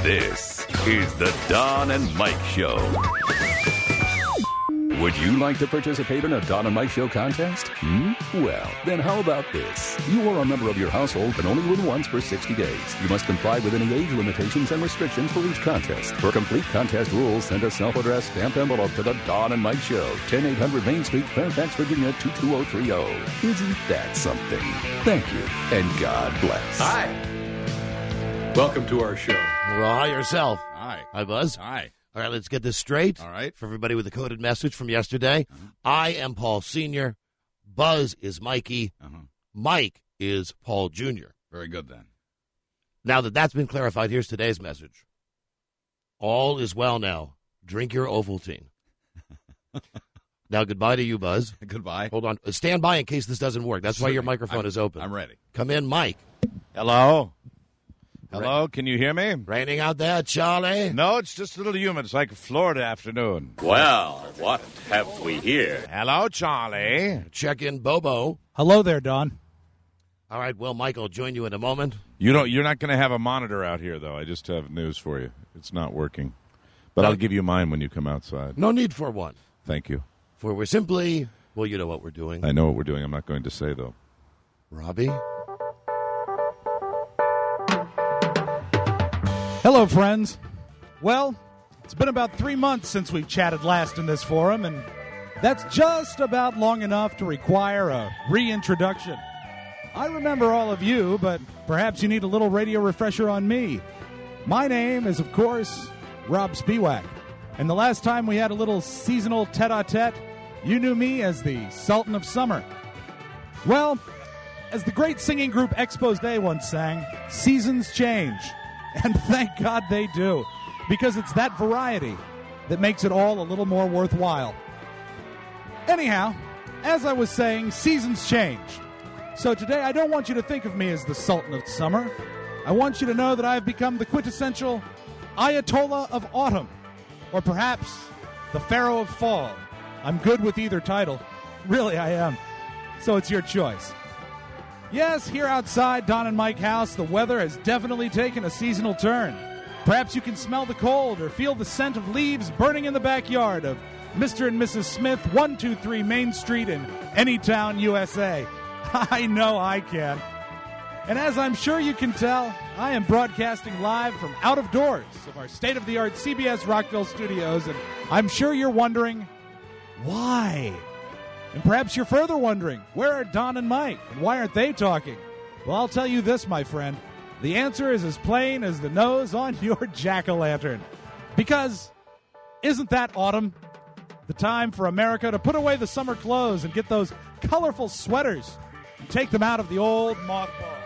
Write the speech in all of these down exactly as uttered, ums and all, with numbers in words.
This is the Don and Mike Show. Would you like to participate in a Don and Mike Show contest? Hmm? Well, then how about this? You or a member of your household can only win once for sixty days. You must comply with any age limitations and restrictions for each contest. For complete contest rules, send a self-addressed stamped envelope to the Don and Mike Show, ten eight hundred Main Street, Fairfax, Virginia, two two zero three zero. Isn't that something? Thank you, and God bless. Hi. Welcome to our show. Well, hi yourself. Hi. Hi, Buzz. Hi. All right, let's get this straight. All right. For everybody with the coded message from yesterday, uh-huh. I am Paul Senior Buzz is Mikey. Uh-huh. Mike is Paul Junior Very good, then. Now that that's been clarified, here's today's message. All is well now. Drink your Ovaltine. Now, goodbye to you, Buzz. Goodbye. Hold on. Stand by in case this doesn't work. That's why your microphone I'm, is open. I'm ready. Come in, Mike. Hello? Hello, can you hear me? Raining out there, Charlie? No, it's just a little humid. It's like a Florida afternoon. Well, what have we here? Hello, Charlie. Check in, Bobo. Hello there, Don. All right, well, Mike will join you in a moment. You don't. You're not going to have a monitor out here, though. I just have news for you. It's not working. But no. I'll give you mine when you come outside. No need for one. Thank you. For we're simply, well, you know what we're doing. I know what we're doing. I'm not going to say, though. Robbie? Hello, friends. Well, it's been about three months since we chatted last in this forum, and that's just about long enough to require a reintroduction. I remember all of you, but perhaps you need a little radio refresher on me. My name is, of course, Rob Spiewak, and the last time we had a little seasonal tete-a-tete, you knew me as the Sultan of Summer. Well, as the great singing group Expose Day once sang, seasons change. And thank God they do, because it's that variety that makes it all a little more worthwhile. Anyhow, as I was saying, seasons change. So today I don't want you to think of me as the Sultan of Summer. I want you to know that I've become the quintessential Ayatollah of Autumn, or perhaps the Pharaoh of Fall. I'm good with either title. Really, I am. So it's your choice. Yes, here outside Don and Mike House, the weather has definitely taken a seasonal turn. Perhaps you can smell the cold or feel the scent of leaves burning in the backyard of Mister and Missus Smith, one two three Main Street in Anytown, U S A. I know I can. And as I'm sure you can tell, I am broadcasting live from out of doors of our state-of-the-art C B S Rockville studios, and I'm sure you're wondering, why? And perhaps you're further wondering, where are Don and Mike, and why aren't they talking? Well, I'll tell you this, my friend. The answer is as plain as the nose on your jack-o'-lantern. Because isn't that autumn? The time for America to put away the summer clothes and get those colorful sweaters and take them out of the old mothballs.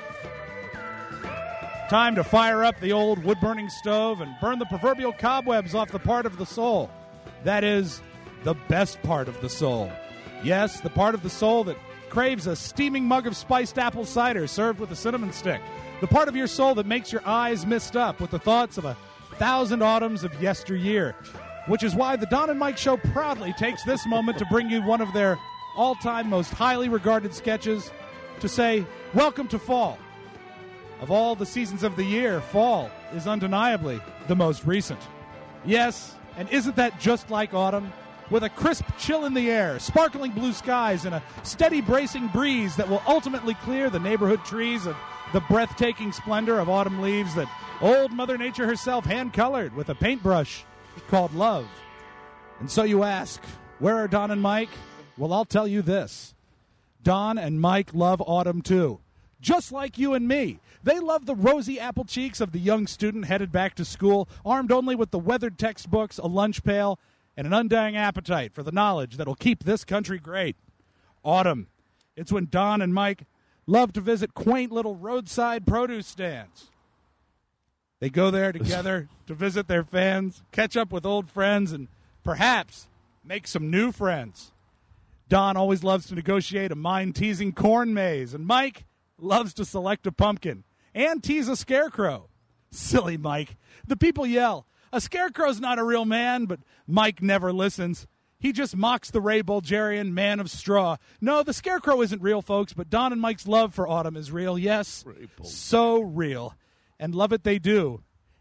Time to fire up the old wood-burning stove and burn the proverbial cobwebs off the part of the soul. That is, the best part of the soul. Yes, the part of the soul that craves a steaming mug of spiced apple cider served with a cinnamon stick. The part of your soul that makes your eyes mist up with the thoughts of a thousand autumns of yesteryear. Which is why the Don and Mike Show proudly takes this moment to bring you one of their all-time most highly regarded sketches to say, welcome to fall. Of all the seasons of the year, fall is undeniably the most recent. Yes, and isn't that just like autumn? With a crisp chill in the air, sparkling blue skies, and a steady bracing breeze that will ultimately clear the neighborhood trees of the breathtaking splendor of autumn leaves that old Mother Nature herself hand-colored with a paintbrush called love. And so you ask, where are Don and Mike? Well, I'll tell you this. Don and Mike love autumn, too. Just like you and me. They love the rosy apple cheeks of the young student headed back to school, armed only with the weathered textbooks, a lunch pail, and an undying appetite for the knowledge that will keep this country great. Autumn. It's when Don and Mike love to visit quaint little roadside produce stands. They go there together to visit their fans, catch up with old friends, and perhaps make some new friends. Don always loves to negotiate a mind-teasing corn maze, and Mike loves to select a pumpkin and tease a scarecrow. Silly Mike. The people yell, a scarecrow's not a real man, but Mike never listens. He just mocks the Ray Bulgarian man of straw. No, the scarecrow isn't real, folks, but Don and Mike's love for autumn is real. Yes, so real. And love it they do.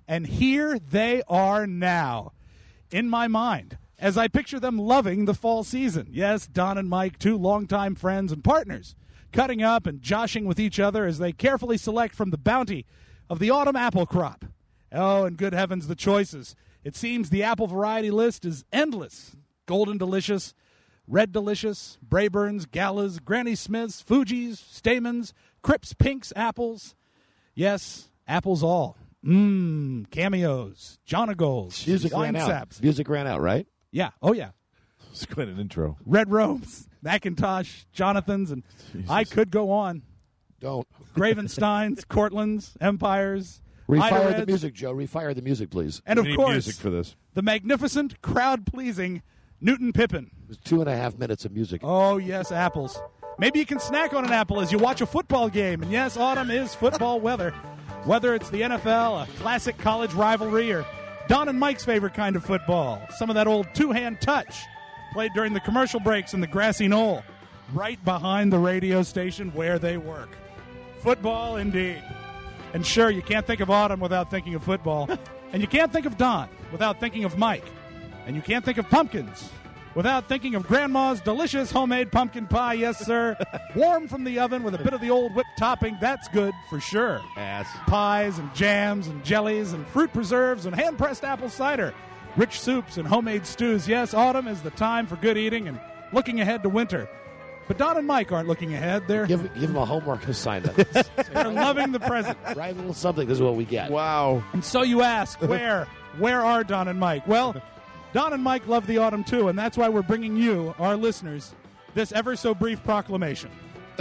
And here they are now, in my mind, as I picture them loving the fall season. Yes, Don and Mike, two longtime friends and partners, cutting up and joshing with each other as they carefully select from the bounty of the autumn apple crop. Oh, and good heavens, the choices. It seems the apple variety list is endless. Golden Delicious, Red Delicious, Braeburns, Galas, Granny Smiths, Fuji's, Stamens, Cripps Pinks apples. Yes, apples all. Mmm, Cameos, Jonagols, Music Wine ran out. Saps. Music ran out, right? Yeah, oh yeah. It's quite an intro. Red Rose, Macintosh, Jonathan's, and Jesus. I could go on. Don't. Gravensteins, Cortlands, Empires, Refire Ida the Reds, music, Joe. Refire the music, please. and of We need course, music for this. the magnificent, crowd-pleasing Newton Pippin. It was two and a half minutes of music. Oh, yes, apples. Maybe you can snack on an apple as you watch a football game. And yes, autumn is football weather. Whether it's the N F L, a classic college rivalry, or Don and Mike's favorite kind of football. Some of that old two-hand touch played during the commercial breaks in the grassy knoll, right behind the radio station where they work. Football, indeed. And sure, you can't think of autumn without thinking of football. And you can't think of Don without thinking of Mike. And you can't think of pumpkins without thinking of Grandma's delicious homemade pumpkin pie. Yes, sir. Warm from the oven with a bit of the old whipped topping. That's good for sure. Ass. Pies and jams and jellies and fruit preserves and hand-pressed apple cider. Rich soups and homemade stews. Yes, autumn is the time for good eating and looking ahead to winter. But Don and Mike aren't looking ahead. They're, Give, give them a homework assignment. they're loving the present. Write a little something. This is what we get. Wow. And so you ask, where? Where are Don and Mike? Well, Don and Mike love the autumn too, and that's why we're bringing you, our listeners, this ever-so-brief proclamation.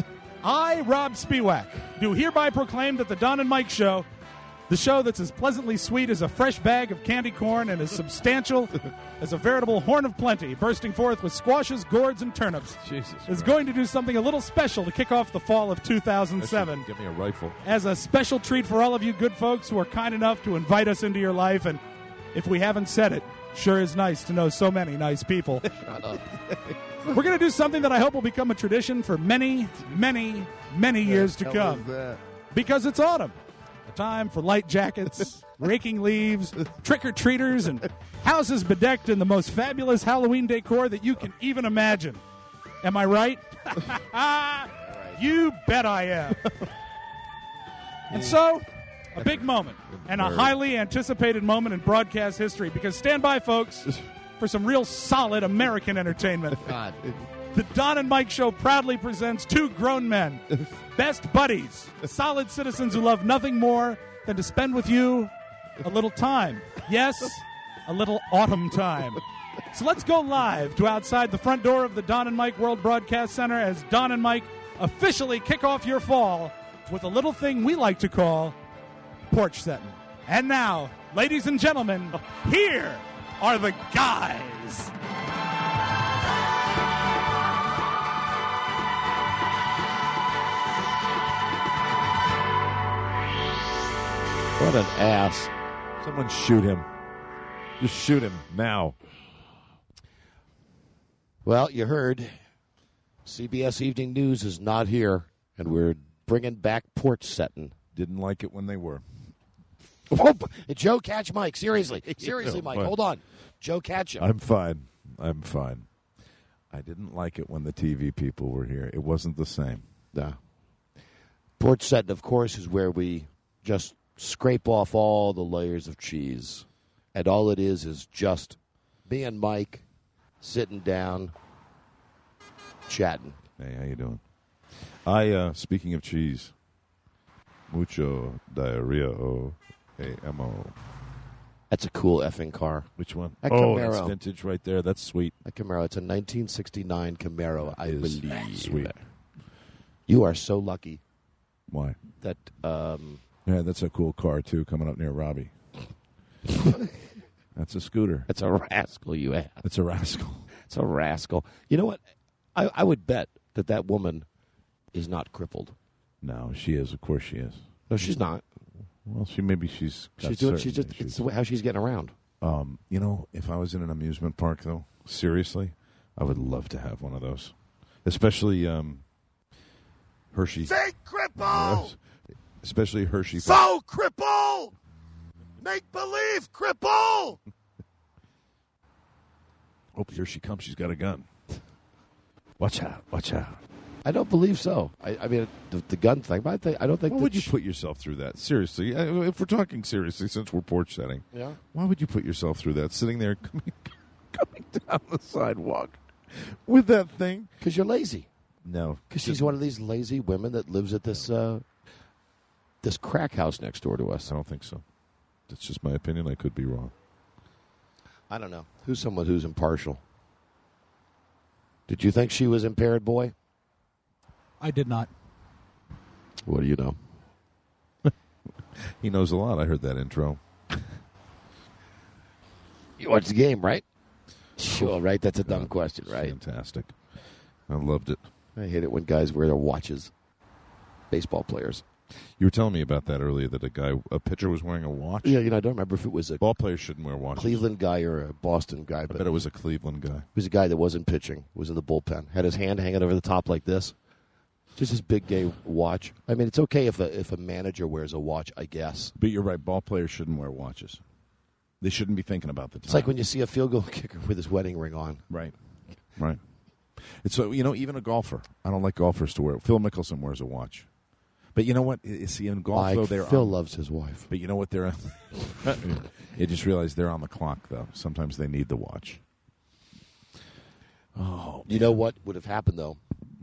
I, Rob Spiewak, do hereby proclaim that the Don and Mike Show, the show that's as pleasantly sweet as a fresh bag of candy corn and as substantial as a veritable horn of plenty, bursting forth with squashes, gourds, and turnips, Jesus is Christ. going to do something a little special to kick off the fall of two thousand seven. Give me a rifle. As a special treat for all of you good folks who are kind enough to invite us into your life. And if we haven't said it, sure is nice to know so many nice people. Shut up. We're going to do something that I hope will become a tradition for many, many, many years to come. Because it's autumn. A time for light jackets, raking leaves, trick-or-treaters, and houses bedecked in the most fabulous Halloween decor that you can even imagine. Am I right? You bet I am. And so, a big moment, and a highly anticipated moment in broadcast history, because stand by, folks, for some real solid American entertainment. God. The Don and Mike Show proudly presents two grown men, best buddies, solid citizens who love nothing more than to spend with you a little time. Yes, a little autumn time. So let's go live to outside the front door of the Don and Mike World Broadcast Center as Don and Mike officially kick off your fall with a little thing we like to call porch setting. And now, ladies and gentlemen, here are the guys. What an ass. Someone shoot him. Just shoot him now. Well, you heard C B S Evening News is not here, and we're bringing back porch setting. Didn't like it when they were. Oh, Joe, catch Mike. Seriously. Seriously, No, Mike. fine. Hold on. Joe, catch him. I'm fine. I'm fine. I didn't like it when the T V people were here. It wasn't the same. No. Porch setting, of course, is where we just scrape off all the layers of cheese. And all it is is just me and Mike sitting down, chatting. Hey, how you doing? I, uh, speaking of cheese, mucho diarrhea, oh, A M O. That's a cool effing car. Which one? That oh, Camaro. that's vintage right there. That's sweet. A Camaro. It's a nineteen sixty-nine Camaro, I It is believe. sweet. You are so lucky Why? that um, Yeah, that's a cool car, too, coming up near Robbie. That's a scooter. it's a rascal you have. It's a rascal. It's a rascal. You know what? I, I would bet that that woman is not crippled. No, she is. Of course she is. No, she's not. Well, she maybe she's got She's doing. certain She's just. issues. It's the way, how she's getting around. Um, you know, if I was in an amusement park, though, seriously, I would love to have one of those. Especially um, Hershey. Say cripple! Especially Hershey. So cripple! Make believe, cripple! Oh, here she comes. She's got a gun. Watch out. Watch out. I don't believe so. I, I mean, the, the gun thing, but I, think, I don't think Why that would you sh- put yourself through that? Seriously. Uh, If we're talking seriously, since we're porch setting, Yeah. why would you put yourself through that? Sitting there coming, coming down the sidewalk with that thing? Because you're lazy. No. Because she's one of these lazy women that lives at this uh, this crack house next door to us. I don't think so. That's just my opinion. I could be wrong. I don't know. Who's someone who's impartial? Did you think she was impaired, boy? I did not. What do you know? He knows a lot. I heard that intro. You watched the game, right? Sure, right? That's a dumb Yeah, question, right? Fantastic. I loved it. I hate it when guys wear their watches. Baseball players. You were telling me about that earlier, that a guy, a pitcher was wearing a watch. Yeah, you know, I don't remember if it was a Ball players shouldn't wear watches. Cleveland guy or a Boston guy, I but bet it was a Cleveland guy. it was a guy that wasn't pitching, was in the bullpen, had his hand hanging over the top like this. Just his big gay watch. I mean, it's okay if a if a manager wears a watch, I guess. But you're right. Ball players shouldn't wear watches. They shouldn't be thinking about the time. It's like when you see a field goal kicker with his wedding ring on. Right. Right. It's so you know, even a golfer. I don't like golfers to wear it. Phil Mickelson wears a watch. But you know what? You see, in golf, Like though, they're Phil on, loves his wife. But you know what? They're. You just realize they're on the clock, though. Sometimes they need the watch. Oh, You know what would have happened though?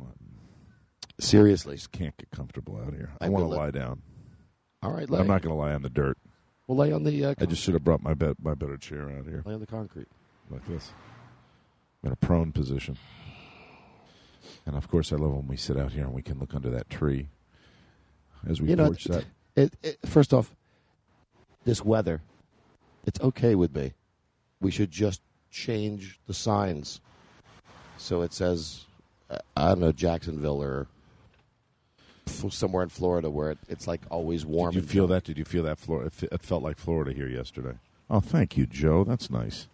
Seriously. just can't get comfortable out here. I I've want to been lie li- down. All right, lay. I'm not going to lie on the dirt. We'll lay on the. Uh, I just should have brought my bed, my better chair out here, lay on the concrete. like this, in a prone position. And of course, I love when we sit out here and we can look under that tree as we You know, porch that. It, it, first off, this weather, it's okay with me. We should just change the signs so it says, uh, I don't know, Jacksonville or f- somewhere in Florida where it, it's like always warm. Did you and feel sunny. that? Did you feel that? Florida? It fe- it felt like Florida here yesterday. Oh, thank you, Joe. That's nice.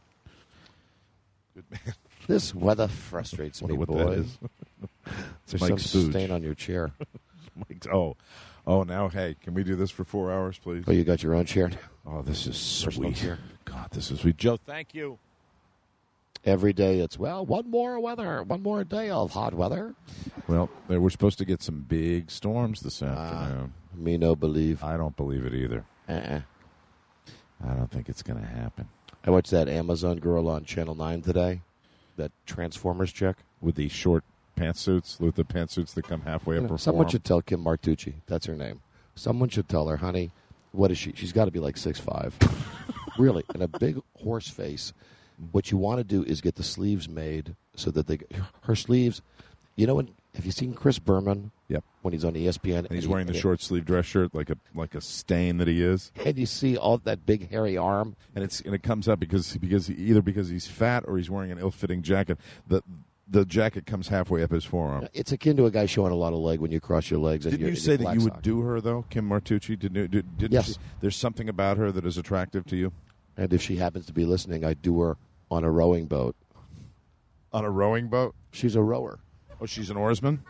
Good man. This weather frustrates me, Wonder what boy. that is. There's Mike some Stooge. stain on your chair. Mike, oh, oh, now, hey, can we do this for four hours, please? Oh, you got your own chair? Oh, this is Personal sweet. chair. God, this is sweet. Joe, thank you. Every day it's, well, one more weather, one more day of hot weather. Well, they we're supposed to get some big storms this Ah. afternoon. Me no believe. I don't believe it either. Uh-uh. I don't think it's going to happen. I watched that Amazon girl on Channel nine today, that Transformers chick. With the short pantsuits, with the pantsuits that come halfway up her Someone forearm. should tell Kim Martucci. That's her name. Someone should tell her, honey, what is she? She's got to be like six five. Really. And a big horse face. What you want to do is get the sleeves made so that they her sleeves. You know, when, have you seen Chris Berman? Yep. When he's on E S P N. And he's he- wearing the and- short sleeve dress shirt like a like a stain that he is. And you see all that big hairy arm. And it's and it comes up because because he, either because he's fat or he's wearing an ill-fitting jacket. The the jacket comes halfway up his forearm. It's akin to a guy showing a lot of leg when you cross your legs. And Didn't you're, you in say your that black you would sock. do her though, Kim Martucci? Didn't you, did, didn't Yes. she- there's something about her that is attractive to you? And if she happens to be listening, I'd do her on a rowing boat. On a rowing boat? She's a rower. Oh, she's an oarsman?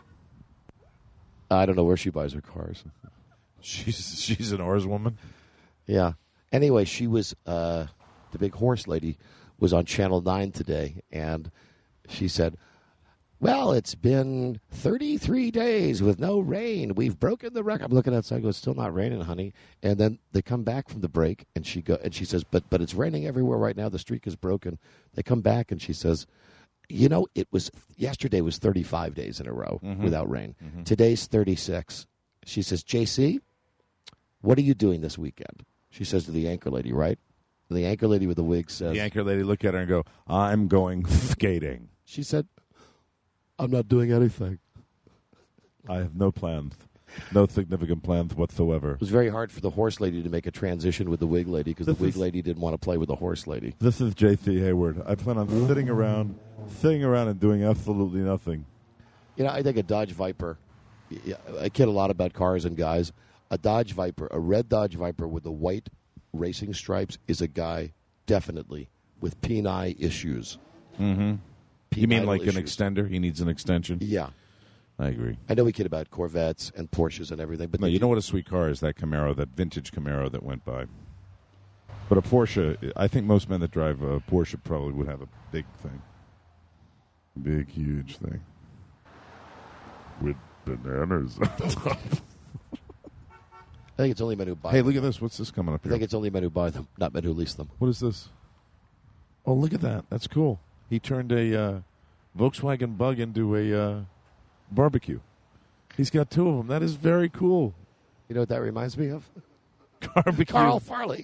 I don't know where she buys her cars. She's she's an oarswoman? Yeah. Anyway, she was uh, the big horse lady was on Channel nine today, and she said, "Well, it's been thirty-three days with no rain. We've broken the record." I'm looking outside. I go, "It's still not raining, honey." And then they come back from the break, and she go and she says, "But but it's raining everywhere right now. The streak is broken." They come back, and she says, "You know, it was yesterday was thirty-five days in a row without rain. Today's thirty-six." She says, "J C, what are you doing this weekend?" She says to the anchor lady, right? And the anchor lady with the wig says, The anchor lady look at her and go, I'm going skating. she said, "I'm not doing anything." I have no plans. No significant plans whatsoever. It was very hard for the horse lady to make a transition with the wig lady because the This wig is- lady didn't want to play with the horse lady. This is J C Hayward. I plan on sitting around, sitting around and doing absolutely nothing. You know, I think a Dodge Viper, yeah, I kid a lot about cars and guys. A Dodge Viper, a red Dodge Viper with the white racing stripes is a guy definitely with penile issues. Mm-hmm. You mean Penile like an issues. extender? He needs an extension? Yeah. I agree. I know we kid about Corvettes and Porsches and everything, but No, they you do- know what a sweet car is? That Camaro, that vintage Camaro that went by. But a Porsche, I think most men that drive a Porsche probably would have a big thing. Big, huge thing. With bananas on top. I think it's only men who buy Hey, them. look at this. What's this coming up I here? think it's only men who buy them, not men who lease them. What is this? Oh, look at that. That's cool. He turned a uh, Volkswagen Bug into a uh, barbecue. He's got two of them. That is very cool. You know what that reminds me of? Barbecue. Carl Farley.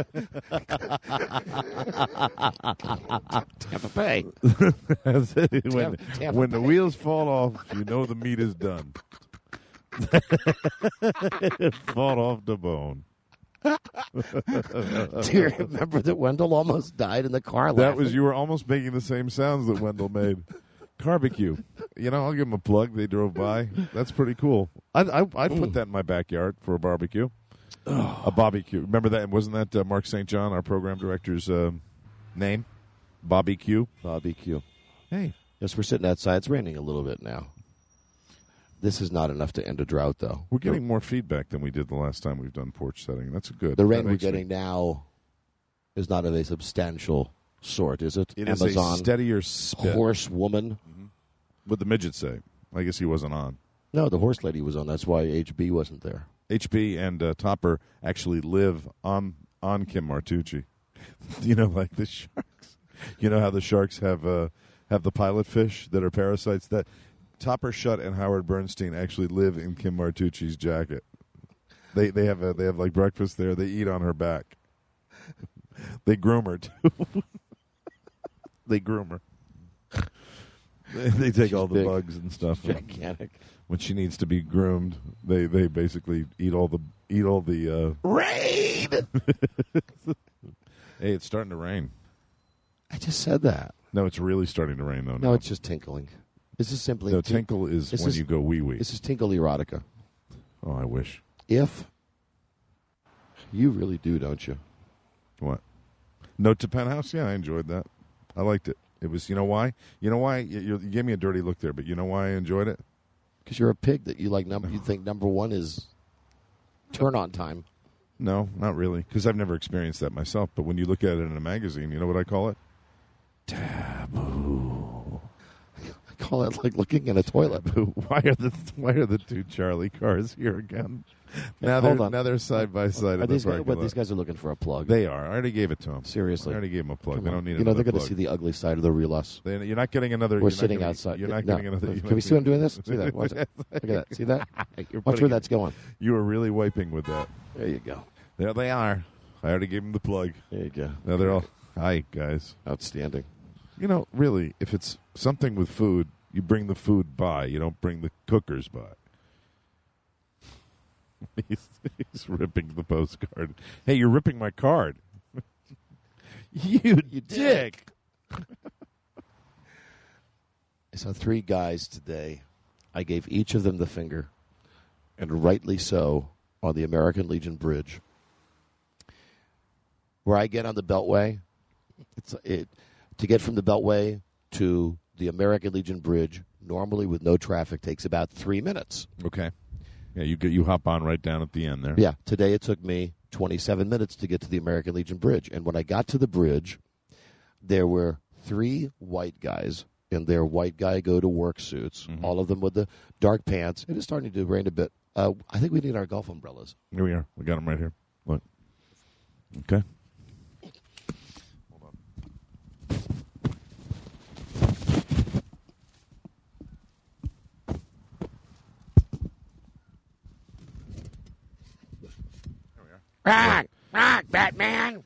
Tampa Bay. That's it. When, Tampa- Tampa when the Bay. wheels fall off, you know the meat is done. It fall off the bone. Do you remember that Wendell almost died in the car That laughing? was, you were almost making the same sounds that Wendell made. Barbecue. You know, I'll give him a plug. They drove by. That's pretty cool. I'd, I, I'd put that in my backyard for a barbecue. A barbecue. Remember that? Wasn't that uh, Mark Saint John, our program director's uh, name? Bobby Q. Bobby Q. Hey. Yes, we're sitting outside. It's raining a little bit now. This is not enough to end a drought, though. We're getting more feedback than we did the last time we've done porch setting. That's good. The rain That we're makes me- getting now is not of a substantial sort, is it? It is Amazon, a steadier spit. horse woman. What'd the midget say? I guess he wasn't on. No, the horse lady was on. That's why H B wasn't there. H B and uh, Topper actually live on on Kim Martucci. You know, like the sharks. You know how the sharks have uh, have the pilot fish that are parasites. That Topper Shutt and Howard Bernstein actually live in Kim Martucci's jacket. They they have a, they have like breakfast there. They eat on her back. They groom her too. They groom her. They, they take She's all the big. bugs and stuff. Gigantic. When she needs to be groomed, they, they basically eat all the eat all the uh... rain. Hey, it's starting to rain. I just said that. No, it's really starting to rain though. No, now. it's just tinkling. This is simply no tink- tinkle is this when is- you go wee wee. This is tinkle erotica. Oh, I wish. If you really do, don't you? What? Note to Penthouse? Yeah, I enjoyed that. I liked it. It was, you know why? You know why? You, you gave me a dirty look there, but you know why I enjoyed it? Because you're a pig that you like. Number, you think number one is turn on time. No, not really, because I've never experienced that myself. But when you look at it in a magazine, you know what I call it? Taboo. I call it like looking in a toilet. Why are the Why are the two Charlie cars here again? Now Hold they're on. now they're side by side. Are in these the guys, parking but lot. these guys are looking for a plug. They are. I already gave it to them. Seriously. I already gave them a plug. Come They on. don't need You know, another they're going to plug. see the ugly side of the real us. They, you're not getting another. We're you're sitting not getting, outside. You're not No. getting another. Can we see what I'm doing this? See that? Watch it. Look at that. See that? You're Watch putting where it- that's going. You were really wiping with that. There you go. There they are. I already gave them the plug. There you go. Now they're all, hi, guys. Outstanding. You know, really, if it's something with food, you bring the food by. You don't bring the cookers by. he's, he's ripping the postcard. Hey, you're ripping my card. you, You dick. I saw three guys today. I gave each of them the finger, and rightly so, on the American Legion Bridge. Where I get on the Beltway, it's it to get from the Beltway to the American Legion Bridge, normally with no traffic, takes about three minutes. Okay. Yeah, you get you hop on right down at the end there. Yeah, today it took me twenty-seven minutes to get to the American Legion Bridge. And when I got to the bridge, there were three white guys in their white guy go-to-work suits, Mm-hmm. all of them with the dark pants. It is starting to rain a bit. Uh, I think we need our golf umbrellas. Here we are. We got them right here. Look. Okay. Hold on. Rock! Rock, Batman!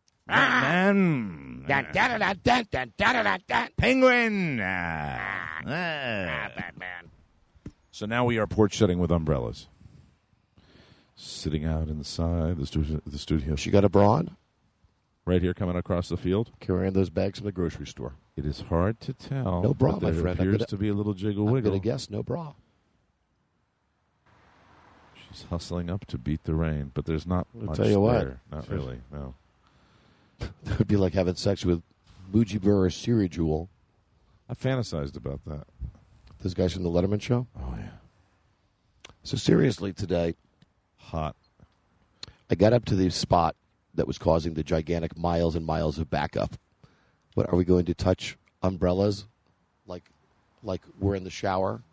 Man. Dun, dun, dun, dun, dun, dun, dun, dun. Penguin. Ah, Batman. So now we are porch setting with umbrellas. Sitting out inside the studio, the studio. She got a bra on? Right here coming across the field. Carrying those bags from the grocery store. It is hard to tell. No bra, but my there friend. I'm appears gonna- to be a little jiggle I'm wiggle. going to guess no bra. She's hustling up to beat the rain, but there's not I'll much tell you what. there. Not really, no. That would be like having sex with Mujibur or Siri Jewel. I fantasized about that. Those guys from the Letterman show. Oh, yeah. So seriously, today Hot. I got up to the spot that was causing the gigantic miles and miles of backup. What, are we going to touch umbrellas like like we're in the shower?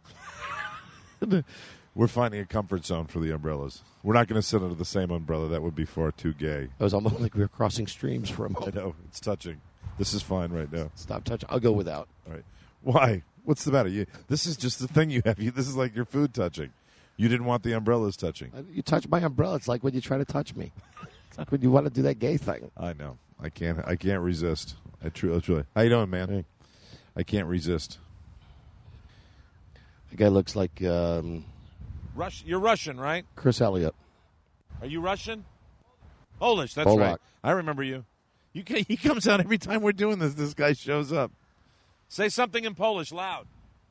We're finding a comfort zone for the umbrellas. We're not going to sit under the same umbrella. That would be far too gay. It was almost like we were crossing streams for a I moment. know. It's touching. This is fine right now. Stop touching. I'll go without. All right. Why? What's the matter? You, this is just the thing you have. You, this is like your food touching. You didn't want the umbrellas touching. You touch my umbrella. It's like when you try to touch me. It's like when you want to do that gay thing. I know. I can't. I can't resist. I truly, truly. How you doing, man? Hey. I can't resist. The guy looks like um, Rush. You're Russian, right? Chris Elliott. Are you Russian? Polish. That's Polak. right. I remember you. You can, he comes out every time we're doing this. This guy shows up. Say something in Polish, loud.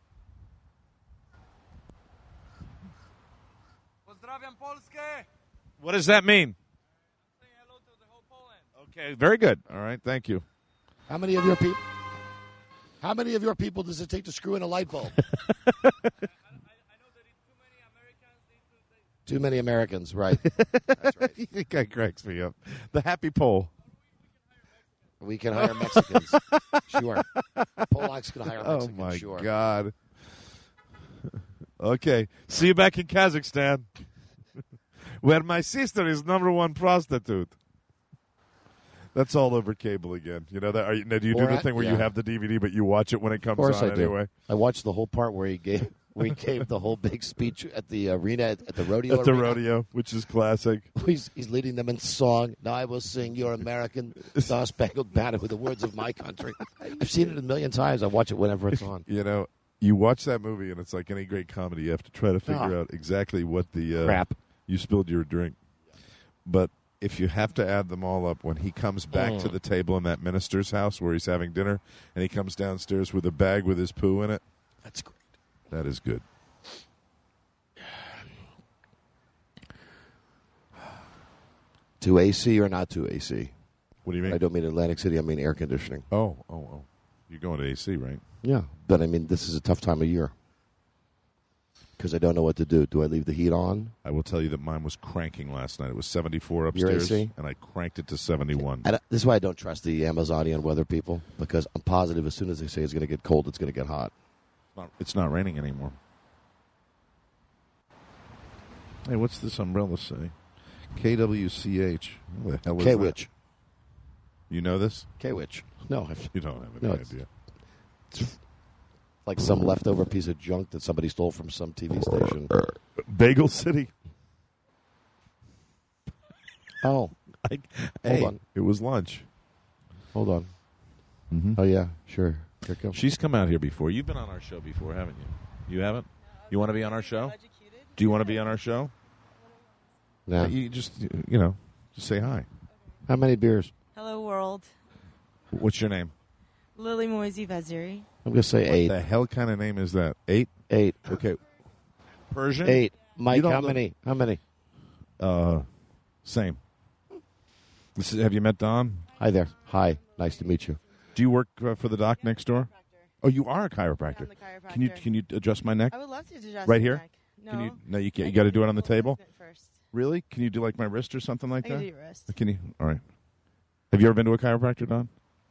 Pozdrawiam Polskę. What does that mean? Say hello to the whole Poland. Okay, very good. All right, thank you. How many of your people? How many of your people does it take to screw in a light bulb? I, I, I know that it's too many Americans. They, they, Too many Americans, right? That's right. That guy cracks me up. The happy Pole. We can hire Mexicans. Sure. Polacks can hire Oh, Mexicans. my sure. God. Okay. See you back in Kazakhstan, where my sister is number one prostitute. That's all over cable again. You know that? Are you, now, do you Or do the I- thing where you yeah. have the D V D, but you watch it when it comes Of course on I do. anyway? I watched the whole part where he gave where he gave the whole big speech at the arena at, at the rodeo. At the arena. rodeo, which is classic. He's, he's leading them in song. Now I will sing "Your American Star Spangled Banner" with the words of my country. I've seen it a million times. I watch it whenever it's on. You know, you watch that movie, and it's like any great comedy. You have to try to figure Ah. out exactly what the uh, Crap. You spilled your drink, but if you have to add them all up, when he comes back Mm. to the table in that minister's house where he's having dinner, and he comes downstairs with a bag with his poo in it, That's great. that is good. To A C or not to A C? What do you mean? I don't mean Atlantic City. I mean air conditioning. Oh, oh, oh. You're going to A C, right? Yeah, but I mean this is a tough time of year because I don't know what to do. Do I leave the heat on? I will tell you that mine was cranking last night. It was seventy-four Your upstairs, A C? and I cranked it to seventy-one. I don't- this is why I don't trust the Amazonian weather people because I'm positive as soon as they say it's going to get cold, it's going to get hot. It's not, it's not raining anymore. Hey, what's this umbrella say? K W C H. What the hell is that? K-Witch. You know this? K-Witch. No, I've, You don't have any No, it's- idea. like some leftover piece of junk that somebody stole from some T V station. Bagel City. Oh, I, Hold hey, on. It was lunch. hold on. Mm-hmm. Oh yeah, sure. Here it comes. She's come out here before. You've been on our show before, haven't you? You haven't? You want to be on our show? Do you want to be on our show? No. You just, you know, just say hi. How many beers? Hello, world. What's your name? Lily Moisey Vaziri. I'm going to say eight. The hell kind of name is that? Eight? Eight. Okay. Persian? Eight. Mike, don't how look- many? How many? Uh, same. This is, have you met Don? Hi there. Hi. Nice to meet you. Do you work uh, for the doc next door? Oh, you are a chiropractor. I'm the chiropractor. Can you can you adjust my neck? I would love to adjust Right your here? neck. No. Can you? No, you I can't. You got to do it on the need a little table. adjustment First. Really? Can you do like my wrist or something like I that? can do your wrist. Can you? All right. Have you ever been to a chiropractor, Don?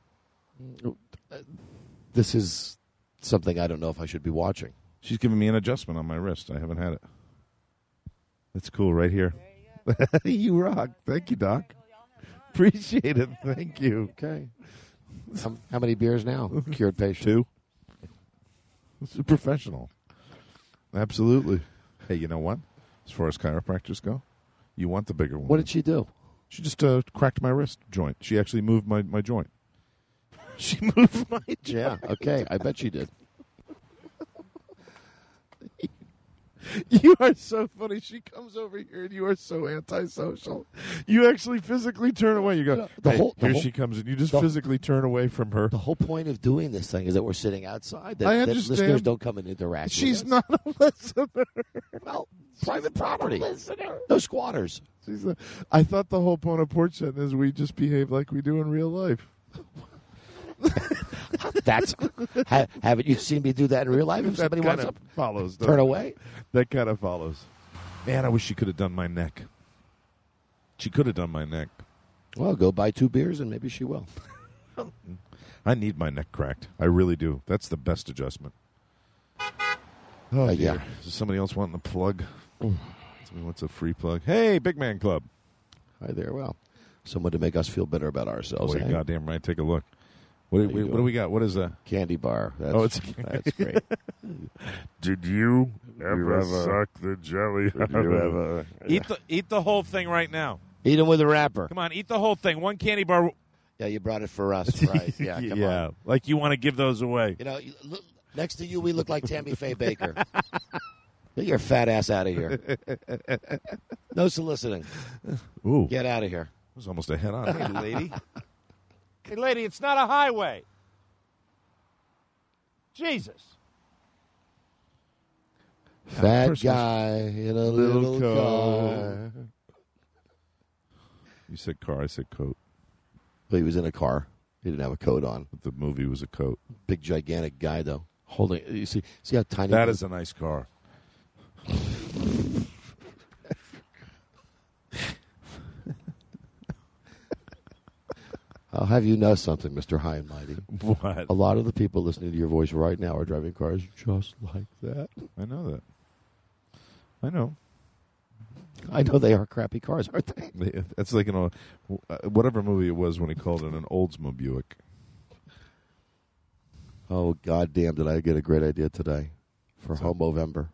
This is something I don't know if I should be watching. She's giving me an adjustment on my wrist. I haven't had it. That's cool, right here. There you go. You rock. Thank you, Doc. Appreciate it. Thank you. Okay. How, how many beers now? Cured patient. Two. This is professional. Absolutely. Hey, you know what? As far as chiropractors go, you want the bigger one. What did she do? She just uh, cracked my wrist joint. She actually moved my, my joint. She moved my joint. Yeah. Okay. I bet she did. You are so funny. She comes over here and you are so antisocial. You actually physically turn away. You go, The hey, whole- the here whole- she comes. And you just the- physically turn away from her. The whole point of doing this thing is that we're sitting outside. That, I that understand. listeners don't come and interact. She's with us. not a listener. Well, private property. No squatters. She's a, I thought the whole point of porch setting is we just behave like we do in real life. That's ha, haven't you seen me do that in real life? If That somebody kind wants of to follows. turn doesn't it? away, That kind of follows. Man, I wish she could have done my neck. She could have done my neck. Well, go buy two beers and maybe she will. I need my neck cracked. I really do. That's the best adjustment. Oh, Uh, dear. yeah. Is somebody else wanting a plug? Somebody wants a free plug. Hey, Big Man Club. Hi there. Well, someone to make us feel better about ourselves. Boy, eh? goddamn right. Take a look. What, do- How you what do doing? we got? What is that? Candy bar. That's, Oh, it's- that's great. Did you ever suck the jelly Did you ever- Eat the eat the whole thing right now. Eat them with a wrapper. Come on, eat the whole thing. One candy bar. Yeah, you brought it for us, right? Yeah, come yeah, on. like you want to give those away. You know, you, look, next to you, we look like Tammy Faye Baker. Get your fat ass out of here. No soliciting. Ooh, Get out of here. that was almost a head on. Hey, lady. Hey, lady, it's not a highway. Jesus. Fat Christmas. guy in a Little little, coat. car. You said car. I said coat. But he was in a car. He didn't have a coat on. But the movie was a coat. Big, gigantic guy, though. Holding. You see, see how tiny. That it is a nice car. I'll have you know something, Mister High and Mighty. What? A lot of the people listening to your voice right now are driving cars just like that. I know that. I know. I know they are crappy cars, aren't they? They- That's like in a whatever movie it was when he called it an Oldsmobile Buick. Oh, goddamn, did I get a great idea today for Homovember.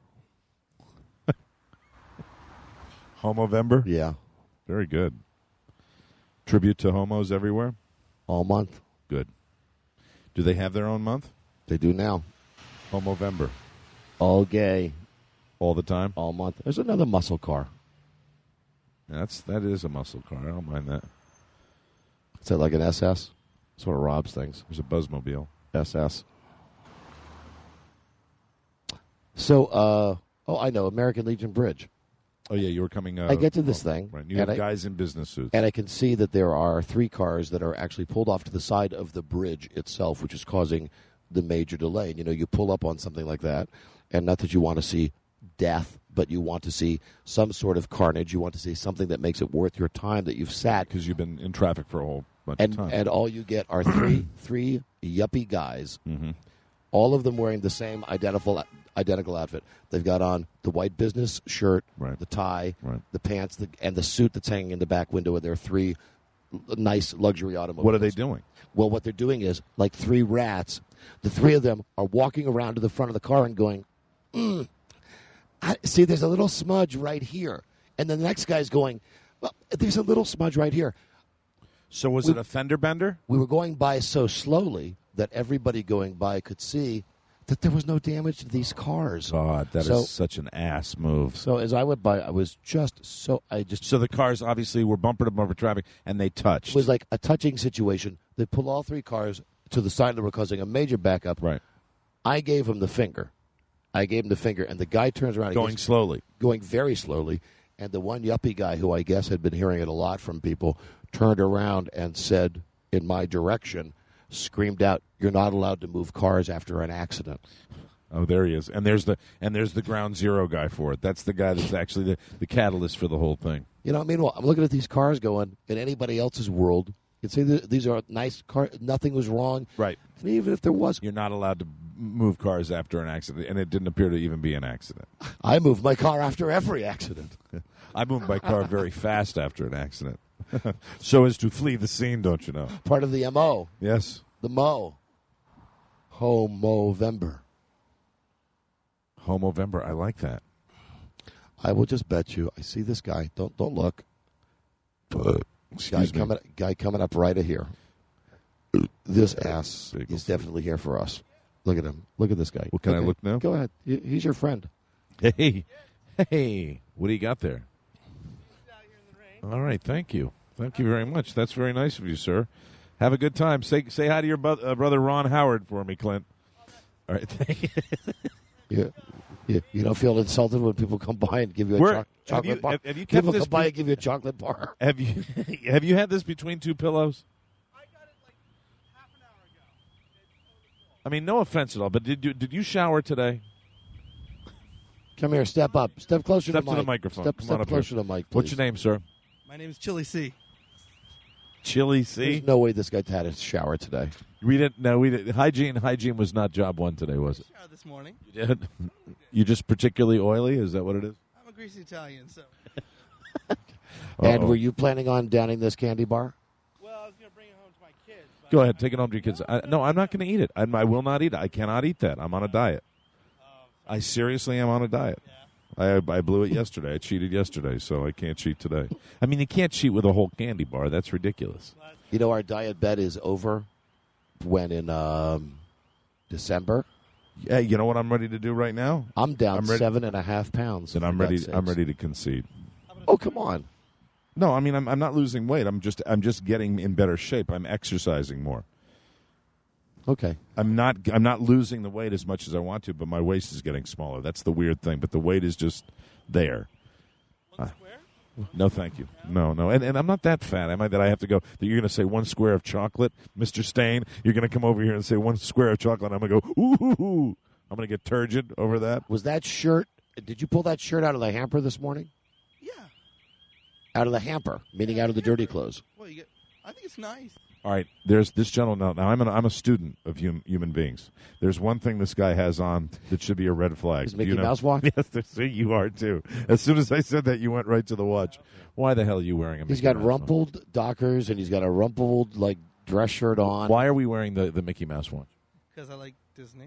Homovember? Yeah, Very good. Tribute to homos everywhere? all month. Good. Do they have their own month? They do now. Homovember. All gay, All the time? all month. There's another muscle car. That's that is a muscle car. I don't mind that. Is that like an S S? Sort of Rob's things. There's a Buzzmobile. S S. So, uh, oh, I know, American Legion Bridge. Oh yeah, you were coming. Uh, I get to this oh, thing, Right. You and have I- guys in business suits. And I can see that there are three cars that are actually pulled off to the side of the bridge itself, which is causing the major delay. And, you know, you pull up on something like that, and not that you want to see death, but you want to see some sort of carnage. You want to see something that makes it worth your time that you've sat. Because you've been in traffic for a whole bunch And, of time. and all you get are three three yuppie guys, Mhm. all of them wearing the same identical identical outfit. They've got on the white business shirt, Right. the tie, Right. the pants, the, and the suit that's hanging in the back window of their three l- nice luxury automobiles. What are they doing? Well, what they're doing is, like three rats, the three of them are walking around to the front of the car and going, mm, I, see, there's a little smudge right here. And then the next guy's going, well, there's a little smudge right here. So was We- it a fender bender? We were going by so slowly that everybody going by could see that there was no damage to these cars. God, that is So- such an ass move. So as I went by, I was just so, I just, So the cars obviously were bumper to bumper traffic, and they touched. it was like a touching situation. They pull all three cars to the side that were causing a major backup. Right. I gave him the finger. I gave him the finger, and the guy turns around. and going goes- slowly. going very slowly, and the one yuppie guy, who I guess had been hearing it a lot from people, turned around and said in my direction, screamed out, "You're not allowed to move cars after an accident." Oh, there he is. And there's the and there's the ground zero guy for it. That's the guy that's actually the, the catalyst for the whole thing. You know, meanwhile, I'm looking at these cars going, in anybody else's world, you'd say th- these are nice cars, nothing was wrong. Right. And even if there was, You're not allowed to move cars after an accident, and it didn't appear to even be an accident. I moved my car after every accident. I moved my car very fast after an accident, so as to flee the scene. Don't you know? Part of the M O, Yes. the Mo. Homovember. Homovember. I like that. I will just bet you, I see this guy. Don't don't look. Excuse Guy me. coming, guy coming up right here. This ass Big is old- definitely here for us. Look at him. Look at this guy. Well, can I Okay, look now? Go ahead. He- He's your friend. Hey, hey, what do you got there? All right, thank you, thank you very much. That's very nice of you, sir. Have a good time. Say say hi to your bu- uh, brother Ron Howard for me, Clint. All right, thank you. You, you, you don't feel insulted when people come by and give you a Where- choc- have chocolate you- bar? have- have you kept people this come by be- and give you a chocolate bar. Have you have you had this between two pillows? I mean, no offense at all, but did you did you shower today? Come here. Step up. Step closer Step to to the the microphone. Step, Come step on up closer here. to the mic, please. What's your name, sir? My name is Chili C. Chili, see? There's no way this guy had a shower today. We didn't. No, we didn't. Hygiene, hygiene was not job one today, was it? Showered this morning. You did. You just particularly oily? Is that what it is? I'm a greasy Italian, so. And Uh-oh. were you planning on downing this candy bar? Well, I was going to bring it home to my kids. But Go ahead, take it home to your kids. I, no, I'm not going to eat it. I'm, I will not eat it. I cannot eat that. I'm on a diet. I seriously am on a diet. I I blew it yesterday. I cheated yesterday, so I can't cheat today. I mean, you can't cheat with a whole candy bar. That's ridiculous. You know, our diet bet is over when in um, December. Hey, you know what I'm ready to do right now? I'm down I'm ready- seven and a half pounds. And I'm for ready. God's I'm sakes. ready to concede. Oh, come on. No, I mean I'm I'm not losing weight. I'm just I'm just getting in better shape. I'm exercising more. Okay. I'm not I'm not losing the weight as much as I want to, but my waist is getting smaller. That's the weird thing. But the weight is just there. One Uh, square? No, thank you. No, no, and and I'm not that fat, am I? That I have to go. That you're going to say one square of chocolate, Mister Stain. You're going to come over here and say one square of chocolate. And I'm going to go. Ooh, I'm going to get turgid over that. Was that shirt? Did you pull that shirt out of the hamper this morning? Yeah. Out of the hamper, meaning out of the dirty clothes. Well, you get. I think it's nice. All right, there's this gentleman. Now, now I'm an, I'm a student of hum, human beings. There's one thing this guy has on that should be a red flag. His Do Mickey you know? Mouse watch? Yes, that's- you are too. As soon as I said that, you went right to the watch. Why the hell are you wearing a Mickey He's got Mouse one? rumpled Dockers and he's got a rumpled like dress shirt on. Why are we wearing the, the Mickey Mouse one? Because I like Disney.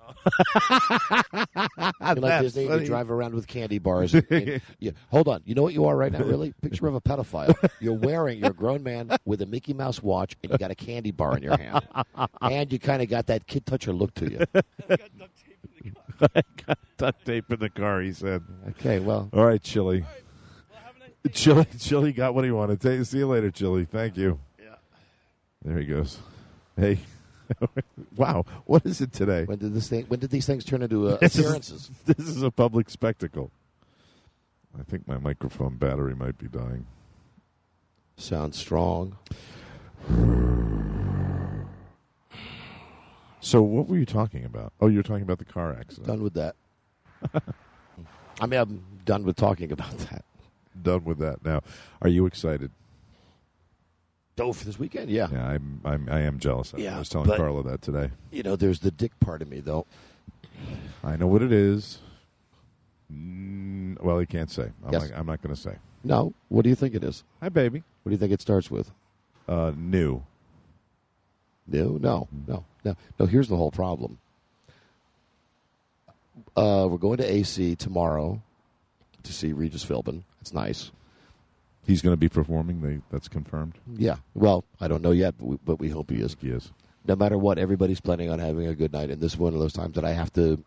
You like That's Disney? funny. You drive around with candy bars. And, and- yeah. Hold on. You know what you are right now, really? Picture of a pedophile. You're wearing, you're a grown man with a Mickey Mouse watch, and you got a candy bar in your hand. And you kind of got that kid toucher look to you. I got duct tape in the car. I got duct tape in the car. He said. Okay, well. All right, Chili. Well, have a nice day. Chili, Chili got what he wanted. Take, see you later, Chili. Thank you. Yeah. There he goes. Hey. Wow. What is it today? When did this thing? When did these things turn into uh, This is- appearances? This is a public spectacle. I think my microphone battery might be dying. Sounds strong. So what were you talking about? Oh, you were talking about the car accident. Done with that. I mean, I'm done with talking about that. Done with that. Now, are you excited? Oh, for this weekend, yeah. Yeah, I'm. I'm. I am jealous. Yeah, I was telling but- Carla that today. You know, there's the dick part of me, though. I know what it is. Mm, well, he can't say. I'm Yes. not, I'm not going to say. No, what do you think it is? Hi, baby. What do you think it starts with? Uh, new. No, no, no, no. No, here's the whole problem. Uh, we're going to A C tomorrow to see Regis Philbin. It's nice. He's going to be performing. They, that's confirmed. Yeah. Well, I don't know yet, but we, but we hope he is. He is. No matter what, everybody's planning on having a good night, and this is one of those times that I have to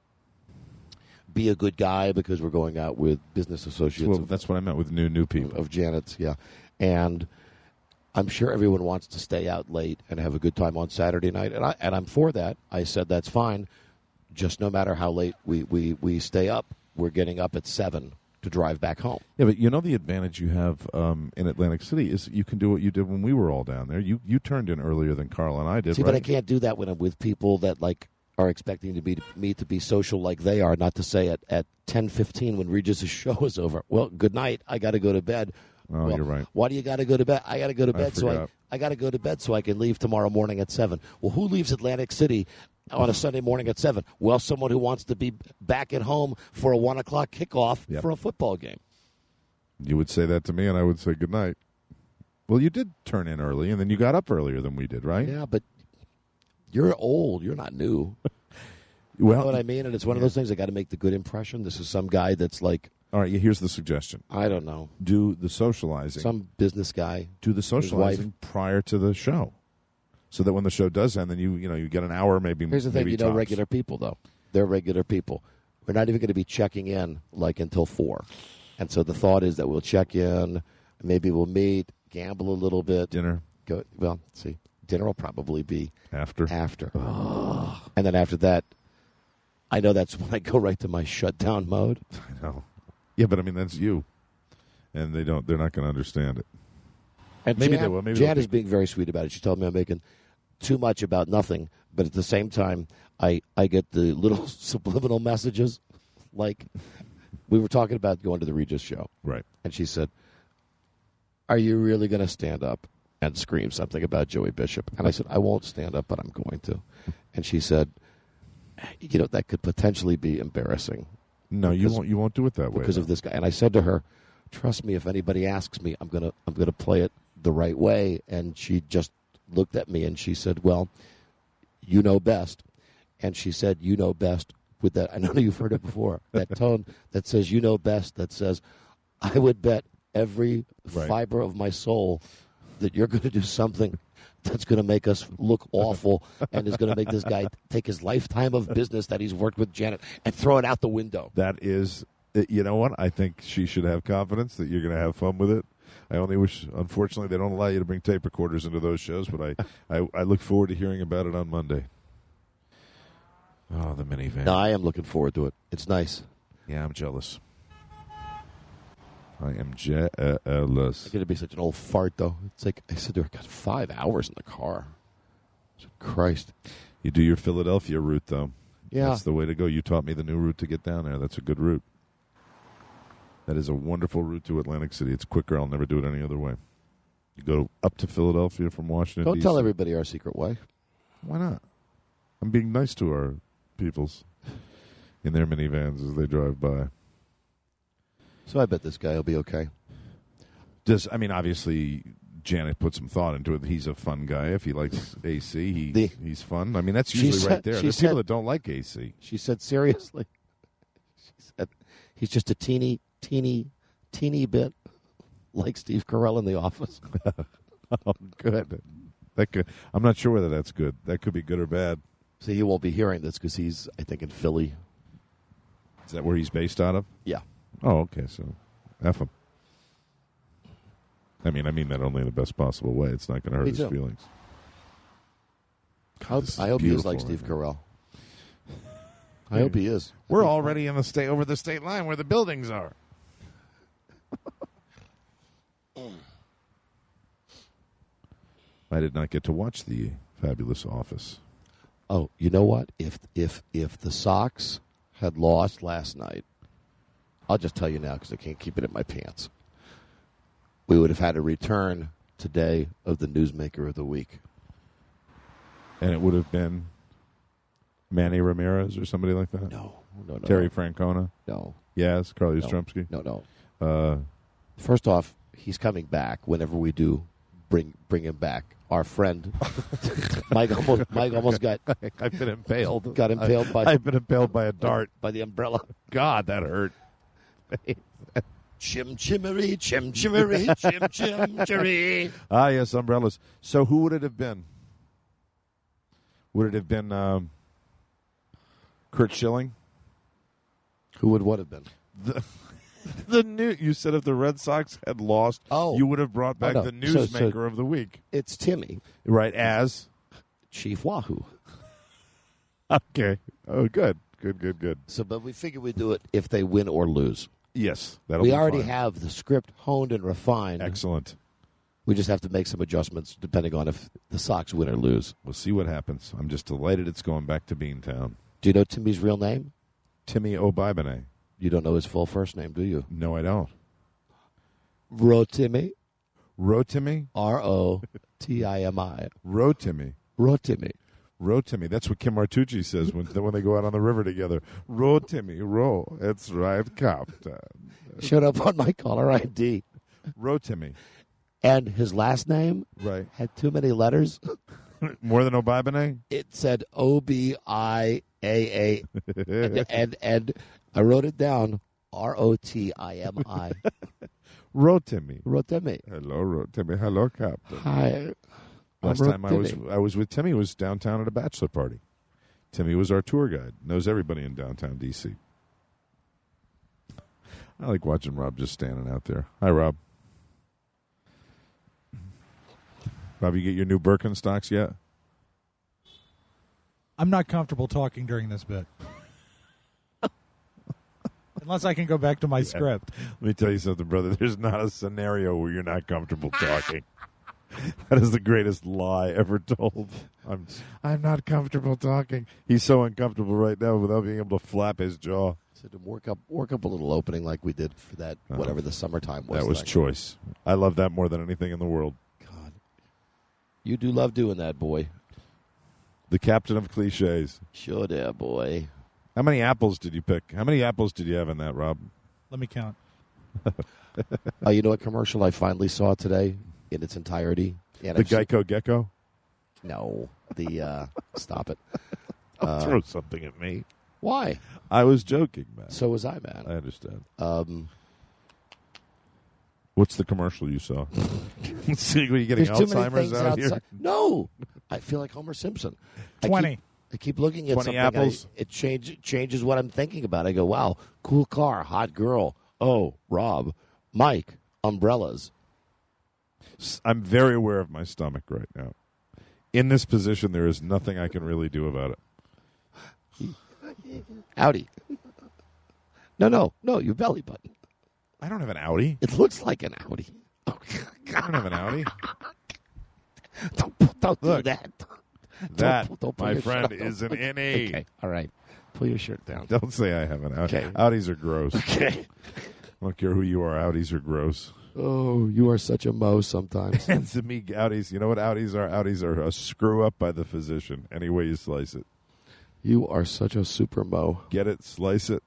be a good guy because we're going out with business associates Well, of, that's what I meant with new new people. of Janet's. Yeah, and I'm sure everyone wants to stay out late and have a good time on Saturday night, and I and I'm for that. I said that's fine. Just no matter how late we, we, we stay up, we're getting up at seven to drive back home. Yeah, but you know the advantage you have um, in Atlantic City is you can do what you did when we were all down there. You you turned in earlier than Carl and I did. See, right? but I can't do that when I'm with people that like are expecting to be me to be social like they are. Not to say at at ten fifteen when Regis' show is over. Well, good night. I got to go to bed. Oh, Well, you're right. Why do you got to go to bed? I got to go to I bed so I forgot. I got to go to bed so I can leave tomorrow morning at seven. Well, who leaves Atlantic City on a Sunday morning at seven? Well, someone who wants to be back at home for a one o'clock kickoff Yep. for a football game. You would say that to me, and I would say good night. Well, you did turn in early, and then you got up earlier than we did, right? Yeah, but you're old. You're not new. Well, You know what I mean? And it's one of those things. I got to make the good impression. This is some guy that's like, all right. Here's the suggestion: I don't know, do the socializing. some business guy. do the wife. socializing prior to the show, so that when the show does end, then you you know you get an hour, maybe. Here's the thing: maybe you know, tops. regular people though, they're regular people. We're not even going to be checking in like until four, and so the thought is that we'll check in, maybe we'll meet, gamble a little bit, dinner go. Well, see, dinner will probably be after. after, and then after that, I know that's when I go right to my shutdown mode. I know. Yeah, but I mean that's you, and they don't. They're not going to understand it. And Maybe Jan, they will. Maybe Jan they'll is being very sweet about it. She told me I'm making too much about nothing, but at the same time, I, I get the little subliminal messages. Like, we were talking about going to the Regis show. Right. And she said, are you really going to stand up and scream something about Joey Bishop. And I said, I won't stand up, but I'm going to. And she said, you know, that could potentially be embarrassing. No, you won't. You won't do it that way because though. of this guy. And I said to her, trust me, if anybody asks me, I'm gonna I'm gonna play it the right way. And she just looked at me and she said, well, you know best. And she said, you know best with that. I know you've heard it before. That tone that says, you know best, that says, I would bet every Right. fiber of my soul that you're going to do something that's going to make us look awful and is going to make this guy take his lifetime of business that he's worked with Janet and throw it out the window. That is, you know what? I think she should have confidence that you're going to have fun with it. I only wish, unfortunately, they don't allow you to bring tape recorders into those shows, but I, I, I look forward to hearing about it on Monday. Oh, the minivan. No, I am looking forward to it. It's nice. Yeah, I'm jealous. I am jealous. I'm going to be such an old fart, though. It's like, I said to her, I got five hours in the car. Christ. You do your Philadelphia route, though. Yeah. That's the way to go. You taught me the new route to get down there. That's a good route. That is a wonderful route to Atlantic City. It's quicker. I'll never do it any other way. You go up to Philadelphia from Washington, Don't D C tell everybody our secret way. Why not? I'm being nice to our peoples in their minivans as they drive by. So I bet this guy will be okay. Does I mean, obviously, Janet put some thought into it. He's a fun guy. If he likes A C, he The- he's fun. I mean, that's She usually said- right there. she There's said- people that don't like A C. She said, seriously? She said, he's just a teeny, teeny, teeny bit like Steve Carell in The Office. Oh, good. That could, I'm not sure whether that's good. That could be good or bad. See, he won't be hearing this because he's, I think, in Philly. Is that where he's based out of? Yeah. Oh, okay. So, F him. I mean, I mean that only in the best possible way. It's not going to hurt Me his too. feelings. I hope, This is I hope he is beautiful like Steve right now. Carell. I hope he is. We're already in the state over the state line where the buildings are. I did not get to watch the Fabulous Office. Oh, you know what? If if if the Sox had lost last night, I'll just tell you now because I can't keep it in my pants. We would have had a return today of the Newsmaker of the Week. And it would have been Manny Ramirez or somebody like that? No, no, no. Terry Francona? No. Yes, Carly No. Yastrzemski? No, no. Uh, First off, he's coming back whenever we do bring bring him back. Our friend Mike almost Mike almost got I've been impaled. got impaled by I've been impaled by a dart. by the umbrella. God, that hurt. Chim chimmery, chim chimmery, chim chim chimmery. Ah, yes, umbrellas. So who would it have been? Would it have been um, Kurt Schilling? Who would what have been? The, the new. You said if the Red Sox had lost, Oh. you would have brought back Oh, no. the So- so- newsmaker of the week, It's Timmy, right? As Chief Wahoo. okay. Oh, good, good, good, good. So, but we figured we'd do it if they win or lose. Yes, that'll we be already fine. have the script honed and refined. Excellent. We just have to make some adjustments depending on if the Sox win or lose. We'll see what happens. I'm just delighted it's going back to Beantown. Do you know Timmy's real name? Timmy O'Bibene. You don't know his full first name, do you? No, I don't. Rotimi. Rotimi? R O T I M I. Rotimi. Rotimi. Rotimi. That's what Kim Martucci says when when they go out on the river together. Rotimi, row. It's right, Captain. Showed up on my caller I D. Rotimi. And his last name Right. had too many letters. More than O'Bibene? It said O B I A A. And, and, and I wrote it down. R O T I M I. Rotimi. Rotimi. Hello, Rotimi. Hello, Captain. Hi. Last I'm time I was Rotimi. I was with Timmy was downtown at a bachelor party. Timmy was our tour guide. Knows everybody in downtown D C. I like watching Rob just standing out there. Hi, Rob. Rob, you get your new Birkenstocks yet? I'm not comfortable talking during this bit. Unless I can go back to my script. Let me tell you something, brother. There's not a scenario where you're not comfortable talking. That is the greatest lie ever told. I'm I'm not comfortable talking. He's so uncomfortable right now without being able to flap his jaw. So to work up, work up a little opening like we did for that, Oh. whatever the summertime was. That was thing. choice. I love that more than anything in the world. God. You do love doing that, boy. The captain of cliches. Sure there, boy. How many apples did you pick? How many apples did you have in that, Rob? Let me count. Oh, you know what commercial I finally saw today in its entirety? And The I've seen- Geico Gecko? No. The, uh, stop it. Don't Uh, throw something at me. Why? I was joking, man. So was I, man. I understand. Um, What's the commercial you saw? See, are you getting there's too many Alzheimer's things out outside. here? No. I feel like Homer Simpson. I twenty. keep, I keep looking at twenty something. apples? I, it change, changes what I'm thinking about. I go, wow, cool car, hot girl. Oh, Rob, Mike, umbrellas. S- I'm very aware of my stomach right now. In this position, there is nothing I can really do about it. Audi. No, no, no, your belly button. I don't have an Audi. It looks like an Audi. I don't have an Audi. Don't, don't do Look, that. That, Don't- don't pull my your friend, shirt down. is an innie. Okay, all right. Pull your shirt down. Don't say I have an Audi. Okay. Audis are gross. Okay. I don't care who you are. Audis are gross. Oh, you are such a mo sometimes. And to me, Audis, you know what Audis are? Audis are a screw up by the physician, any way you slice it. You are such a super mo. Get it? Slice it.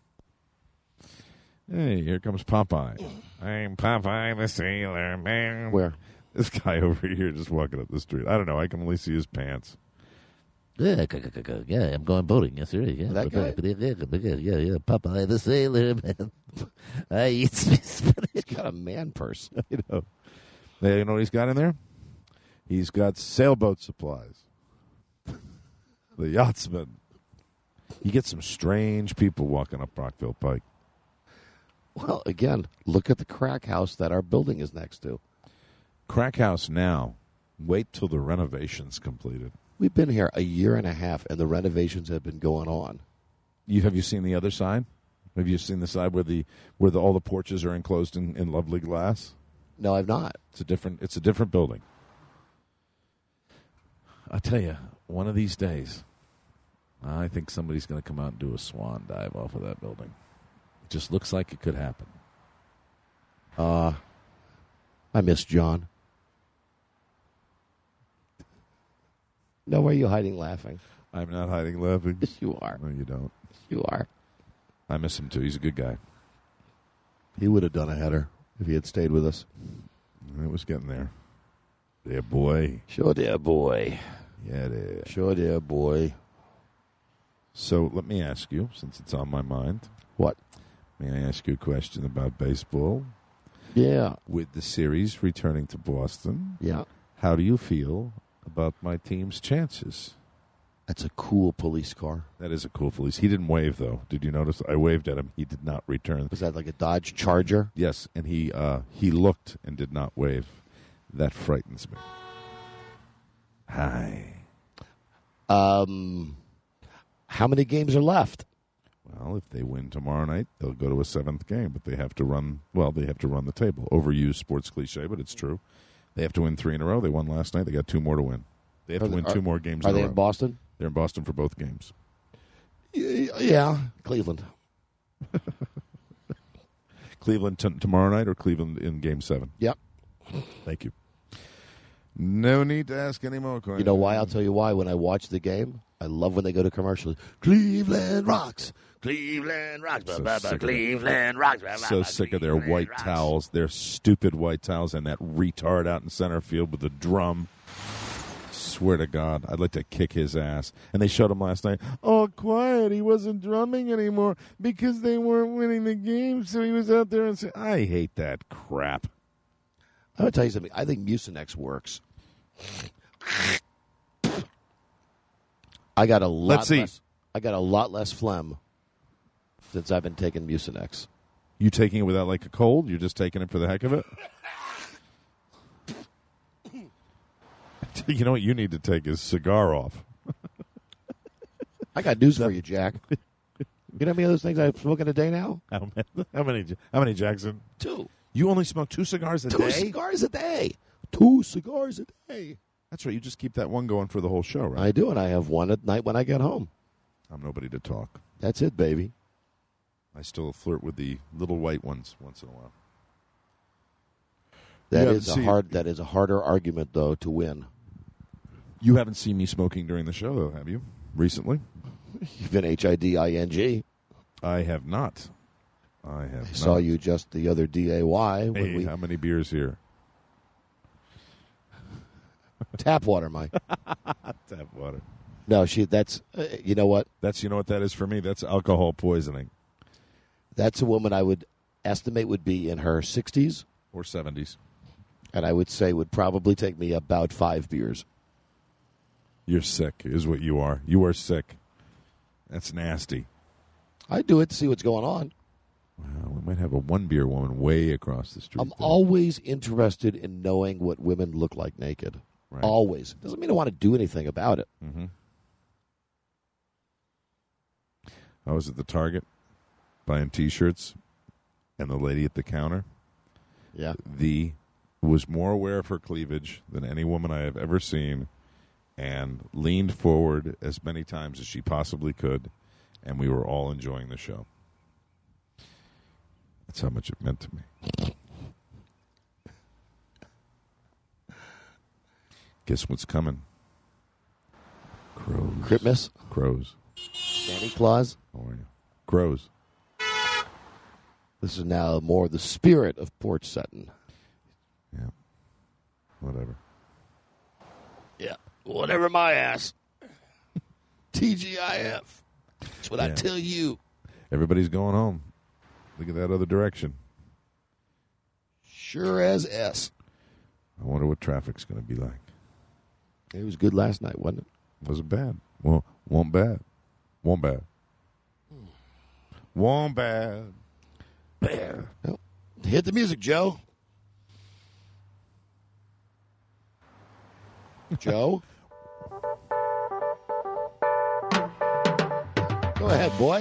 Hey, here comes Popeye. I'm Popeye the Sailor Man. Where? This guy over here just walking up the street. I don't know. I can only see his pants. Yeah, c- c- c- yeah, I'm going boating. Yes, sir. Yeah, That guy? Yeah, yeah, yeah. Popeye the Sailor Man. I eat spinach. He's got a man purse. You know. Hey, you know what he's got in there? He's got sailboat supplies. The yachtsman. You get some strange people walking up Rockville Pike. Well, again, look at the crack house that our building is next to. Crack house now. Wait till the renovation's completed. We've been here a year and a half, and the renovations have been going on. You have you seen the other side? Have you seen the side where the where the, all the porches are enclosed in, in lovely glass? No, I've not. It's a different it's a different building. I tell you, one of these days, I think somebody's going to come out and do a swan dive off of that building. It just looks like it could happen. Uh, I miss John. No, why are you hiding laughing? I'm not hiding laughing. Yes, you are. No, you don't. You are. I miss him too. He's a good guy. He would have done a header if he had stayed with us. It was getting there. Yeah, boy. Sure, dear boy. Yeah, it is. Sure, dear boy. So let me ask you, since it's on my mind. What? May I ask you a question about baseball? Yeah. With the series returning to Boston, Yeah. how do you feel about my team's chances? That's a cool police car. That is a cool police. He didn't wave, though. Did you notice? I waved at him. He did not return. Was that like a Dodge Charger? Yes, and he uh, he looked and did not wave. That frightens me. Hi. Um, how many games are left? Well, if they win tomorrow night, they'll go to a seventh game, but they have to run, well, they have to run the table. Overused sports cliche, but it's true. They have to win three in a row. They won last night. They got two more to win. They have Are to they- win are- two more games Are in they a row. in Boston? They're in Boston for both games. Y- Yeah. Cleveland. Cleveland t- tomorrow night or Cleveland in game seven? Yep. Thank you. No need to ask any more questions. You know why? I'll tell you why. When I watch the game, I love when they go to commercials. Cleveland rocks. Cleveland rocks. Blah, So blah, sick blah. of it. Cleveland rocks. Blah, blah, So blah. sick of their Cleveland white rocks. towels, their stupid white towels, and that retard out in center field with the drum. Swear to God, I'd like to kick his ass. And they showed him last night. Oh, quiet! He wasn't drumming anymore because they weren't winning the game, so he was out there and said, "I hate that crap." I'm going to tell you something. I think Mucinex works. I got a lot Let's see. less. I got a lot less phlegm since I've been taking Mucinex. You taking it without like a cold? You're just taking it for the heck of it? You know what you need to take is cigar off. I got news for you, Jack. You know how many of those things I've smoked in a day now? How many? How many? How many, Jackson? Two. You only smoke two cigars a Two day? cigars a day. Two cigars a day. That's right. You just keep that one going for the whole show, right? I do, and I have one at night when I get home. I'm nobody to talk. That's it, baby. I still flirt with the little white ones once in a while. That Yeah, is a see- hard. That is a harder argument, though, to win. You haven't seen me smoking during the show, though, have you? Recently? You've been H I D I N G. I have not. I have I not. saw you just the other D A Y. When Hey, we how many beers here? tap water, Mike. Tap water. No, she. That's uh, you know what? That's you know what that is for me. That's alcohol poisoning That's a woman I would estimate would be in her sixties, or seventies. and I would say would probably take me about five beers. You're sick, is what you are. You are sick. That's nasty. I do it to see what's going on. Wow, we might have a one beer woman way across the street. I'm always interested in knowing what women look like naked. Right. Always. Doesn't mean I want to do anything about it. Mm-hmm. I was at the Target buying T-shirts, and the lady at the counter, Yeah. the was more aware of her cleavage than any woman I have ever seen, and leaned forward as many times as she possibly could, and we were all enjoying the show. That's how much it meant to me. Guess what's coming? Crows. Christmas? Crows. Santa Claus? How are you? Crows. This is now more the spirit of porch setting. Yeah. Whatever. Yeah. Whatever my ass. T G I F. That's what I Yeah. tell you. Everybody's going home. Look at that other direction. Sure as S. I wonder what traffic's going to be like. It was good last night, wasn't it? Wasn't bad. Well, won't bad. Won't bad. Won't bad. Bear. Well, hit the music, Joe. Joe? Go ahead, boy.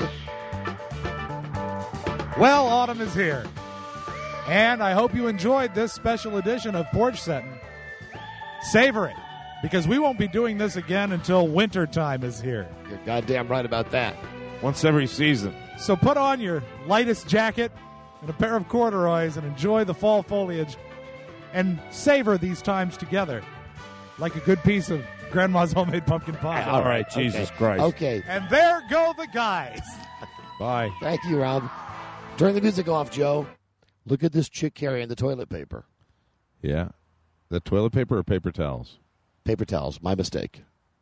Well, autumn is here. And I hope you enjoyed this special edition of Porch Setting. Savor it, because we won't be doing this again until winter time is here. You're goddamn right about that. Once every season. So put on your lightest jacket and a pair of corduroys and enjoy the fall foliage and savor these times together like a good piece of Grandma's homemade pumpkin pie. All right, Jesus okay. Christ. Okay. And there go the guys. Bye. Thank you, Rob. Turn the music off, Joe. Look at this chick carrying the toilet paper. Yeah. That toilet paper or paper towels? Paper towels. My mistake.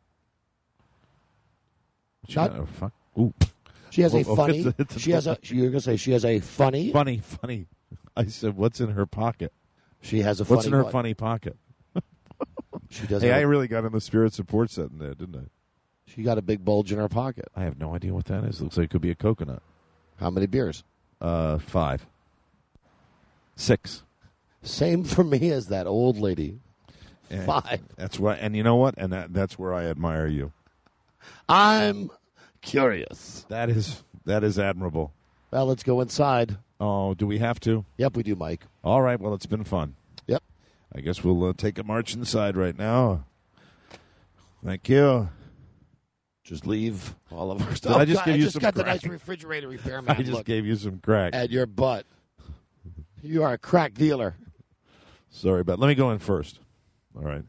She Not- got- oh, fuck. Ooh. She has a Oh, funny. it's a- it's a- she has a. You're gonna say she has a funny. Funny, funny. I said, what's in her pocket? She has a funny. What's in her butt. funny pocket? She does. Hey, have I a- really got in the spirit support setting there, didn't I? She got a big bulge in her pocket. I have no idea what that is. Looks like it could be a coconut. How many beers? Uh, five. Six. Same for me as that old lady. And Five. That's right. And you know what? And that, that's where I admire you. I'm curious. That is that is admirable. Well, let's go inside. Oh, do we have to? Yep, we do, Mike. All right. Well, it's been fun. Yep. I guess we'll uh, take a march inside right now. Thank you. Just leave all of our Did stuff. I just God, give I you just some got the crack? nice refrigerator repairman I just look gave you some crack. at your butt. You are a crack dealer. Sorry about. Let me go in first. All right.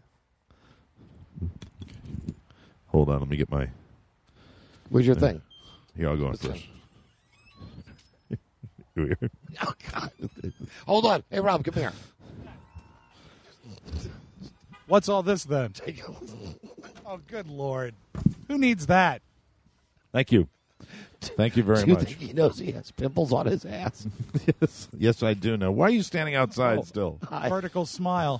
Hold on. Let me get my. Where's your thing? Here, I'll go in What's first. Weird. Oh, God. Hold on. Hey, Rob, come here. What's all this then? Oh, good Lord. Who needs that? Thank you. Thank you very Do you much. think he knows he has pimples on his ass? yes, yes, I do know. Why are you standing outside Oh. still? Hi. Vertical smile.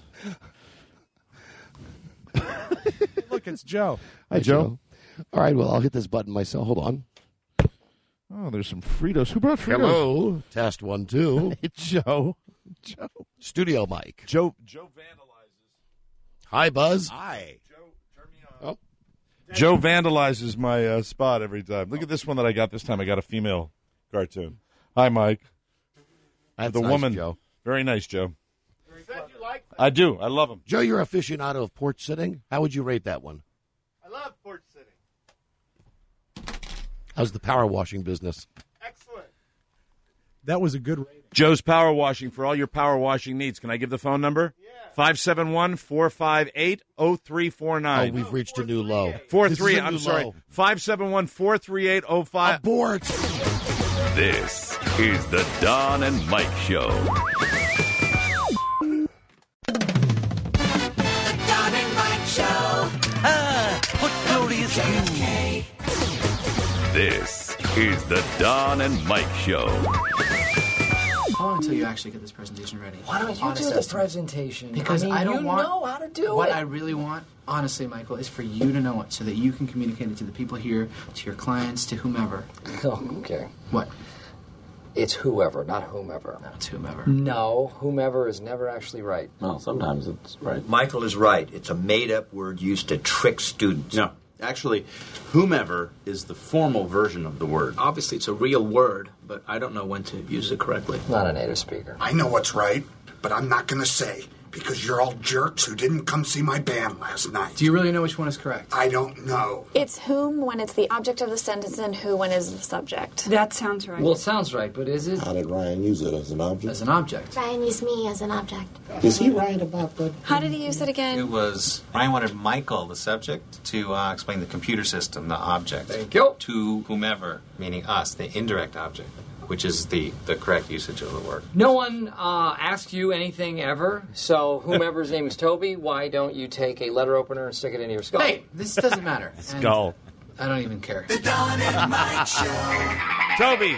Look, it's Joe. Hi, Joe. All right, well, I'll hit this button myself. Hold on. Oh, there's some Fritos. Who brought Fritos? Hello. Test one, two. Hey, Joe. Joe. Studio mic. Joe. Joe vandalizes. Hi, Buzz. Hi. Joe, turn me on. Oh. Joe vandalizes my uh, spot every time. Look at this one that I got this time. I got a female cartoon. Hi, Mike. That's the nice, woman. Joe. Very nice, Joe. I do. I love him. Joe, you're an aficionado of porch sitting. How would you rate that one? I love porch sitting. How's the power washing business? Excellent. That was a good rating. Joe's Power Washing for all your power washing needs. Can I give the phone number? Yeah. five seven one, four five eight, zero three four nine. Oh, we've reached a new low. Four This three. is a I'm new sorry. low. Five seven one four three eight zero five. Abort. This is the Don and Mike Show. Don and Mike Show. Ah, what glorious you. This is the Don and Mike Show. How long until you actually get this presentation ready? Why don't you Honest do the estimate. presentation? Because I, mean, I don't you want. know how to do what it. I really want, honestly, Michael, is for you to know it, so that you can communicate it to the people here, to your clients, to whomever. Oh, okay. What? It's whoever, not whomever. No, it's whomever. No, whomever is never actually right. Well, sometimes it's right. Michael is right. It's a made-up word used to trick students. No. Actually, whomever is the formal version of the word. Obviously, it's a real word, but I don't know when to use it correctly. Not a native speaker. I know what's right, but I'm not going to say, because you're all jerks who didn't come see my band last night. Do you really know which one is correct? I don't know. It's whom when it's the object of the sentence and who when it's the subject. That sounds right. Well, it sounds right, but is it? How did Ryan use it as an object? As an object. Ryan used me as an object. Is he right about that? How did he use it again? It was, Ryan wanted Michael, the subject, to uh, explain the computer system, the object. Thank you. To whomever, meaning us, the indirect object, which is the, the correct usage of the word. No one uh, asked you anything ever, so whomever's name is Toby, why don't you take a letter opener and stick it into your skull? Hey, this doesn't matter. Skull. And I don't even care. The Don and Mike Show. Toby.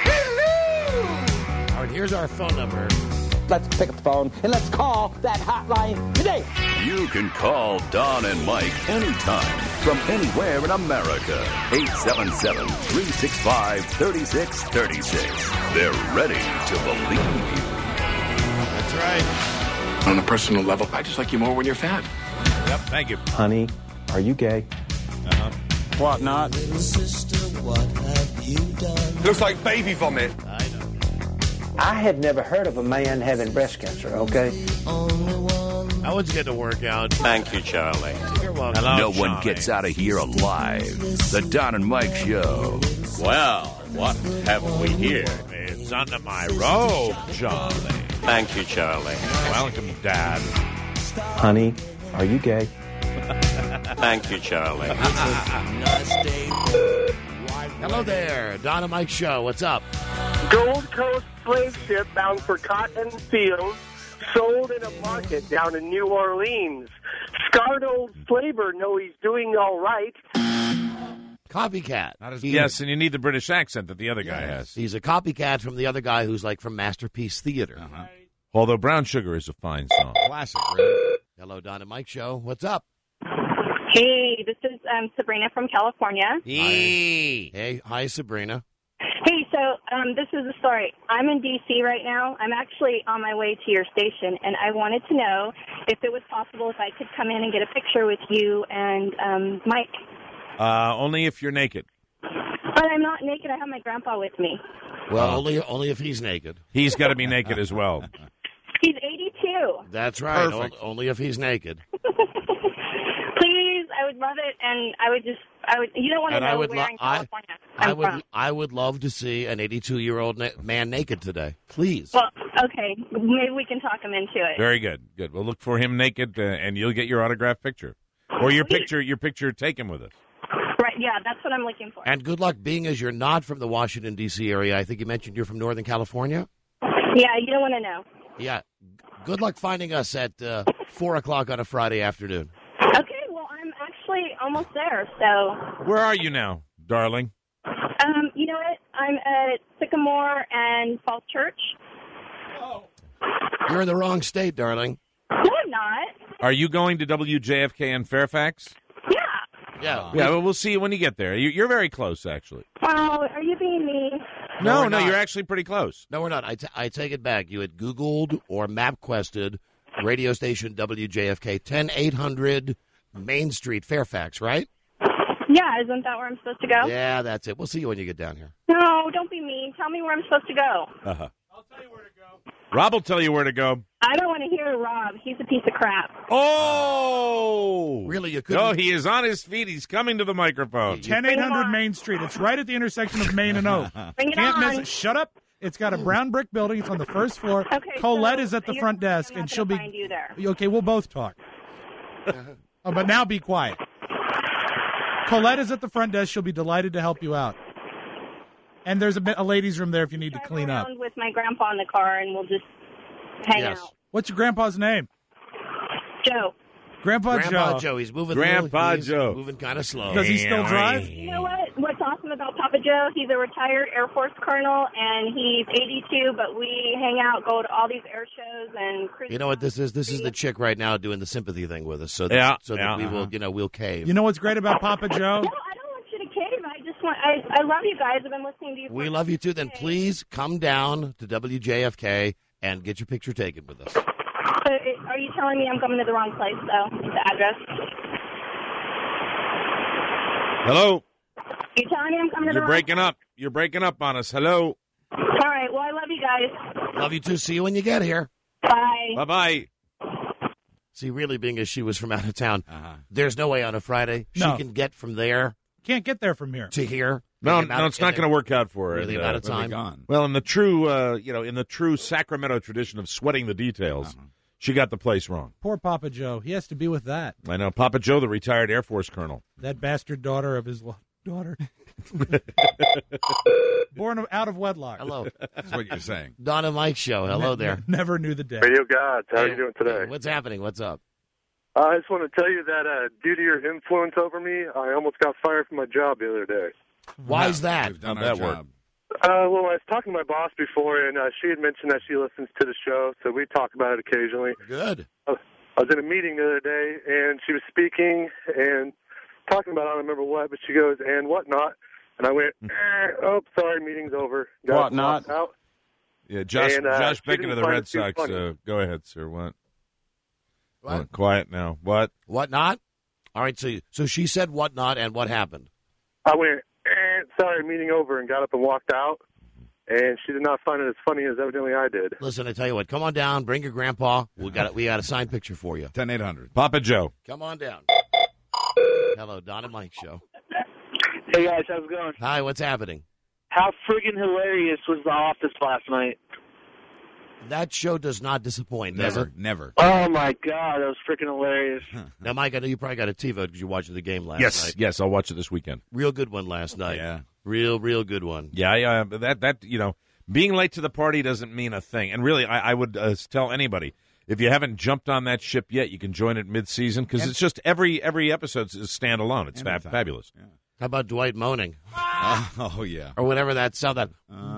All right, here's our phone number. Let's pick up the phone and let's call that hotline today. You can call Don and Mike anytime from anywhere in America. eight seven seven, three six five, three six three six. They're ready to believe you. That's right. On a personal level, I just like you more when you're fat. Yep, thank you. Honey, are you gay? Uh-huh. What not? Little sister, what have you done? Looks like baby vomit. I know. I had never heard of a man having breast cancer, okay? That one's getting to work out. Thank you, Charlie. You're welcome. Hello, No one Charlie. gets out of here alive. The Don and Mike Show. Well, what have we here? It's under my robe, Charlie. Thank you, Charlie. Welcome, Dad. Honey, are you gay? Thank you, Charlie. Hello there, Don and Mike Show. What's up? Gold Coast slave ship bound for cotton fields, sold in a market down in New Orleans. Scarred old slaver know he's doing all right. Copycat. He- Yes, and you need the British accent that the other guy has. He's a copycat from the other guy who's like from Masterpiece Theater. Uh-huh. Although Brown Sugar is a fine song. Classic, really. Hello, Don and Mike Show. What's up? Hey, this is um, Sabrina from California. Hey. Hey, hi, Sabrina. Hey, so um, this is the story. I'm in D C right now. I'm actually on my way to your station, and I wanted to know if it was possible if I could come in and get a picture with you and um, Mike. Uh, only if you're naked. But I'm not naked. I have my grandpa with me. Well, only only if he's naked. He's got to be naked as well. He's eighty-two. That's right. Perfect. O- only if he's naked. Please, I would love it, and I would just, I would. You don't want to And know I would where lo- in I- California I I'm would from. I would love to see an eighty-two-year-old na- man naked today. Please. Well, okay, maybe we can talk him into it. Very good. Good. We'll look for him naked, uh, and you'll get your autographed picture. Or your picture, your picture taken with us. Right, yeah, that's what I'm looking for. And good luck being as you're not from the Washington, D C area. I think you mentioned you're from Northern California. Yeah, you don't want to know. Yeah. Good luck finding us at uh, four o'clock on a Friday afternoon. Okay, well, I'm actually almost there, so. Where are you now, darling? Um, you know what? I'm at Sycamore and Falls Church. You're in the wrong state, darling. No, I'm not. Are you going to W J F K in Fairfax? Yeah. Yeah. Yeah, well, we'll see you when you get there. You- You're very close, actually. Oh, are you being mean? No, we're no, not. you're actually pretty close. No, we're not. I, t- I take it back. You had Googled or MapQuested radio station W J F K, ten eight hundred Main Street, Fairfax, right? Yeah, isn't that where I'm supposed to go? Yeah, that's it. We'll see you when you get down here. No, don't be mean. Tell me where I'm supposed to go. Uh-huh. Rob will tell you where to go. I don't want to hear Rob. He's a piece of crap. Oh! Really, you No, he is on his feet. He's coming to the microphone. ten eight hundred Main Street. It's right at the intersection of Main and Oak. Bring it Can't on. miss it. Shut up. It's got a brown brick building. It's on the first floor. Okay, Colette so is at the you're front telling me desk, I'm and not she'll gonna be. find you there. Okay, we'll both talk. Oh, but now be quiet. Colette is at the front desk. She'll be delighted to help you out. And there's a, bit, a ladies' room there if you need to clean up. Around with my grandpa in the car, and we'll just hang Yes. out. What's your grandpa's name? Joe. Grandpa, Grandpa Joe. Joe. He's moving. Grandpa he's Joe. moving kind of slow. Does he still drive? You know what? What's awesome about Papa Joe? He's a retired Air Force colonel, and he's eighty-two. But we hang out, go to all these air shows, and Chris. You know what this is? This is the chick right now doing the sympathy thing with us. So that, Yeah, so that yeah, we will, uh-huh. you know, we'll cave. You know what's great about Papa Joe? No, I don't want you to cave. I just want. I, I love you guys. I've been listening to you. We for love you too. Then please come down to W J F K and get your picture taken with us. So, are you telling me I'm coming to the wrong place, though? The address. Hello. You telling me I'm coming to the You're wrong breaking up. You're breaking up on us. Hello. All right. Well, I love you guys. Love you too. See you when you get here. Bye. Bye bye. See, really being as she was from out of town, there's no way on a Friday No. she can get from there Can't get there from here. to here. No, In the amount no, of- it's not in going to work out for her. the- the And, amount uh, of time. Well, in the true, uh, you know, in the true Sacramento tradition of sweating the details, she got the place wrong. Poor Papa Joe. He has to be with that. I know. Papa Joe, the retired Air Force colonel. That bastard daughter of his lo- daughter. Born of, out of wedlock. Hello. That's what you're saying. Don and Mike show. Hello there. Never knew the day. Radio Gods, how are Hey, you doing today? What's happening? What's up? Uh, I just want to tell you that uh, due to your influence over me, I almost got fired from my job the other day. Why's that? We've done How'd our that work? job. Uh, well, I was talking to my boss before, and uh, she had mentioned that she listens to the show, so we talk about it occasionally. Good. Uh, I was in a meeting the other day, and she was speaking and talking about I don't remember what, but she goes, and whatnot. And I went, eh, oh, sorry, meeting's over. Got What not? walked Out. Yeah, Josh, And, uh, Josh she Bacon didn't of the find Red it too Sox. funny. Uh, go ahead, sir. What? What? Oh, quiet now. What? What not? All right. So, so she said what not, and what happened? I went, eh, sorry, meeting over, and got up and walked out. And she did not find it as funny as evidently I did. Listen, I tell you what. Come on down. Bring your grandpa. We got we got a signed picture for you. ten eight hundred. Papa Joe. Come on down. Hello, Don and Mike show. Hey guys, how's it going? Hi. What's happening? How friggin' hilarious was The Office last night? That show does not disappoint, does Never, it? never. Oh my god, that was freaking hilarious. Now, Mike, I know you probably got a TiVo because you were watching the game last Yes, night. yes. I'll watch it this weekend. Real good one last night. Yeah. Real, real good one. Yeah, yeah. But that that you know, being late to the party doesn't mean a thing. And really, I, I would uh, tell anybody, if you haven't jumped on that ship yet, you can join it mid-season because And- it's just every every episode is standalone. It's fab, Anytime. fabulous. Yeah. How about Dwight moaning? Oh, oh, yeah. Or whatever that sound that.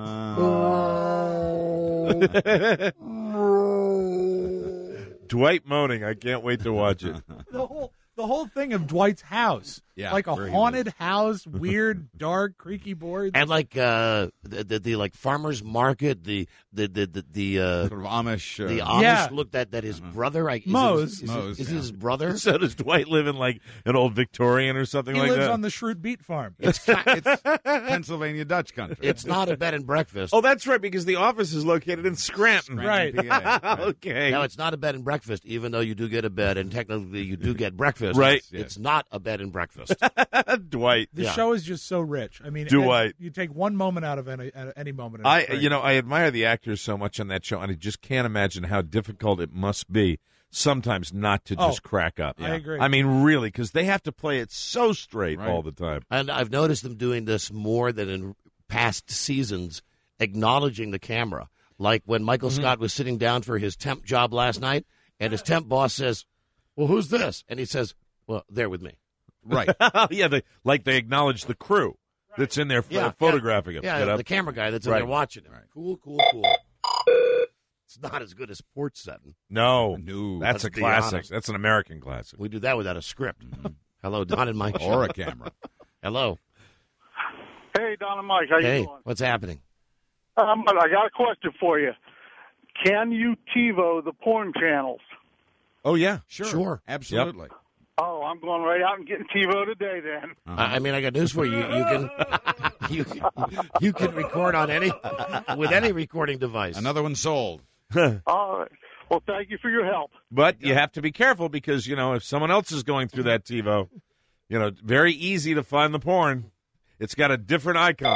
Dwight moaning. I can't wait to watch it. The whole the whole thing of Dwight's house. Yeah, like a very haunted house, weird, dark, creaky boards. And like uh, the, the the like farmers market, the the the the, the uh, Sort of Amish. Uh, the Amish Yeah. look that that his brother, I, is Mose. it, is, Mose, it, is yeah. it his brother? So does Dwight live in like an old Victorian or something he like lives that? on the Schrute Beet Farm. it's, it's Pennsylvania Dutch country. It's not a bed and breakfast. Oh, that's right, because the office is located in Scranton. Right. P A, right. Okay. Now, it's not a bed and breakfast, even though you do get a bed, and technically you do get breakfast. Right. It's, it's not a bed and breakfast. Dwight. The Yeah. show is just so rich. I mean, Dwight. and you take one moment out of any at any moment. and I, it's great. you know, I admire the actors so much on that show, and I just can't imagine how difficult it must be sometimes not to just Oh, crack up. I agree. I mean, really, because they have to play it so straight Right. all the time. And I've noticed them doing this more than in past seasons, acknowledging the camera. Like when Michael Mm-hmm. Scott was sitting down for his temp job last night, and his temp boss says, "Well, who's this?" And he says, "Well, they're with me." Right. yeah, they, like they acknowledge the crew that's in there Yeah, photographing him. Yeah, Get up. the camera guy that's in Right. there watching him. Right. Cool, cool, cool. It's not as good as Sports Setting. No, No. that's let's a be classic. honest. That's an American classic. We do that without a script. Hello, Don and Mike. Or a camera. Hello. Hey, Don and Mike, how you Hey, doing? what's happening? Um, I got a question for you. Can you TiVo the porn channels? Oh yeah, Sure. Sure. Absolutely. Oh, I'm going right out and getting TiVo today then. I I mean, I got news for you. You can, you can, you can record on any, with any recording device. Another one sold. All right. Well, thank you for your help. But you have to be careful because, you know, if someone else is going through that TiVo, you know, very easy to find the porn. It's got a different icon.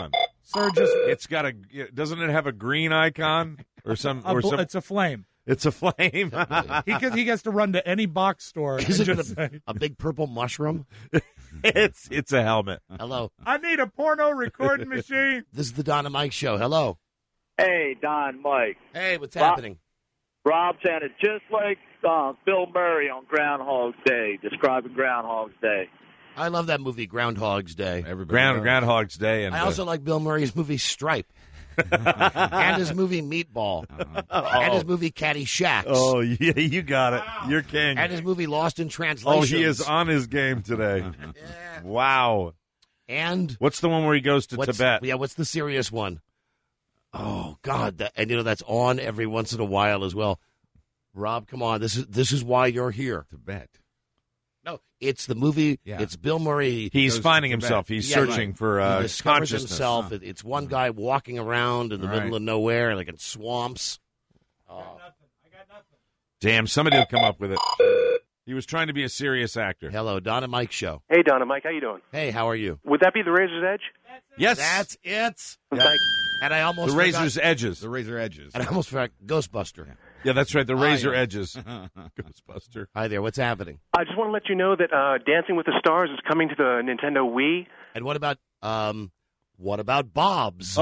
Sir, just It's got a. Doesn't it have a green icon or some? a Or bl- some? it's a flame. It's a flame. He gets, he gets to run to any box store. And Is it just a, say, a big purple mushroom? it's it's a helmet. Hello. I need a porno recording machine. This is the Don and Mike Show. Hello. Hey, Don, Mike. Hey, what's Rob- happening? Rob sounded just like uh, Bill Murray on Groundhog Day, describing Groundhog's Day. I love that movie, Groundhog's Day. Ground Groundhog's Day, and I uh, also like Bill Murray's movie Stripe. And his movie Meatball. Uh-huh. And his movie Caddyshack. Oh yeah, you got it. You're king. And his movie Lost in Translation. Oh, he is on his game today. Wow. And what's the one where he goes to what's, Tibet? Yeah, what's the serious one? Oh God, that, and you know that's on every once in a while as well. Rob, come on, this is this is why you're here. Tibet. No, it's the movie. Yeah. It's Bill Murray. He's finding himself. He's Yeah, searching right. for uh, he discovers consciousness. himself. It- It's one guy walking around in the All middle right. of nowhere, like in swamps. Damn, somebody will come up with it. He was trying to be a serious actor. Hello, Don and Mike Show. Hey, Don and Mike, how you doing? Hey, how are you? Would that be the Razor's Edge? Yes, That's it. Thank And I almost the forgot- razor's edges. The razor edges. And I almost forgot Ghostbuster. Yeah, that's right. The Oh, razor yeah. edges. Ghostbuster. Hi there. What's happening? I just want to let you know that uh, Dancing with the Stars is coming to the Nintendo Wii. And what about um, what about Bob's?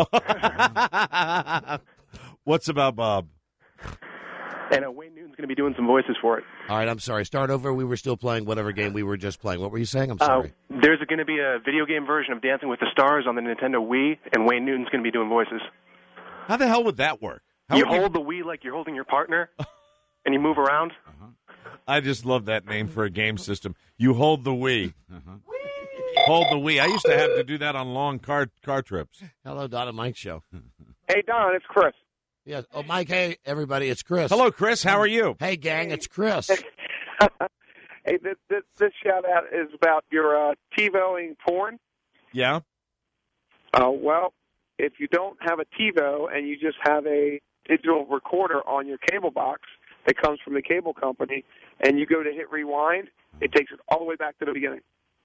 What's about Bob? And uh, Wayne Newton's going to be doing some voices for it. All right, I'm sorry. Start over. We were still playing whatever game we were just playing. What were you saying? I'm Uh, sorry. there's going to be a video game version of Dancing with the Stars on the Nintendo Wii, and Wayne Newton's going to be doing voices. How the hell would that work? How you would hold the Wii like you're holding your partner, and you move around. I just love that name for a game system. You hold the Wii. Hold the Wii. I used to have to do that on long car car trips. Hello, Don and Mike Show. Hey, Don, it's Chris. Yes. Oh, Mike. Hey, everybody. It's Chris. Hello, Chris. How are you? Hey, gang. It's Chris. Hey, this, this, this shout out is about your uh, TiVoing porn. Yeah. Uh, well, if you don't have a TiVo and you just have a digital recorder on your cable box that comes from the cable company, and you go to hit rewind, it takes it all the way back to the beginning.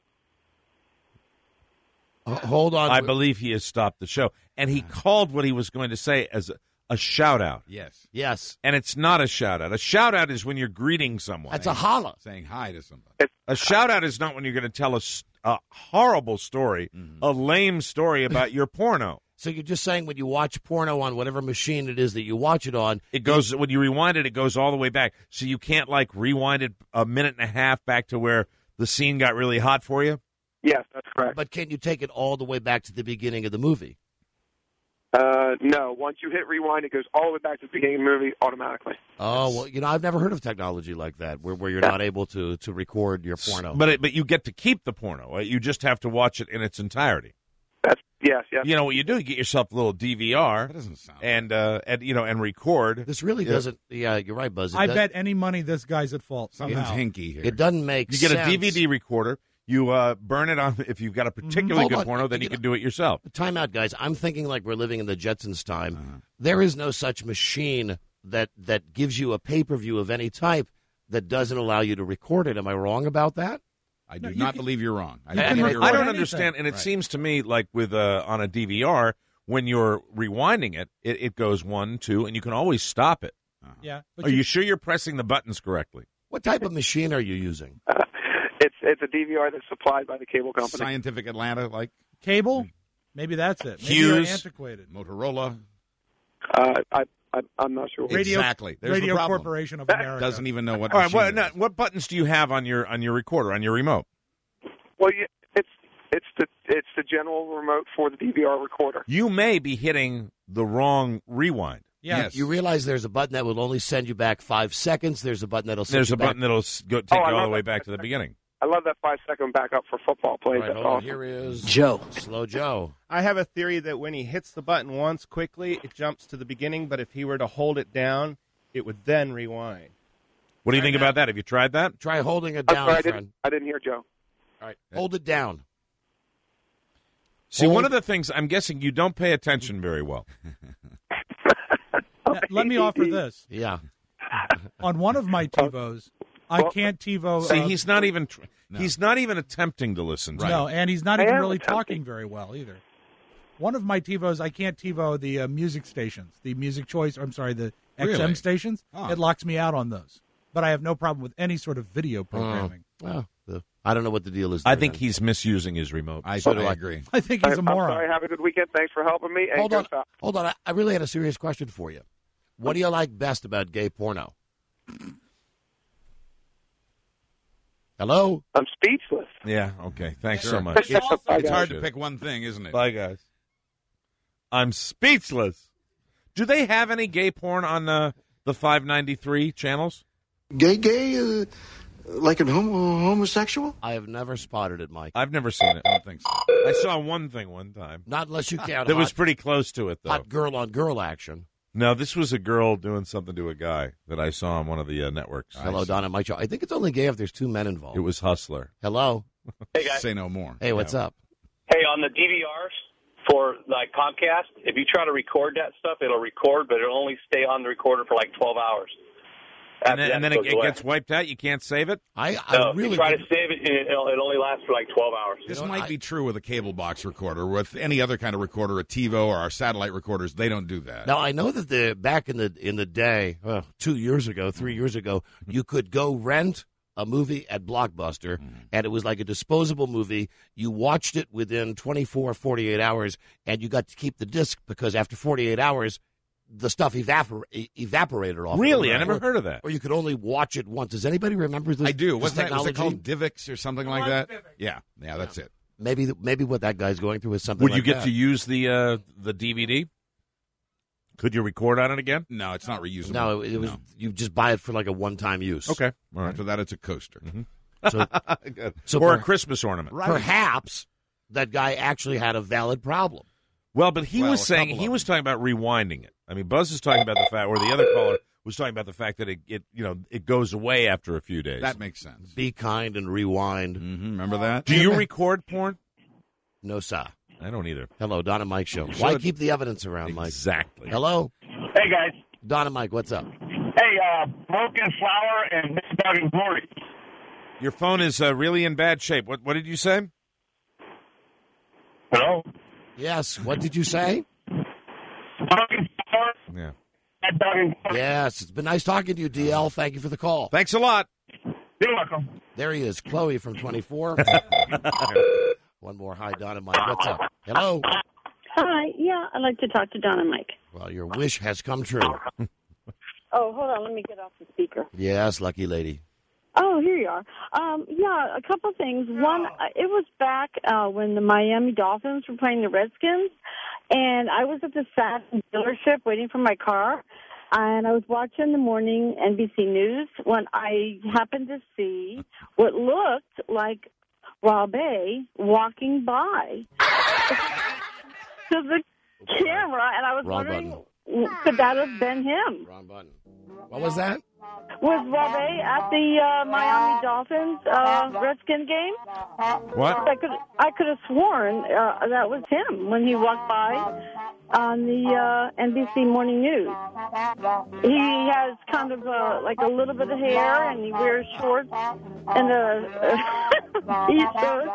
Uh, hold on. I believe he has stopped the show. And he called what he was going to say as a, a shout out. Yes. Yes. And it's not a shout out. A shout out is when you're greeting someone. That's a holla. Saying hi to somebody. A shout out is not when you're going to tell a, s- a horrible story, a lame story about your porno. So you're just saying when you watch porno on whatever machine it is that you watch it on, It goes when you rewind it, it goes all the way back. So you can't like rewind it a minute and a half back to where the scene got really hot for you. Yes, that's correct. but can you take it all the way back to the beginning of the movie? Uh, no, once you hit rewind, it goes all the way back to the beginning of the movie automatically. Oh, well, you know, I've never heard of technology like that where, where you're not able to, to record your porno. But it, but you get to keep the porno. Right? You just have to watch it in its entirety. That's yes, yes. You know what you do? You get yourself a little D V R That doesn't sound. and uh, and you know and record. This really Yeah. doesn't. Yeah, you're right, Buzz. It I does- bet any money this guy's at fault. Something's somehow. hinky here. it doesn't make You get sense. a D V D recorder. You uh, burn it on. If you've got a particularly Hold good on. porno, then you, You can know- do it yourself. Time out, guys. I'm thinking like we're living in the Jetsons time. Uh-huh. There is no such machine that that gives you a pay per view of any type that doesn't allow you to record it. Am I wrong about that? I do No, you not can- believe you're wrong. I You think can you're record I right. don't anything. understand, and it Right. seems to me like with uh, on a D V R, when you're rewinding it, it, it goes one, two, and you can always stop it. Yeah. But Are you- you sure you're pressing the buttons correctly? What type of machine are you using? It's it's a D V R that's supplied by the cable company. Scientific Atlanta, like cable? Maybe that's it. Maybe you're Hughes. antiquated. Motorola. Uh, I, I I'm not sure. Radio- exactly. There's Radio the problem. Corporation of America. Doesn't even know what. All right. machine What, it now, is. what buttons do you have on your on your recorder on your remote? Well, yeah, it's it's the it's the general remote for the D V R recorder. You may be hitting the wrong rewind. Yeah. Yes. You realize there's a button that will only send you back five seconds. There's a button that'll send There's you a back. button that'll s- go, take Oh, you I all the love way that. back to the beginning. I love that five second backup for football plays. All right, That's hold on. awesome. Here is Joe. Slow Joe. I have a theory that when he hits the button once quickly, it jumps to the beginning, but if he were to hold it down, it would then rewind. What do you think about that? Have you tried that? Try holding it I'm down, sorry, I friend. didn't I didn't hear Joe. All right, hold it down. See, Hold- one of the things I'm guessing you don't pay attention very well. Now, let me offer this. Yeah. On one of my TiVos, I can't TiVo. See, uh, he's not even tr- he's not even attempting to listen. To No, you. and he's not I even am really attempting. talking very well either. one of my TiVos, I can't TiVo the uh, music stations, the music choice, I'm sorry, the X M Really? stations. Oh. It locks me out on those. But I have no problem with any sort of video Oh, programming. well, the, I don't know what the deal is. I there think then. he's misusing his remote. I, So do I I. agree. I think he's a I'm moron. sorry. Have a good weekend. Thanks for helping me. And Hold go on, Sox. hold on. I, I really had a serious question for you. What do you like best about gay porno? Hello? I'm speechless. Yeah, okay. Thanks Sure. so much. It's- It's guys. hard to pick one thing, isn't it? Bye, guys. I'm speechless. Do they have any gay porn on uh, the five ninety-three channels? Gay, gay, uh, like a homo- homosexual? I have never spotted it, Mike. I've never seen it. I don't think so. I saw one thing one time. Not unless you count That hot, was pretty close to it, though. hot girl-on-girl action. No, this was a girl doing something to a guy that I saw on one of the uh, networks. Hello, Donna Mike Show. I think it's only gay if there's two men involved. It was Hustler. Hello? Hey, guys. Say no more. Hey, what's up? Hey, on the D V Rs for like Comcast, if you try to record that stuff, it'll record, but it'll only stay on the recorder for like twelve hours. And After then, that, and then it it, goes it away. gets wiped out? You can't save it? I, I No, if really you try to didn't- save it, it, it'll, it only lasts for like twelve hours. This You know, might I- be true with a cable box recorder. With any other kind of recorder, a TiVo or our satellite recorders, they don't do that. Now I know that the back in the in the day, uh, two years ago, three years ago, you could go rent a movie at Blockbuster, and it was like a disposable movie. You watched it within twenty-four, forty-eight hours, and you got to keep the disc because after forty-eight hours, the stuff evapor- e- evaporated off. Really? Or- I never heard of that. Or you could only watch it once. Does anybody remember this? I do. this What's that? Was technology? it called Divx or something like that? Yeah. Yeah, that's it. Maybe maybe what that guy's going through is something. Would like you get that. to use the uh, the D V D? Could you record on it again? No, it's not reusable. No, it, it was. You just buy it for like a one-time use. Okay. All right. After that, it's a coaster. So, Good. so or per- a Christmas ornament. Perhaps that guy actually had a valid problem. Well, but he Well, was a saying couple he of was talking about rewinding it. I mean, Buzz is talking about the fact, or the other caller was talking about the fact that it, it you know, it goes away after a few days. That makes sense. Be kind and rewind. Mm-hmm. Remember that? Do you record porn? No, sir. I don't either. Hello, Don and Mike Show. You Why should. keep the evidence around, Mike? Exactly. Hello, Hey, guys. Don and Mike. What's up? Hey, uh, Broken Flower and Miss Dog and Glory. Your phone is uh, really in bad shape. What What did you say? Hello? Yes. What did you say? Broken Flower Yeah. and Dog and Glory. Yes. It's been nice talking to you, D L. Thank you for the call. Thanks a lot. You're welcome. There he is, Chloe from twenty-four. One more. Hi, Don and Mike. What's up? Hello. Hi. Yeah, I'd like to talk to Don and Mike. Well, your wish has come true. Oh, hold on. Let me get off the speaker. Yes, lucky lady. Oh, here you are. Um, yeah, a couple things. One, uh, it was back uh, when the Miami Dolphins were playing the Redskins, and I was at the Saturn dealership waiting for my car, and I was watching the morning N B C News when I happened to see what looked like Robbie walking by to the camera, and I was Wrong wondering, could that have been him? Wrong button. What was that? Was Robbie at the uh, Miami Dolphins uh, Redskin game? What? I could I could have sworn uh, that was him when he walked by on the uh, N B C Morning News. He has kind of uh, like a little bit of hair, and he wears shorts and a uh, t-shirt.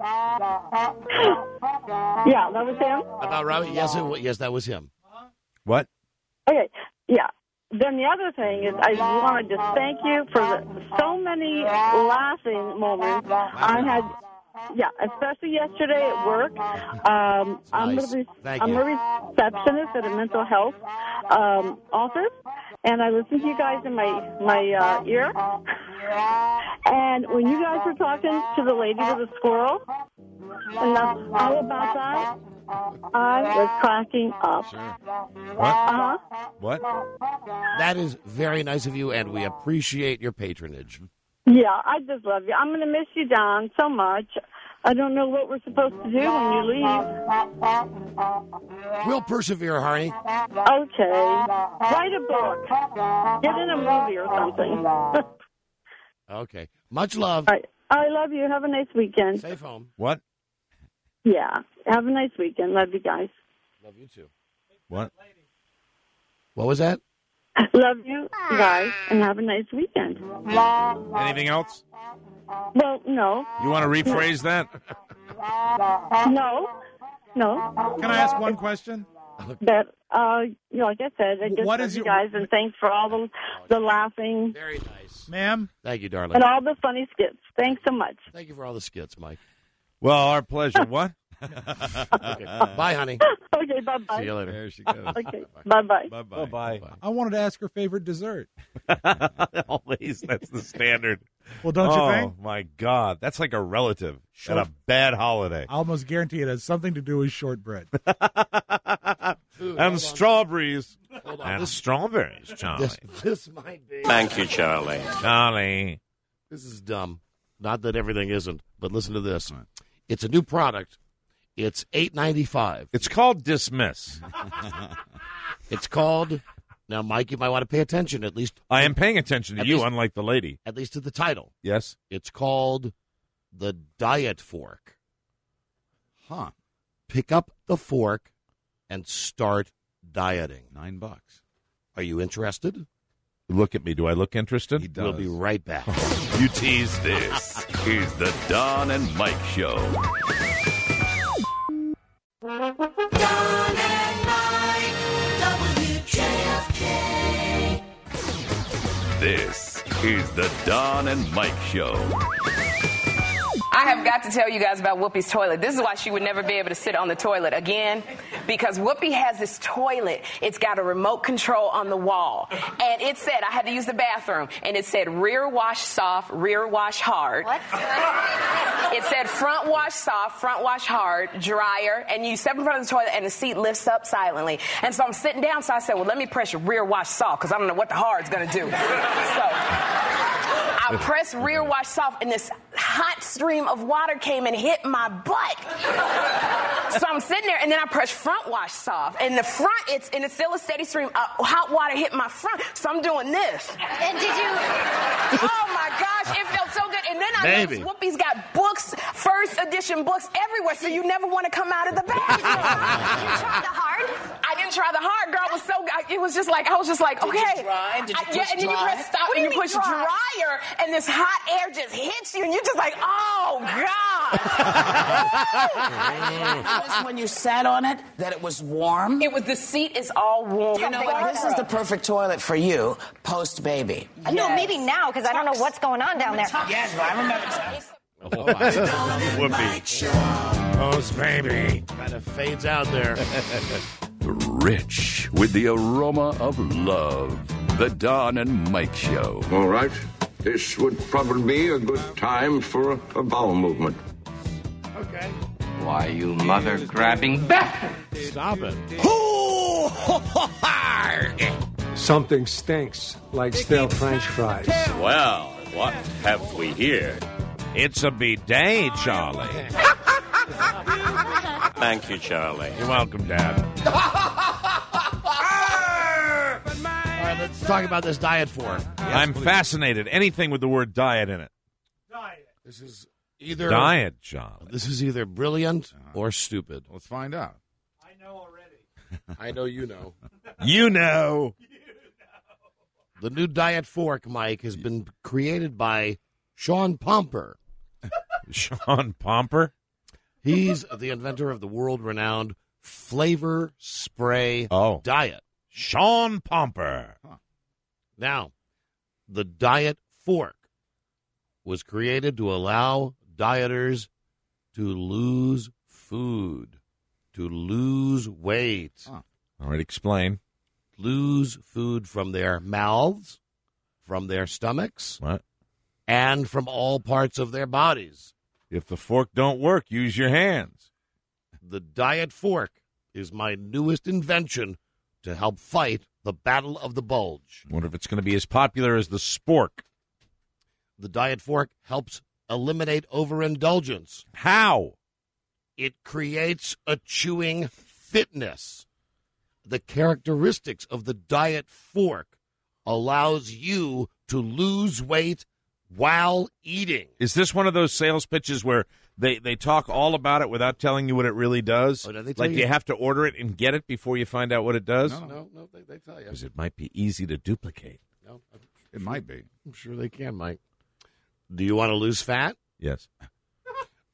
Yeah, that was him. About Robbie? Yes, it, wa- yes, that was him. What? Okay, yeah. Then the other thing is I wanted to thank you for the, so many laughing moments I had. Yeah, especially yesterday at work. Um, I'm, nice. a re- Thank I'm you. a receptionist at a mental health um, office, and I listen to you guys in my my uh, ear. And when you guys were talking to the lady with the squirrel, and the, all about that, I was cracking up. What? Uh-huh. What? That is very nice of you, and we appreciate your patronage. Yeah, I just love you. I'm going to miss you, Don, so much. I don't know what we're supposed to do when you leave. We'll persevere, Harney. Okay. Write a book. Get in a movie or something. Okay. Much love. All right. I love you. Have a nice weekend. Safe home. What? Yeah. Have a nice weekend. Love you guys. Love you too. What? What was that? Love you guys, and have a nice weekend. Anything else? Well, no. You want to rephrase that? No. No. Can I ask one question? That, uh, you know, like I said, I just What love is you your- guys, and thanks for all the the laughing. Very nice. Ma'am? Thank you, darling. And all the funny skits. Thanks so much. Thank you for all the skits, Mike. Well, our pleasure. What? Okay. Bye, honey. Okay, bye-bye. See you later. There she goes. Okay, bye-bye. Bye-bye. Bye-bye. I wanted to ask her favorite dessert. Always, that's the standard. Well, don't you oh, think? Oh, my God. That's like a relative Short- at a bad holiday. I almost guarantee it has something to do with shortbread. And strawberries. Hold on. And This- strawberries, Charlie. This, this might be. Thank you, Charlie. Charlie. This is dumb. Not that everything isn't, but listen to this. It's a new product. It's eight ninety-five. It's called Dismiss. It's called. Now, Mike, you might want to pay attention. At least I am paying attention to At you, least- unlike the lady. at least to the title. Yes. It's called the Diet Fork. Huh. Pick up the fork and start dieting. Nine bucks. Are you interested? Look at me. Do I look interested? He does. We'll be right back. You tease this. Here's the Don and Mike Show. Don and Mike, W J F K. This is the Don and Mike Show. I have got to tell you guys about Whoopi's toilet. This is why she would never be able to sit on the toilet again, because Whoopi has this toilet. It's got a remote control on the wall. And it said, I had to use the bathroom, and it said rear wash soft, rear wash hard. What? It said front wash soft, front wash hard, dryer, and you step in front of the toilet and the seat lifts up silently. And so I'm sitting down, so I said, well, let me press rear wash soft, because I don't know what the hard's going to do. So I pressed rear wash soft, and this hot stream of water came and hit my butt. So I'm sitting there, and then I pressed front wash soft, and the front, it's and it's still a steady stream. Uh, hot water hit my front, so I'm doing this. And did you? Oh my gosh, it felt so good. And then I Baby. noticed Whoopi's got books, first edition books everywhere, so you never want to come out of the bathroom. You tried the hard? I didn't try the hard, girl. It was so. I- It was just like I was just like, Did you okay. dry? Did you I- yeah, just and then you dry? press stop What do and you you push mean dry? dryer, and this hot air just hits you, and you're just like, oh god. Notice when you sat on it that it was warm? It was the seat is all warm. You know what? This is the perfect toilet for you post baby. No, maybe now, because I don't know what's going on down there. Yes, but I remember. Whoopi. Post baby. Kind of fades out there. Rich with the aroma of love. The Don and Mike Show. All right. This would probably be a good time for a, a bowel movement. Okay. Why, you mother-grabbing bastard! Stop it. Something stinks, like stale French fries. Well, what have we here? It's a bidet, Charlie. Thank you, Charlie. You're welcome, Dad. All right, let's talk about this Diet Fork. I'm fascinated. Anything with the word diet in it. This is either Diet, Charlie. This is either brilliant or stupid. Let's find out. I know you know. You know. The new Diet Fork, Mike, has been created by Sean Pomper. Sean Pomper? He's the inventor of the world-renowned Flavor Spray Oh. Diet. Sean Pomper. Now, the Diet Fork was created to allow dieters to lose food, to lose weight. All right, explain. Lose food from their mouths, from their stomachs, What? and from all parts of their bodies. If the fork don't work, use your hands. The Diet Fork is my newest invention to help fight the battle of the bulge. Wonder if it's going to be as popular as the spork. The Diet Fork helps eliminate overindulgence. How? It creates a chewing fitness. The characteristics of the Diet Fork allows you to lose weight while eating. Is this one of those sales pitches where they, they talk all about it without telling you what it really does? Oh, no, they tell Like you- you have to order it and get it before you find out what it does? No, no, no they, they tell you. Because it might be easy to duplicate. No, I'm It might be. I'm sure they can, Mike. Do you want to lose fat? Yes.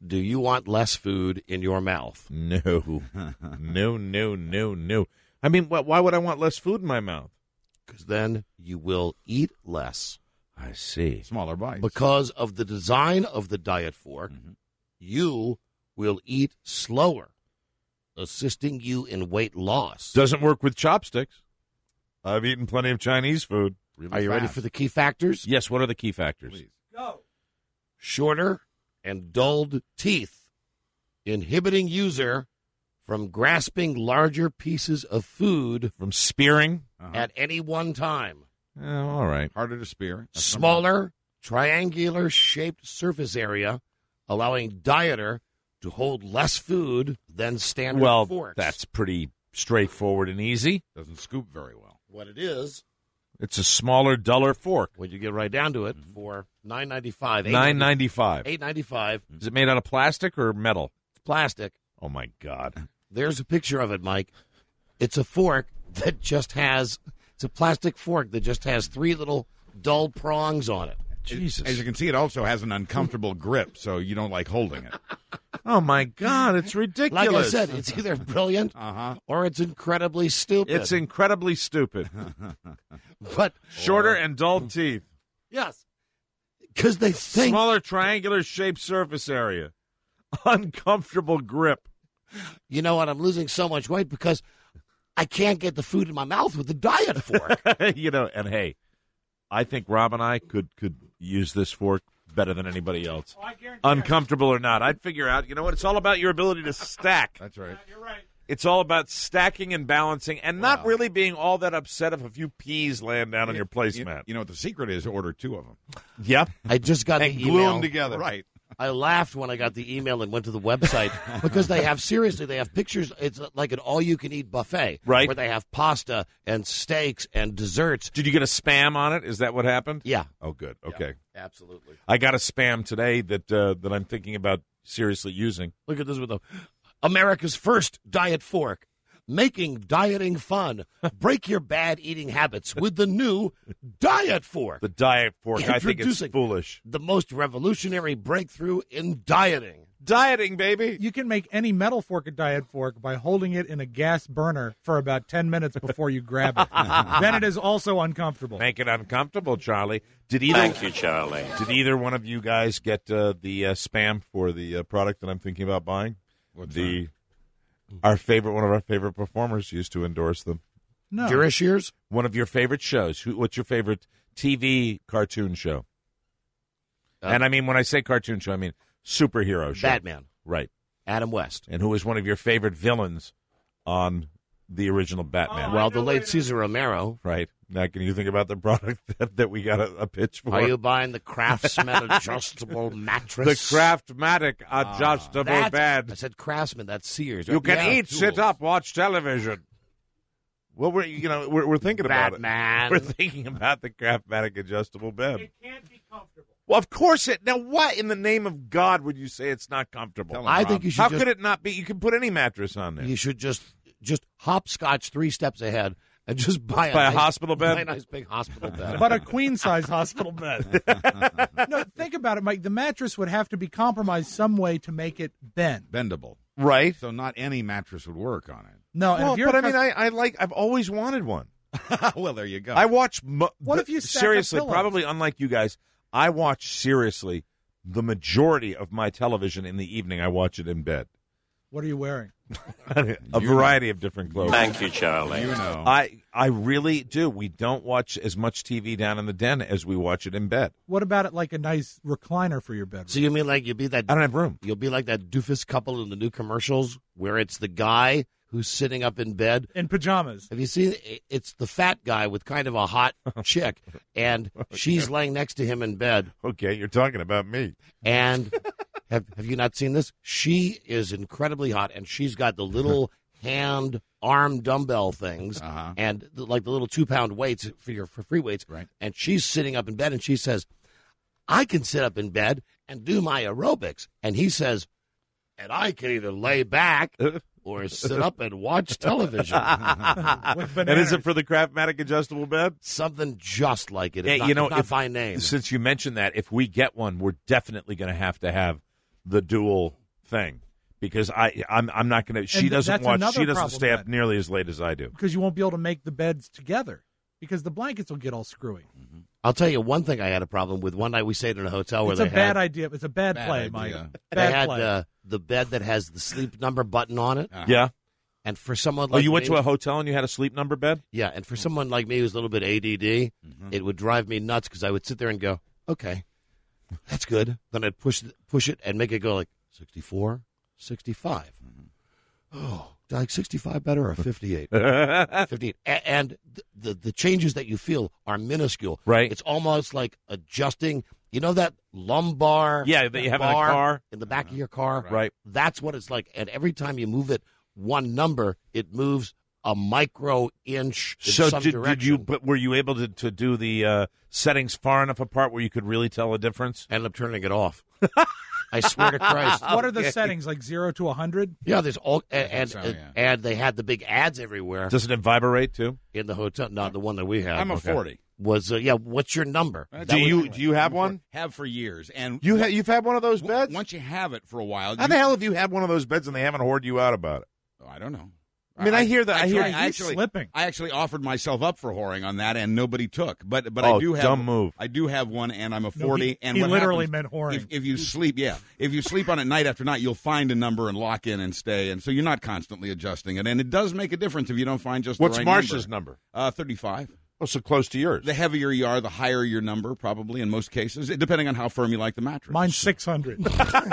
Do you want less food in your mouth? No. no, no, no, no. I mean, wh- why would I want less food in my mouth? Because then you will eat less. I see. Smaller bites. Because of the design of the diet fork, mm-hmm. you will eat slower, assisting you in weight loss. Doesn't work with chopsticks. I've eaten plenty of Chinese food. Really are you fast. ready for the key factors? Yes, what are the key factors? Please. Go. Shorter and dulled teeth, inhibiting user from grasping larger pieces of food. From spearing? Uh-huh. At any one time. Oh, all right. Harder to spear. That's Smaller, triangular-shaped surface area, allowing dieter to hold less food than standard well, forks. Well, that's pretty straightforward and easy. Doesn't scoop very well. What it is... It's a smaller, duller fork. When you get right down to it, for nine ninety-five. Nine ninety-five. Eight ninety-five. Is it made out of plastic or metal? It's plastic. Oh my God! There's a picture of it, Mike. It's a fork that just has. It's a plastic fork that just has three little dull prongs on it. Jesus! As you can see, it also has an uncomfortable grip, so you don't like holding it. Oh my God! It's ridiculous. Like I said, it's either brilliant uh-huh. or it's incredibly stupid. It's incredibly stupid. But shorter or, and dull teeth. Yes, because they think smaller, triangular shaped surface area, uncomfortable grip. You know what? I'm losing so much weight because I can't get the food in my mouth with the diet fork. You know, and hey, I think Rob and I could could use this fork better than anybody else. Oh, uncomfortable or not, I'd figure out. You know what? It's all about your ability to stack. That's right. You're right. It's all about stacking and balancing and wow. not really being all that upset if a few peas land down on your placemat. You, you know what the secret is? Order two of them. Yep. I just got and the glue email. them together. Right. I laughed when I got the email and went to the website because they have, seriously, they have pictures. It's like an all-you-can-eat buffet. Right. Where they have pasta and steaks and desserts. Did you get a Spam on it? Is that what happened? Yeah. Oh, good. Okay. Yeah, absolutely. I got a Spam today that uh, that I'm thinking about seriously using. Look at this with the America's first diet fork. Making dieting fun. Break your bad eating habits with the new diet fork. The diet fork. I think it's foolish. The most revolutionary breakthrough in dieting. Dieting, baby. You can make any metal fork a diet fork by holding it in a gas burner for about ten minutes before you grab it. Then it is also uncomfortable. Make it uncomfortable, Charlie. Did either, Thank you, Charlie. Did either one of you guys get uh, the uh, Spam for the uh, product that I'm thinking about buying? What's the... That? Our favorite, one of our favorite performers used to endorse them. No. Jurashears? One of your favorite shows. Who, what's your favorite T V cartoon show? Uh, and I mean, when I say cartoon show, I mean superhero show. Batman. Right. Adam West. And who was one of your favorite villains on the original Batman? Oh, well, the late Cesar Romero. Right. Now, can you think about the product that, that we got a, a pitch for? Are you buying the Craftsman adjustable mattress? The Craftmatic adjustable uh, bed. I said Craftsman. That's Sears. You can yeah, eat, tools. sit up, watch television. Well, we're you know we're we're thinking about Batman. it. We're thinking about the Craftmatic adjustable bed. It can't be comfortable. Well, of course it. Now, what in the name of God would you say it's not comfortable? Him, I Rob. think you should. How just, could it not be? You can put any mattress on there. You should just just hopscotch three steps ahead and just buy a, buy nice, a hospital bed. Buy a nice big hospital bed. But a queen size hospital bed. No, think about it, Mike. The mattress would have to be compromised some way to make it bend. Bendable. Right. So not any mattress would work on it. No, well, and if you're but I cus- mean, I, I like. I've always wanted one. Well, there you go. I watch. Mo- what the, if you stack seriously? up pillows? Probably unlike you guys, I watch seriously the majority of my television in the evening. I watch it in bed. What are you wearing? a you variety know. of different clothes. Thank you, Charlie. You know. I I really do. We don't watch as much T V down in the den as we watch it in bed. What about it like a nice recliner for your bedroom? So you mean like you'll be that? I don't have room. You'll be like that doofus couple in the new commercials where it's the guy who's sitting up in bed in pajamas. Have you seen it? It's the fat guy with kind of a hot chick, and she's laying next to him in bed. Okay, you're talking about me. And have have you not seen this? She is incredibly hot, and she's got the little hand arm dumbbell things, uh-huh. and the, like the little two pound weights for your for free weights. Right. And she's sitting up in bed, and she says, "I can sit up in bed and do my aerobics," and he says, "And I can either lay back." Or sit up and watch television. And is it for the Craftmatic adjustable bed? Something just like it. It's Hey, not, you know, it's not if, by name. Since you mentioned that, if we get one, we're definitely going to have to have the dual thing because I I'm I'm not going to. She And th- doesn't that's watch. another She doesn't problem stay up then. nearly as late as I do. Because you won't be able to make the beds together because the blankets will get all screwy. I'll tell you one thing I had a problem with. One night we stayed in a hotel where It's they a bad had, idea. It's a bad, Bad play, idea. Mike. they Bad had play. uh, the bed that has the sleep number button on it. Uh-huh. Yeah. And for someone Oh, like you went me, to a hotel and you had a sleep number bed? yeah, and for someone like me who's a little bit A D D, Mm-hmm. it would drive me nuts because I would sit there and go, okay, that's good. Then I'd push push it and make it go like sixty-four, sixty-five. Mm-hmm. Oh, like sixty-five better or fifty-eight? fifty-eight. A- And the, the the changes that you feel are minuscule. Right. It's almost like adjusting. You know that lumbar Yeah, that you have in a bar car? in the back of your car? Right. That's what it's like. And every time you move it one number, it moves a micro inch in So some did, direction. did you? But were you able to, to do the uh, settings far enough apart where you could really tell a difference? Ended up turning it off. I swear to Christ. What are the Okay. settings, like zero to one hundred? Yeah, there's all and and, so, yeah. and they had the big ads everywhere Doesn't it vibrate too? in the hotel. Not the one that we had. I'm a Okay. forty. Was uh, yeah? What's your number? That's Do That you was- do you have one? Have for years, and You ha- you've had one of those beds? once you have it for a while, How you, the hell have you had one of those beds and they haven't hoarded you out about it? Oh, I don't know. I mean, I hear that- I hear- tried- he's actually, slipping. I actually offered myself up for whoring on that, and nobody took. But but Oh, I do have dumb move. I do have one, and I'm a No, forty. he- and he what literally happens- meant whoring. If, if you sleep, yeah, if you sleep on it night after night, you'll find a number and lock in and stay, and so you're not constantly adjusting it. And it does make a difference if you don't find just What's the right Marsh's number. number? Uh, thirty-five. Oh, so close to yours. The heavier you are, the higher your number, probably in most cases, depending on how firm you like the mattress. Mine's six hundred.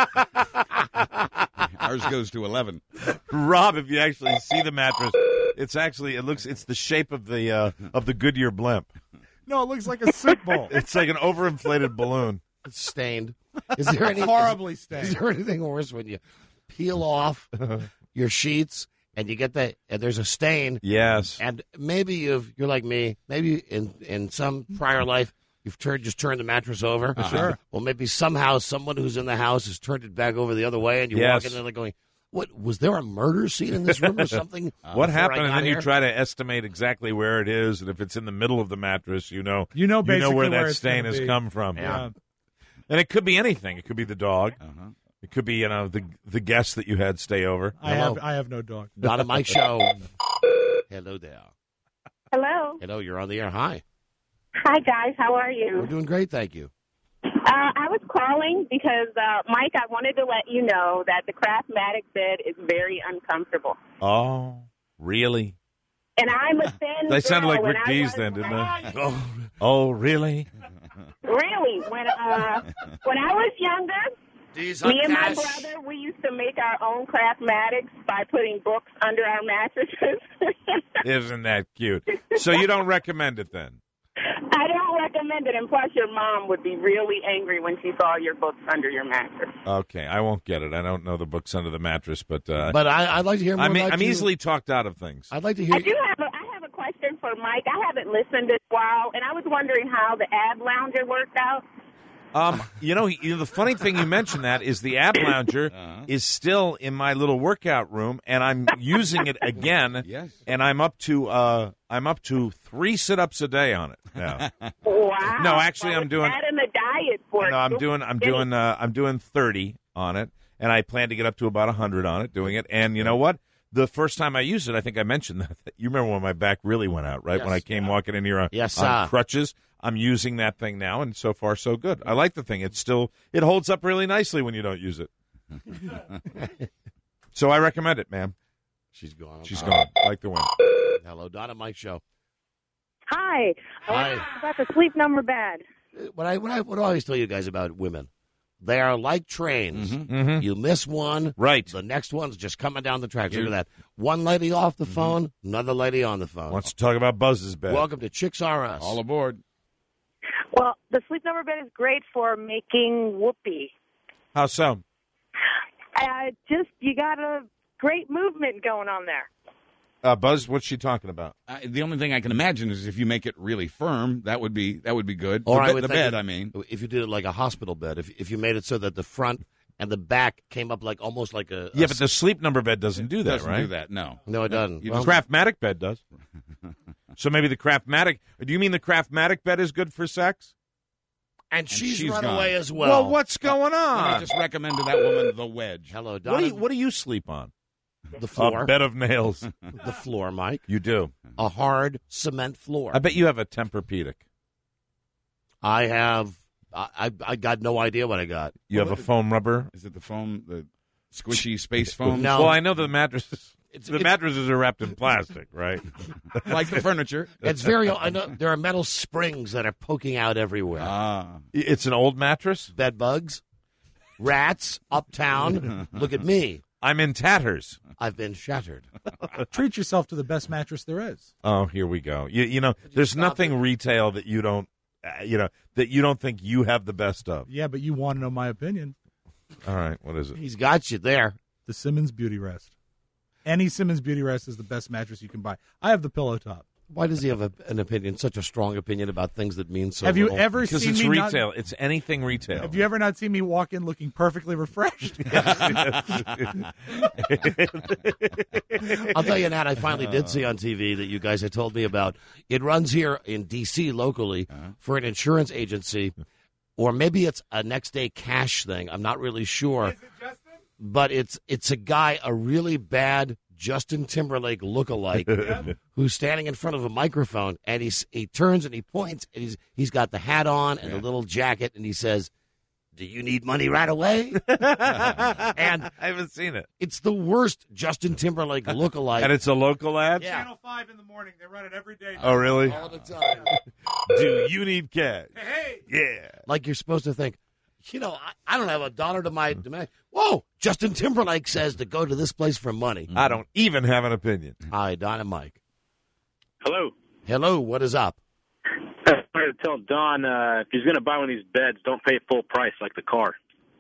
Ours goes to eleven. Rob, if you actually see the mattress, it's actually it looks it's the shape of the uh, of the Goodyear blimp. No, it looks like a soup bowl. It's like an overinflated balloon. It's stained. Is there any Horribly is, stained. Is there anything worse when you peel off your sheets and you get that and there's a stain? Yes. And maybe you've you're like me. Maybe in in some prior life you've turned just turned the mattress over. Sure. Well, maybe somehow someone who's in the house has turned it back over the other way, and you Yes. walk in there like going, "What was there a murder scene in this room or something?" What before I happened? And got then here? you try to estimate exactly where it is, and if it's in the middle of the mattress, you know You know you know basically where where that it's stain gonna has be. come from. Yeah. And it could be anything. It could be the dog. Uh-huh. It could be you know the the guest that you had stay over. I Hello. have I have no dog. Not on my show. Hello there. Hello. Hello, you're on the air. Hi. Hi, guys. How are We're you? doing great, thank you. Uh, I was calling because, uh, Mike, I wanted to let you know that the Craftmatic bed is very uncomfortable. Oh, really? And I'm a thin They sounded girl, like Rick and I Dees was- then, didn't they? Oh, oh, really? Really? When, uh, when I was younger, Dees me and my cash. brother, we used to make our own Craftmatics by putting books under our mattresses. Isn't that cute? So you don't recommend it then? I don't recommend it, and plus your mom would be really angry when she saw your books under your mattress. Okay, I won't get it. I don't know the books under the mattress, but uh, But I, I'd like to hear more I mean, about I'm you. easily talked out of things. I'd like to hear I do have a, I have a question for Mike. I haven't listened in a while, and I was wondering how the Ab Lounger worked out. Um, you know, you know, the funny thing you mentioned that is the Ab Lounger is still in my little workout room, and I'm using it again. Yes. And I'm up to uh, I'm up to three sit-ups a day on it now. Wow. No, actually, So I'm it's doing- bad in the diet for No, I'm doing I'm doing uh, I'm doing thirty on it, and I plan to get up to about one hundred on it doing it. And you know what? The first time I used it, I think I mentioned that. You remember when my back really went out, right? Yes. When I came walking in here on, Yes, on sir. crutches. I'm using that thing now, and so far so good. I like the thing. It's still it holds up really nicely when you don't use it. So I recommend it, ma'am. She's gone. She's gone like the wind. Hello, Donna Mike Show. Hi. Hi. About the sleep number bed. What I what I what do I always tell you guys about women? They are like trains. Mhm. You miss one, Right. the next one's just coming down the tracks. Look at that. One lady off the phone, another lady on the phone. Wants to talk about Buzz's bed. Welcome to Chicks R Us. All aboard. Well, the sleep number bed is great for making whoopee. How so? Uh, just, you got a great movement going on there. Uh, Buzz, what's she talking about? Uh, the only thing I can imagine is if you make it really firm, that would be that would be good. Or the I bed, would the think bed if- I mean. if you did it like a hospital bed, if if you made it so that the front and the back came up like almost like a Yeah, a but the sleep number bed doesn't do that, Doesn't right? do that. No. no, it doesn't. You Well, The Craftmatic bed does. So maybe the Craftmatic. Do you mean the Craftmatic bed is good for sex? And she's, she's run gone. away as well. Well, what's going on? I just recommend to that woman the wedge. Hello, What Donna. do you, what do you sleep on? The floor. A bed of nails. The floor, Mike. You do. A hard cement floor. I bet you have a Tempur-Pedic. I have. I, I I got no idea what I got. You have a foam rubber? Is it the foam, the squishy space foam? No. Well, I know the mattresses. It's- the it's- mattresses are wrapped in plastic, right? Like the furniture. It's very. I know there are metal springs that are poking out everywhere. Ah. It's an old mattress? Bed bugs, rats, uptown. Look at me. I'm in tatters. I've been shattered. Treat yourself to the best mattress there is. Oh, here we go. You, you know, there's nothing retail that you don't, uh, you know, that you don't think you have the best of. Yeah, but you want to know my opinion. All right, what is it? He's got you there. The Simmons Beauty Rest. Any Simmons Beauty Rest is the best mattress you can buy. I have the pillow top. Why does he have a, an opinion, such a strong opinion about things that mean so Have you little? ever Because seen it's me retail. Not, It's anything retail. have you ever not seen me walk in looking perfectly refreshed? I'll tell you, Nat, I finally did see on T V that you guys had told me about. It runs here in D C locally for an insurance agency, or maybe it's a next day cash thing. I'm not really sure. But it's it's a guy, a really bad Justin Timberlake lookalike, who's standing in front of a microphone, and he's he turns and he points, and he's he's got the hat on and a little jacket, and he says, "Do you need money right away?" And I haven't seen it. it's the worst Justin Timberlake lookalike. And it's a local ad? Yeah. Channel five in the morning. They run it every day. Oh, really? All the time. Do you need cash? Hey! Yeah. Like you're supposed to think, you know, I, I don't have a dollar to my to my. Whoa! Justin Timberlake says to go to this place for money. I don't even have an opinion. Hi, Don and Mike. Hello. Hello, what is up? I wanted to tell Don uh, if he's going to buy one of these beds, don't pay full price like the car.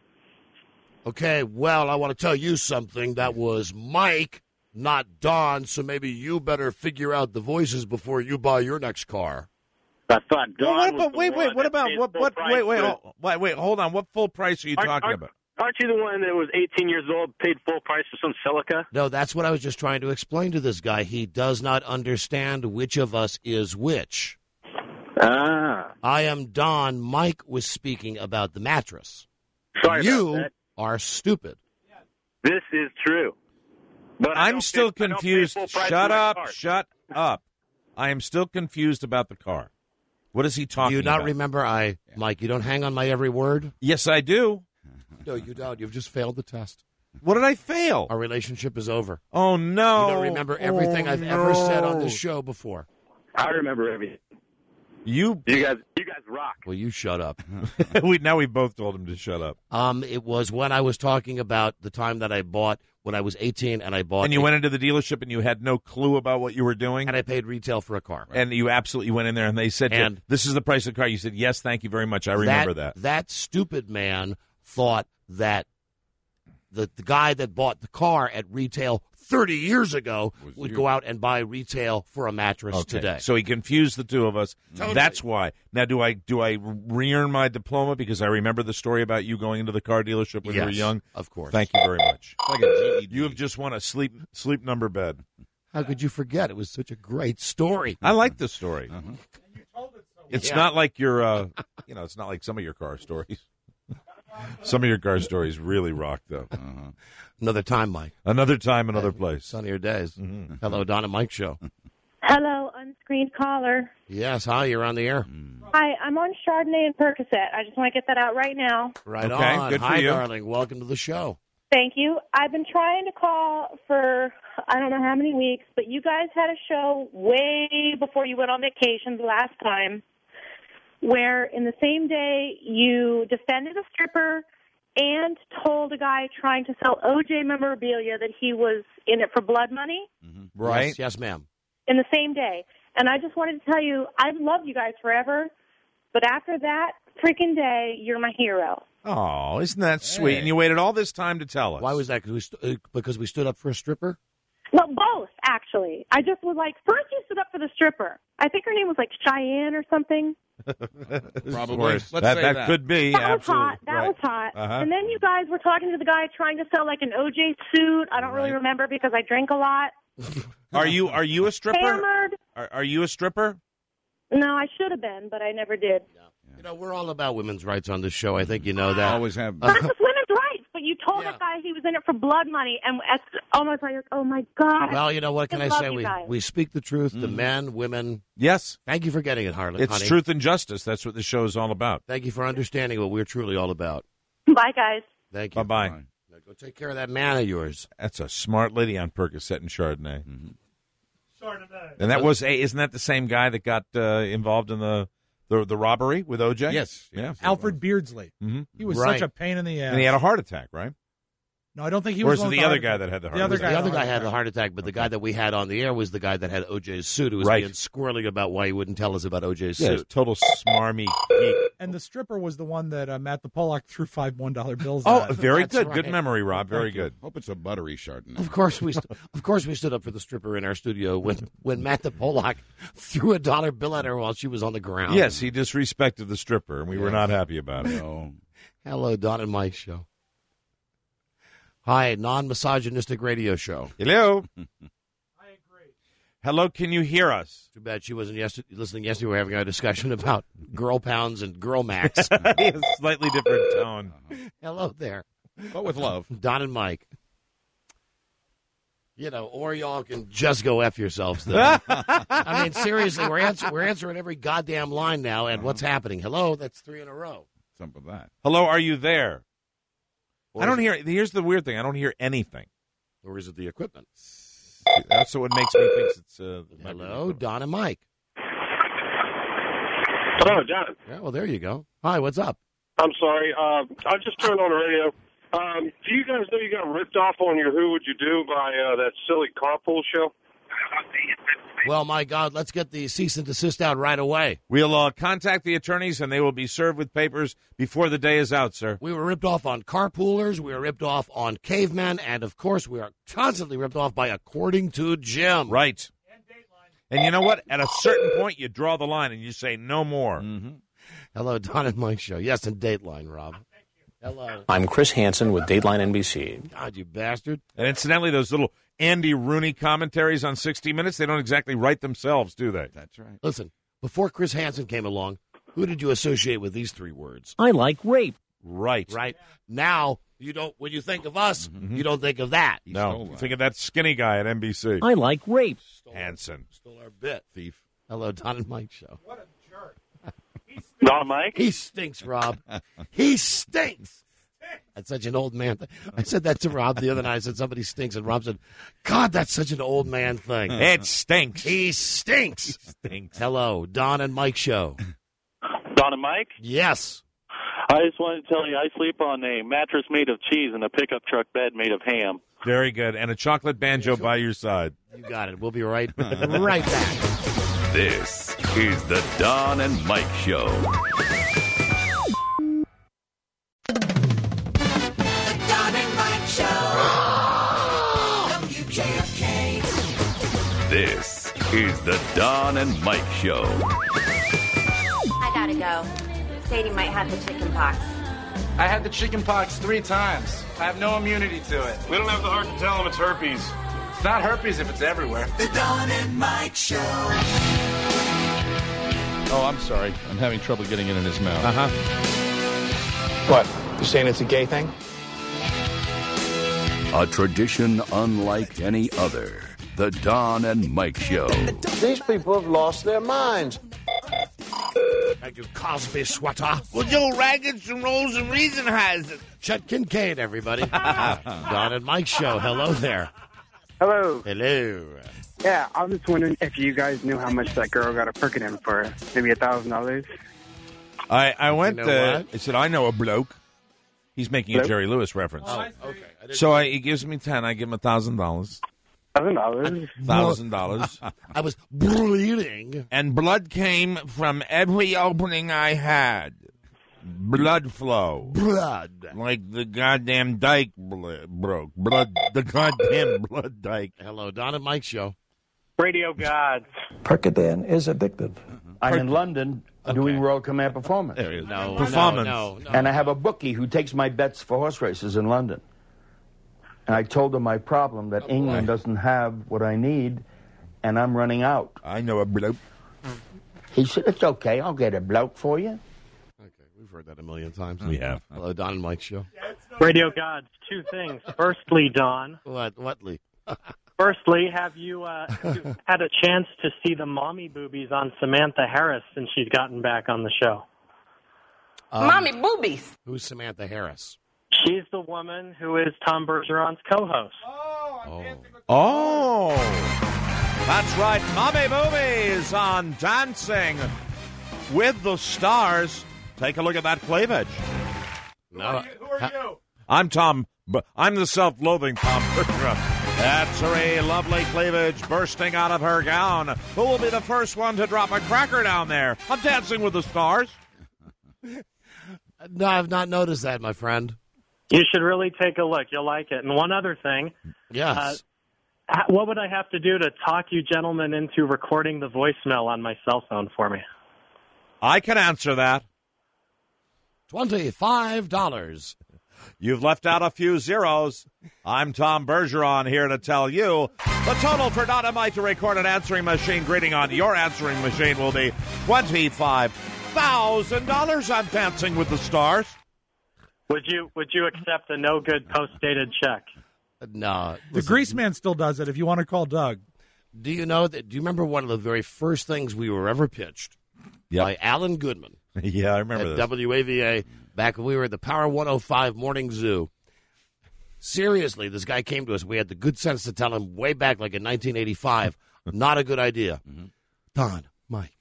Okay, well, I want to tell you something. That was Mike, not Don, so maybe you better figure out the voices before you buy your next car. I thought Don Well, what was about, the wait, wait, one what that about, paid what, full what, price wait, wait, for- oh, wait, wait, hold on. What full price are you Aren't- talking aren't- about? Aren't you the one that was eighteen years old, paid full price for some Celica? No, that's what I was just trying to explain to this guy. He does not understand which of us is which. Ah. I am Don. Mike was speaking about the mattress. Sorry you about that. are stupid. This is true. But I I'm don't still pay- I don't pay confused. full price Shut for my up, car. shut up. I am still confused about the car. What is he talking Do you not about? remember? I, Mike, you don't hang on my every word? Yes, I do. No, you don't. You've just failed the test. What did I fail? Our relationship is over. Oh, no. You don't remember everything Oh, I've ever said on no. this show before. I remember everything. You, You guys, you guys rock. Well, you shut up. we now we both told him to shut up. Um, it was when I was talking about the time that I bought when I was eighteen, and I bought. And you a- went into the dealership and you had no clue about what you were doing. and I paid retail for a car. And you absolutely went in there and they said, to you, And- "This is the price of the car." You said, "Yes, thank you very much. I remember that." That stupid man thought that the the guy that bought the car at retail thirty years ago would you. go out and buy retail for a mattress Okay. today. So he confused the two of us. Totally. That's why. Now, do I do I re-earn my diploma because I remember the story about you going into the car dealership when you were Yes, young? of course. Thank you very much. It's like a G E D. You have just won a sleep sleep number bed. How could you forget? It was such a great story. I like the story. It's Yeah. not like your, uh, you know, it's not like some of your car stories. Some of your car stories really rock, though. Another time, Mike. Another time, another place. Sunnier days. Mm-hmm. Hello, Don and Mike show. Hello, unscreened caller. Yes, hi, you're on the air. Hi, I'm on Chardonnay and Percocet. I just want to get that out right now. Right Okay, on. good for hi, you. darling. Welcome to the show. Thank you. I've been trying to call for I don't know how many weeks, but you guys had a show way before you went on vacation the last time where in the same day you defended a stripper and told a guy trying to sell O J memorabilia that he was in it for blood money Right? Yes, yes, ma'am. in the same day. And I just wanted to tell you, I've loved you guys forever, but after that freaking day, you're my hero. Oh, isn't that sweet? And you waited all this time to tell us. Why was that? Because we, st- uh, because we stood up for a stripper? No, both, actually. I just was like, first you stood up for the stripper. I think her name was like Cheyenne or something. Probably. Of course. Let's that, say that that. could be. That was absolutely. hot. That Right. was hot. Uh-huh. And then you guys were talking to the guy trying to sell like an O J suit. I don't really remember because I drink a lot. Are you are you a stripper? Hammered. Are, are you a stripper? No, I should have been, but I never did. You know, we're all about women's rights on this show. I think you know that. Always have. Not just women's rights, but you told that guy he was in it for blood money, and it's almost like, oh my God. Well, you know what can I, I love say? you We guys. we speak the truth to men, women. Yes. Thank you for getting it, Harlan. It's honey. truth and justice. That's what the show is all about. Thank you for understanding what we're truly all about. Bye, guys. Thank you. Bye-bye. Now go take care of that man of yours. That's a smart lady on Percocet and Chardonnay. Mm-hmm. Chardonnay. And that was, a, isn't that the same guy that got uh, involved in the, the the robbery with O J? Yes. Yeah. Alfred Beardsley. Mm-hmm. He was Right. such a pain in the ass. And he had a heart attack, right? No, I don't think he Or was. is it the the other heart guy attack. that had the heart The other attack? guy. The had other a guy heart had attack. a heart attack, but the guy that we had on the air was the guy that had O J's suit, who was Right. being squirrely about why he wouldn't tell us about O J's Yeah, suit. total smarmy geek. And the stripper was the one that uh, Matt the Pollock threw five one dollar bills Oh, at. very That's good. right. Good memory, Rob. Very Thank you. good. Hope it's a buttery Chardonnay. Of course we, st- of course we stood up for the stripper in our studio when, when Matt the Pollock threw a dollar bill at her while she was on the ground. Yes, he disrespected the stripper, and we were Yes. not happy about it. No. Hello, Don and Mike show. Hi, non-misogynistic radio show. Hello. I agree. Hello, can you hear us? Too bad she wasn't yesterday, listening yesterday. We were having a discussion about girl pounds and girl max. A slightly different tone. Hello there. But with love. Don and Mike. You know, or y'all can just go F yourselves, though. I mean, seriously, we're, answer- we're answering every goddamn line now, and what's happening? Hello, that's three in a row. Something like that. Hello, are you there? Or I don't is hear. Here's the weird thing. I don't hear anything. it- Or is it the equipment? That's what makes me think it's. Uh, it might be the Hello, equipment. Don and Mike. Hello, John. Yeah, well, there you go. Hi, what's up? I'm sorry. Uh, I just turned on the radio. Um, do you guys know you got ripped off on your Who Would You Do by uh, that silly carpool show? Well, my God, let's get the cease and desist out right away. We'll uh, contact the attorneys, and they will be served with papers before the day is out, sir. We were ripped off on carpoolers. We were ripped off on cavemen. And, of course, we are constantly ripped off by According to Jim. Right. And you know what? At a certain point, you draw the line and you say no more. Mm-hmm. Hello, Don and Mike show. Yes, and Dateline, Rob. Hello. I'm Chris Hansen with Dateline N B C. God, you bastard. And incidentally, those little Andy Rooney commentaries on sixty minutes, they don't exactly write themselves, do they? That's right. Listen, before Chris Hansen came along, who did you associate with these three words? I like rape. Right. Right. Now, you don't. When you think of us, you don't think of that. No. You think of that skinny guy at N B C. I like rape. Hansen. Stole our bit. Thief. Hello, Don and Mike show. What a jerk. Don Mike? He stinks, Rob. He stinks. That's such an old man thing. I said that to Rob the other night. I said somebody stinks, and Rob said, God, that's such an old man thing. It stinks. He stinks. Stinks. Hello, Don and Mike show. Don and Mike? Yes. I just wanted to tell you I sleep on a mattress made of cheese and a pickup truck bed made of ham. Very good. And a chocolate banjo by your side. You got it. We'll be right, right back. This is the Don and Mike Show. The Don and Mike Show. W J F K. This is the Don and Mike Show. I gotta go. Sadie might have the chicken pox. I had the chicken pox three times. I have no immunity to it. We don't have the heart to tell them it's herpes. It's not herpes if it's everywhere. The Don and Mike Show. Oh, I'm sorry. I'm having trouble getting it in his mouth. Uh-huh. What? You saying it's a gay thing? A tradition unlike any other. The Don and Mike Show. These people have lost their minds. Thank you, Cosby Sweater. Well, Joe Raggeds and Rolls and Reason has it. Chet Kincaid, everybody. Don and Mike show. Hello there. Hello. Hello. Yeah, I was just wondering if you guys knew how much that girl got a Percodan for. Maybe a thousand dollars. I, I went, You know uh, what? I said, I know a bloke. He's making a Bloke? Jerry Lewis reference. Oh, okay. So I, he gives me ten. I give him a thousand dollars. Thousand dollars. Thousand dollars. I was bleeding. And blood came from every opening I had. Blood flow. Blood. Like the goddamn dike bl- broke. Blood. The goddamn blood dike. Hello, Don and Mike show. Radio gods. Percodan is addictive. I'm in London doing World Command Performance. There he is. No, Performance. no, no, no. And I have a bookie who takes my bets for horse races in London. And I told him my problem, that England doesn't have what I need, and I'm running out. I know a bloke. He said, it's okay, I'll get a bloke for you. heard that a million times. We have. Hello, Don and Mike show. Radio gods, two things. Firstly, Don. What? What, Lee? Firstly, have you, uh, have you had a chance to see the mommy boobies on Samantha Harris since she's gotten back on the show? Um, Mommy boobies. Who's Samantha Harris? She's the woman who is Tom Bergeron's co-host. Oh, that's right. Mommy Movies on Dancing with the Stars. Take a look at that cleavage. No, Who are you? I'm Tom. But I'm the self-loathing Tom Bergeron. That's a lovely cleavage bursting out of her gown. Who will be the first one to drop a cracker down there on Dancing with the Stars? No, I've not noticed that, my friend. You should really take a look. You'll like it. And one other thing. Yes. Uh, h- what would I have to do to talk you gentlemen into recording the voicemail on my cell phone for me? I can answer that. twenty-five dollars. You've left out a few zeros. I'm Tom Bergeron here to tell you the total for Don and Mike to record an answering machine greeting on your answering machine will be twenty-five thousand dollars on Dancing with the Stars. Would you Would you accept a no good post dated check? No. The Grease Man still does it if you want to call Doug. Do you know that? Do you remember one of the very first things we were ever pitched Yep. by Alan Goodman? Yeah, I remember at this. W A V A back when we were at the Power one oh five Morning Zoo. Seriously, this guy came to us. We had the good sense to tell him way back, like in nineteen eighty-five, not a good idea. Mm-hmm. Don, Mike,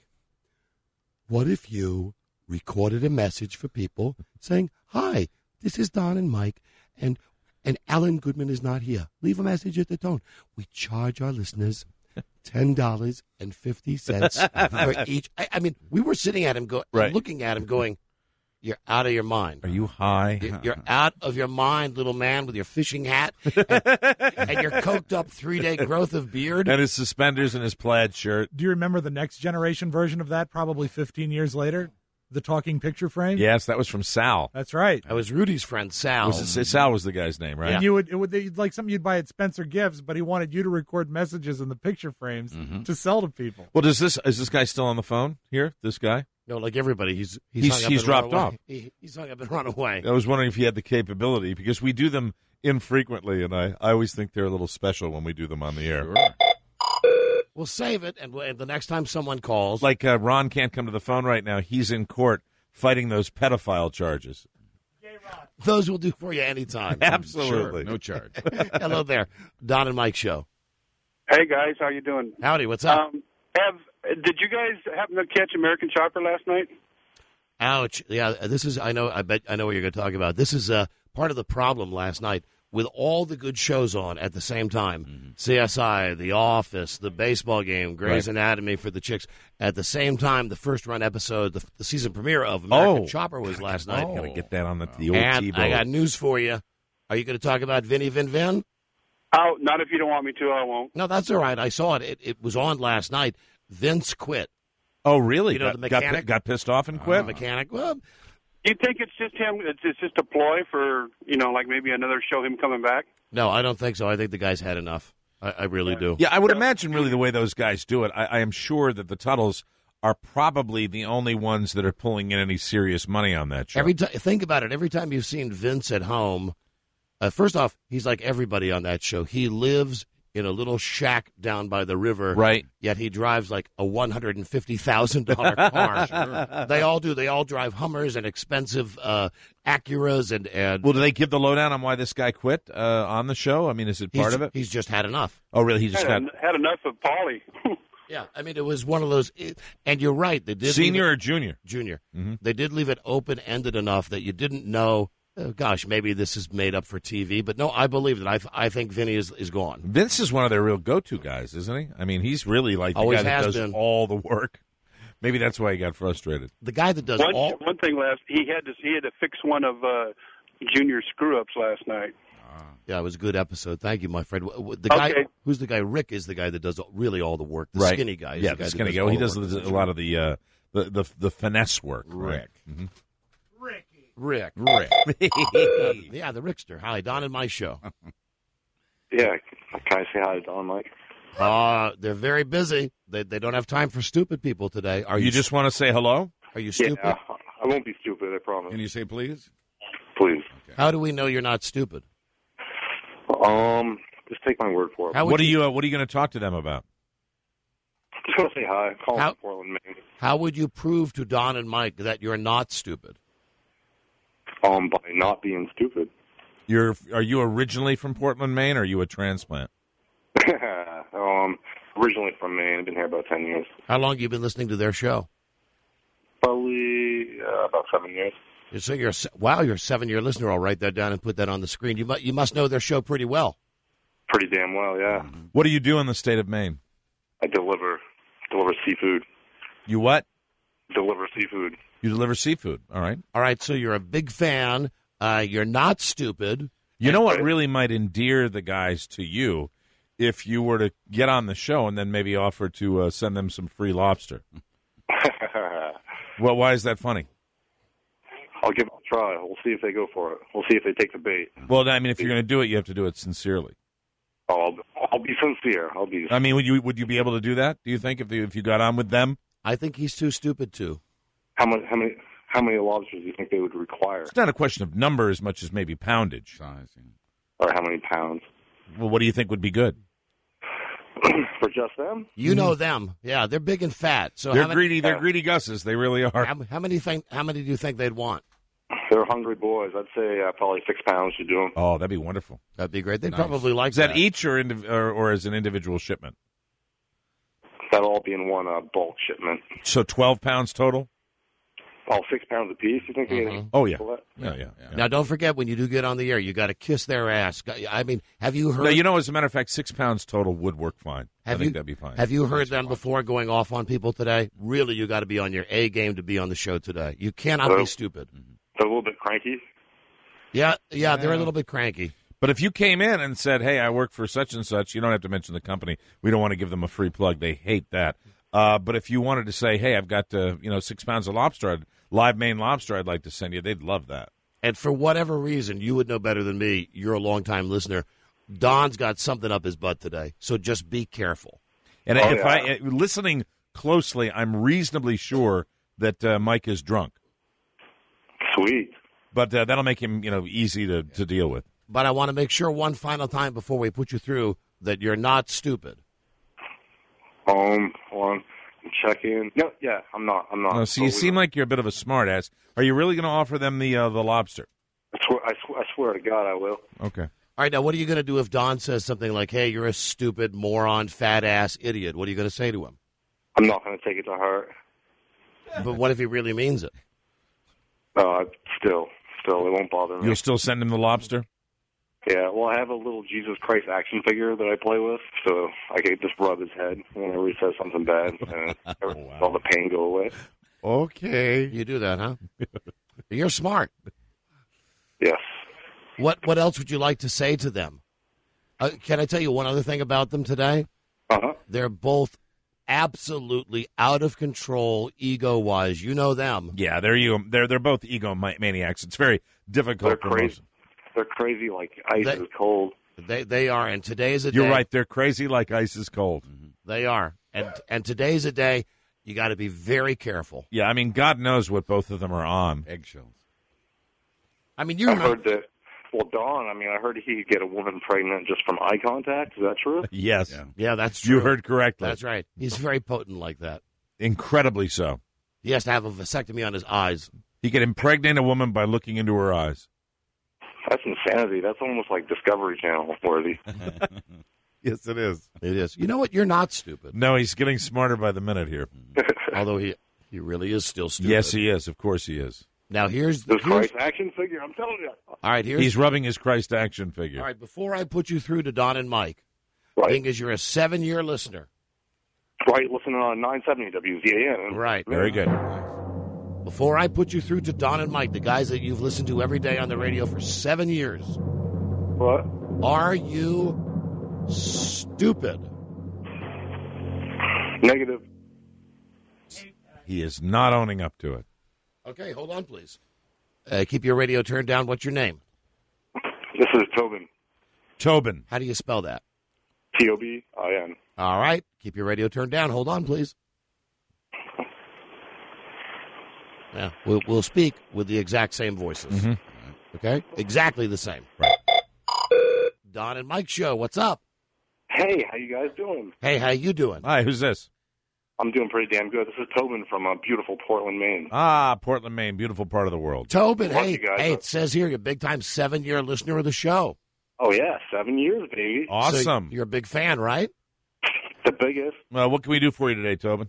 what if you recorded a message for people saying, "Hi, this is Don and Mike, and and Alan Goodman is not here. Leave a message at the tone." We charge our listeners ten dollars and fifty cents for each. I, I mean, we were sitting at him, go, Right. looking at him, going, "You're out of your mind. Are you high? You're, you're out of your mind, little man, with your fishing hat and, and your coked up three day growth of beard." And his suspenders and his plaid shirt. Do you remember the next generation version of that, probably fifteen years later? The talking picture frame? Yes, that was from Sal. That's right. That was Rudy's friend, Sal. Was it, Sal was the guy's name, right? And you would, it would it's like something you'd buy at Spencer Gifts, but he wanted you to record messages in the picture frames Mhm. to sell to people. Well, does this is this guy still on the phone here? This guy? No, like everybody, he's he's, He's- hung up he's and run dropped away. off. He, he's hung up and run away. I was wondering if he had the capability because we do them infrequently, and I, I always think they're a little special when we do them on the air. We'll save it, and, we'll, and the next time someone calls, Like uh, Ron can't come to the phone right now. He's in court fighting those pedophile charges. those will do for you anytime. Absolutely. No charge. Hello there, Don and Mike show. Hey guys, how you doing? Howdy, what's up? Um, have did you guys happen to catch American Chopper last night? Ouch! Yeah, this is. I know. I bet. I know what you're going to talk about. This is uh, part of the problem last night with all the good shows on at the same time. Mm-hmm. C S I, The Office, the baseball game, Grey's Right. Anatomy for the chicks. At the same time, the first run episode, the, the season premiere of American Oh. Chopper was last night. Gotta get that on the, the old and T-Bow. I got news for you. Are you going to talk about Vinny Vin Vin? Oh, not if you don't want me to. I won't. No, that's all right. I saw it. It, it was on last night. Vince quit. Oh, really? You know, got, the got, mechanic? got pissed off and quit? The mechanic. Well, You think it's just him? It's, it's just a ploy for you know, like maybe another show him coming back? no, I don't think so. I think the guy's had enough. I, I really do. Yeah, I would imagine really the way those guys do it. I, I am sure that the Tuttles are probably the only ones that are pulling in any serious money on that show. Every time, think about it. Every time you've seen Vince at home, uh, first off, he's like everybody on that show. He lives in a little shack down by the river, Right. Yet he drives like a one hundred and fifty thousand dollar car. Sure. They all do. They all drive Hummers and expensive uh, Acuras, and and Well, do they give the lowdown on why this guy quit uh, on the show? I mean, is it part he's, of it? He's just had enough. Oh, really? He just had, got had enough of Paulie. Yeah, I mean, it was one of those. And you're right. They did senior leave or it, junior? junior. Mhm. They did leave it open ended enough that you didn't know. Oh, gosh, maybe this is made up for T V, but no, I believe that. I, I think Vinny is, is gone. Vince is one of their real go-to guys, isn't he? I mean, he's really like the Always guy that has does been. all the work. Maybe that's why he got frustrated. The guy that does One, all. one thing last, he had to he had to fix one of uh, Junior's screw ups last night. Yeah, it was a good episode. Thank you, my friend. W- w- The guy Okay. who's the guy? Rick is the guy that does really all the work. The Right. skinny guy. Is Yeah, the guy the that skinny does guy. all He the does work. a lot of the uh, the, the the finesse work. Rick. Mhm. Rick. Rick. Yeah, the Rickster. Hi, Don and my show. Yeah, can I say hi to Don, Mike? Uh, they're very busy. They they don't have time for stupid people today. Are you, You just want to say hello? Are you stupid? Yeah, I won't be stupid, I promise. Can you say please? Please. How do we know you're not stupid? Um, just take my word for it. What, what are you? Uh, what are you going to talk to them about? Just want to say hi. Call How- from Portland, Maine. How would you prove to Don and Mike that you're not stupid? Um, by not being stupid. You're. Are you originally from Portland, Maine, or are you a transplant? um, originally from Maine. I've been here about ten years. How long have you been listening to their show? Probably uh, about seven years. So you're a se- wow, you're a seven-year listener. I'll write that down and put that on the screen. You must you must know their show pretty well. Pretty damn well, yeah. What do you do in the state of Maine? I deliver deliver seafood. You what? Deliver seafood. You deliver seafood. All right. All right. So you're a big fan. Uh, you're not stupid. You know what really might endear the guys to you if you were to get on the show and then maybe offer to uh, send them some free lobster. Well, why is that funny? I'll give it a try. We'll see if they go for it. We'll see if they take the bait. Well, I mean, if you're going to do it, you have to do it sincerely. Oh, I'll, I'll be sincere. I'll be. I mean, would you would you be able to do that? Do you think if you, if you got on with them? I think he's too stupid to. How many? How many? How many lobsters do you think they would require? It's not a question of number as much as maybe poundage. Size. Or how many pounds? Well, what do you think would be good? For just them? You know them. Yeah, they're big and fat. So they're how many, greedy. They're greedy gusses. They really are. How, how many think? How many do you think they'd want? They're hungry boys. I'd say uh, probably six pounds should do them. Oh, that'd be wonderful. That'd be great. They'd Nice. probably like Is that that. each or, indiv- or or as an individual shipment? That'll all be in one uh, bulk shipment. So twelve pounds total. Oh, six pounds a piece? You think they Mhm. Oh yeah. Well, Yeah, yeah. yeah. Now, don't forget when you do get on the air, you got to kiss their ass. I mean, have you heard? No, you know, as a matter of fact, six pounds total would work fine. Have I think you that'd be fine. Have you heard them before going off on people today? Really, you got to be on your A game to be on the show today. You cannot Hello? be stupid. They're a little bit cranky. Yeah, yeah, they're a little bit cranky. But if you came in and said, "Hey, I work for such and such," you don't have to mention the company. We don't want to give them a free plug. They hate that. Uh, but if you wanted to say, "Hey, I've got uh, you know six pounds of lobster, I'd, live Maine lobster, I'd like to send you," they'd love that. And for whatever reason, you would know better than me. You're a longtime listener. Don's got something up his butt today, so just be careful. And Oh, if yeah. I uh, listening closely, I'm reasonably sure that uh, Mike is drunk. Sweet. But uh, that'll make him, you know, easy to, to deal with. But I want to make sure one final time before we put you through that you're not stupid. Um, hold on. Check in. No, yeah, I'm not. I'm not. No, see, you Totally seem not. like you're a bit of a smartass. Are you really going to offer them the uh, the lobster? I swear, I swear, I swear to God, I will. Okay. All right, now what are you going to do if Don says something like, "Hey, you're a stupid, moron, fat ass idiot"? What are you going to say to him? I'm not going to take it to heart. But what if he really means it? No, I, still, still, it won't bother me. You'll still send him the lobster? Yeah, well, I have a little Jesus Christ action figure that I play with, so I can just rub his head whenever he says something bad, and all the pain go away. Okay. You do that, huh? You're smart. Yes. What What else would you like to say to them? Uh, can I tell you one other thing about them today? Uh-huh. They're both absolutely out of control ego-wise. You know them. Yeah, they're you. They're they're both ego ma- maniacs. It's very difficult. They're for crazy. most- They're crazy like ice They- is cold. They they are, and today's a You're day. right. They're crazy like ice is cold. They are, and and today's a day you got to be very careful. Yeah, I mean, God knows what both of them are on. Eggshells. I mean, you I remember, heard that. Well, Don, I mean, I heard he could get a woman pregnant just from eye contact. Is that true? Yes. yeah, that's true. You heard correctly. That's right. He's very potent like that. Incredibly so. He has to have a vasectomy on his eyes. He can impregnate a woman by looking into her eyes. That's insanity. That's almost like Discovery Channel worthy. Yes, it is. It is. You know what? You're not stupid. No, he's getting smarter by the minute here. Although he he really is still stupid. Yes, he is. Of course he is. Now here's This here's Christ action figure, I'm telling you. all right. Here's He's rubbing his Christ action figure. all right. Before I put you through to Don and Mike, Right. being as you're a seven year listener, Right, listening on nine seventy W Z A N. right? Very good. Before I put you through to Don and Mike, the guys that you've listened to every day on the radio for seven years, What? are you stupid? Negative. He is not owning up to it. Okay, hold on, please. Uh, keep your radio turned down. What's your name? This is Tobin. Tobin. How do you spell that? T O B I N. All right. Keep your radio turned down. Hold on, please. Yeah, we'll, we'll speak with the exact same voices. Mhm. Okay? Exactly the same. Right. Don and Mike show. What's up? Hey, how you guys doing? Hey, how you doing? Hi, who's this? I'm doing pretty damn good. This is Tobin from uh, beautiful Portland, Maine. Ah, Portland, Maine. Beautiful part of the world. Tobin, Love hey, you guys. hey, it says here you're a big-time seven-year listener of the show. Oh, yeah, seven years, baby. Awesome. So you're a big fan, right? The biggest. Well, what can we do for you today, Tobin?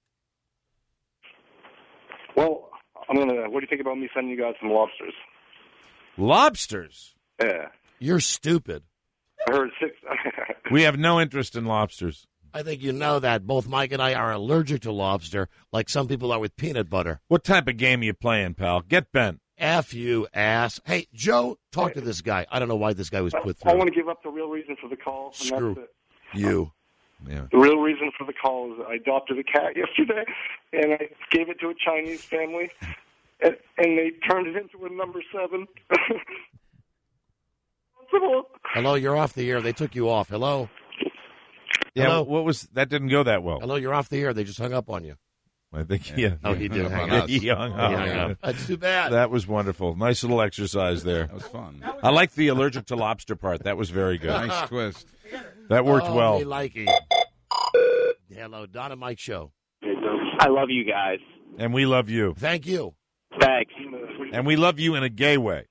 Well, I'm gonna. What do you think about me sending you guys some lobsters? Lobsters? Yeah. You're stupid. I heard six. We have no interest in lobsters. I think you know that. Both Mike and I are allergic to lobster, like some people are with peanut butter. What type of game are you playing, pal? Get bent. F you, ass. Hey, Joe, talk to this guy. I don't know why this guy was put I through. want to give up the real reason for the call. And Screw that's it. you. Yeah. The real reason for the call is I adopted a cat yesterday, and I gave it to a Chinese family, and, and they turned it into a number seven. Hello, you're off the air. They took you off. Hello? Yeah, Hello? what was that? Didn't go that well. Hello, you're off the air. They just hung up on you. I think, yeah. Oh, he did Yeah, hang yeah, up. He hung up. He hung up. That's too bad. That was wonderful. Nice little exercise there. That was fun. I like the allergic to lobster part. That was very good. Nice twist. That worked oh, well. Me likey. Hello, Don and Mike show. I love you guys. And we love you. Thank you. Thanks. And we love you in a gay way.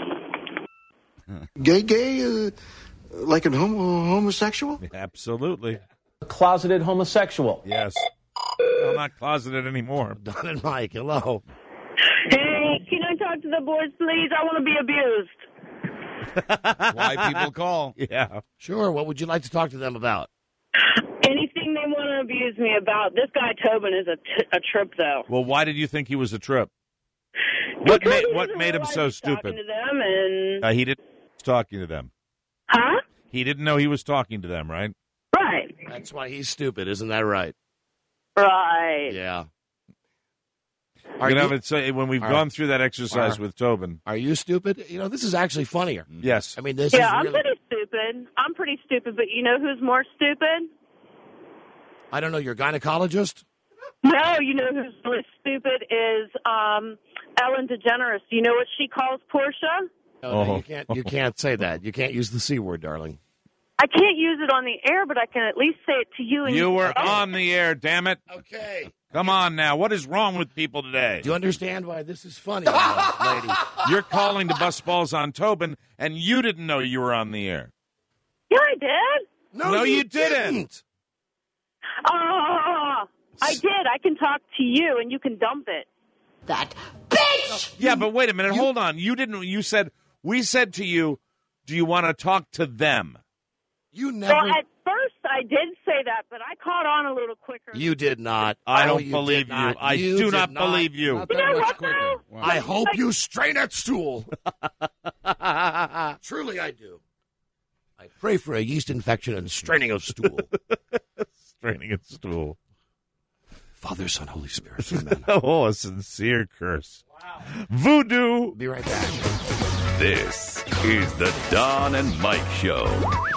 Gay, gay, uh, like a homo- homosexual? Absolutely. Closeted homosexual. Yes. Well, not closeted anymore. Don and Mike, hello. Hey, can I talk to the boys, please? I want to be abused. Why people call. Yeah. Sure, what would you like to talk to them about? Anything they want to abuse me about. This guy Tobin is a, t- a trip, though. Well, why did you think he was a trip? What Because made he what doesn't made him realize so he's talking stupid? to them and Uh, he didn't was talking to them. huh? He didn't know he was talking to them, right? Right, That's why he's stupid, isn't that right? right. Yeah. Are you know, it's, uh, when we've are- gone through that exercise are- with Tobin. Are you stupid? You know, this is actually funnier. Yes. I mean, this Yeah, is I'm really... pretty stupid. I'm pretty stupid, but you know who's more stupid? I don't know, your gynecologist? No, you know who's really stupid is um, Ellen DeGeneres. Do you know what she calls Portia? No, no, Oh. you can't. You can't say that. You can't use the C word, darling. I can't use it on the air, but I can at least say it to you. And You can were know it. on the air, damn it. Okay. Come on now. What is wrong with people today? Do you understand why this is funny, now, lady? You're calling to bust balls on Tobin, and you didn't know you were on the air. Yeah, I did. No, No, you, you didn't. Oh, I did. I can talk to you, and you can dump it. That bitch! Yeah, but wait a minute. Hold on. You didn't. You said we said to you, "Do you want to talk to them?" You never. Well, at first I did say that, but I caught on a little quicker. You did not. I No, don't you believe did you. not. I You do did not believe you. Not You that know much what, quicker. though? I hope you strain at stool. Truly, I do. I pray for a yeast infection and straining of stool. Straining a stool. Father, Son, Holy Spirit. Amen. Oh, a sincere curse. Wow. Voodoo. Be right back. This is the Don and Mike Show.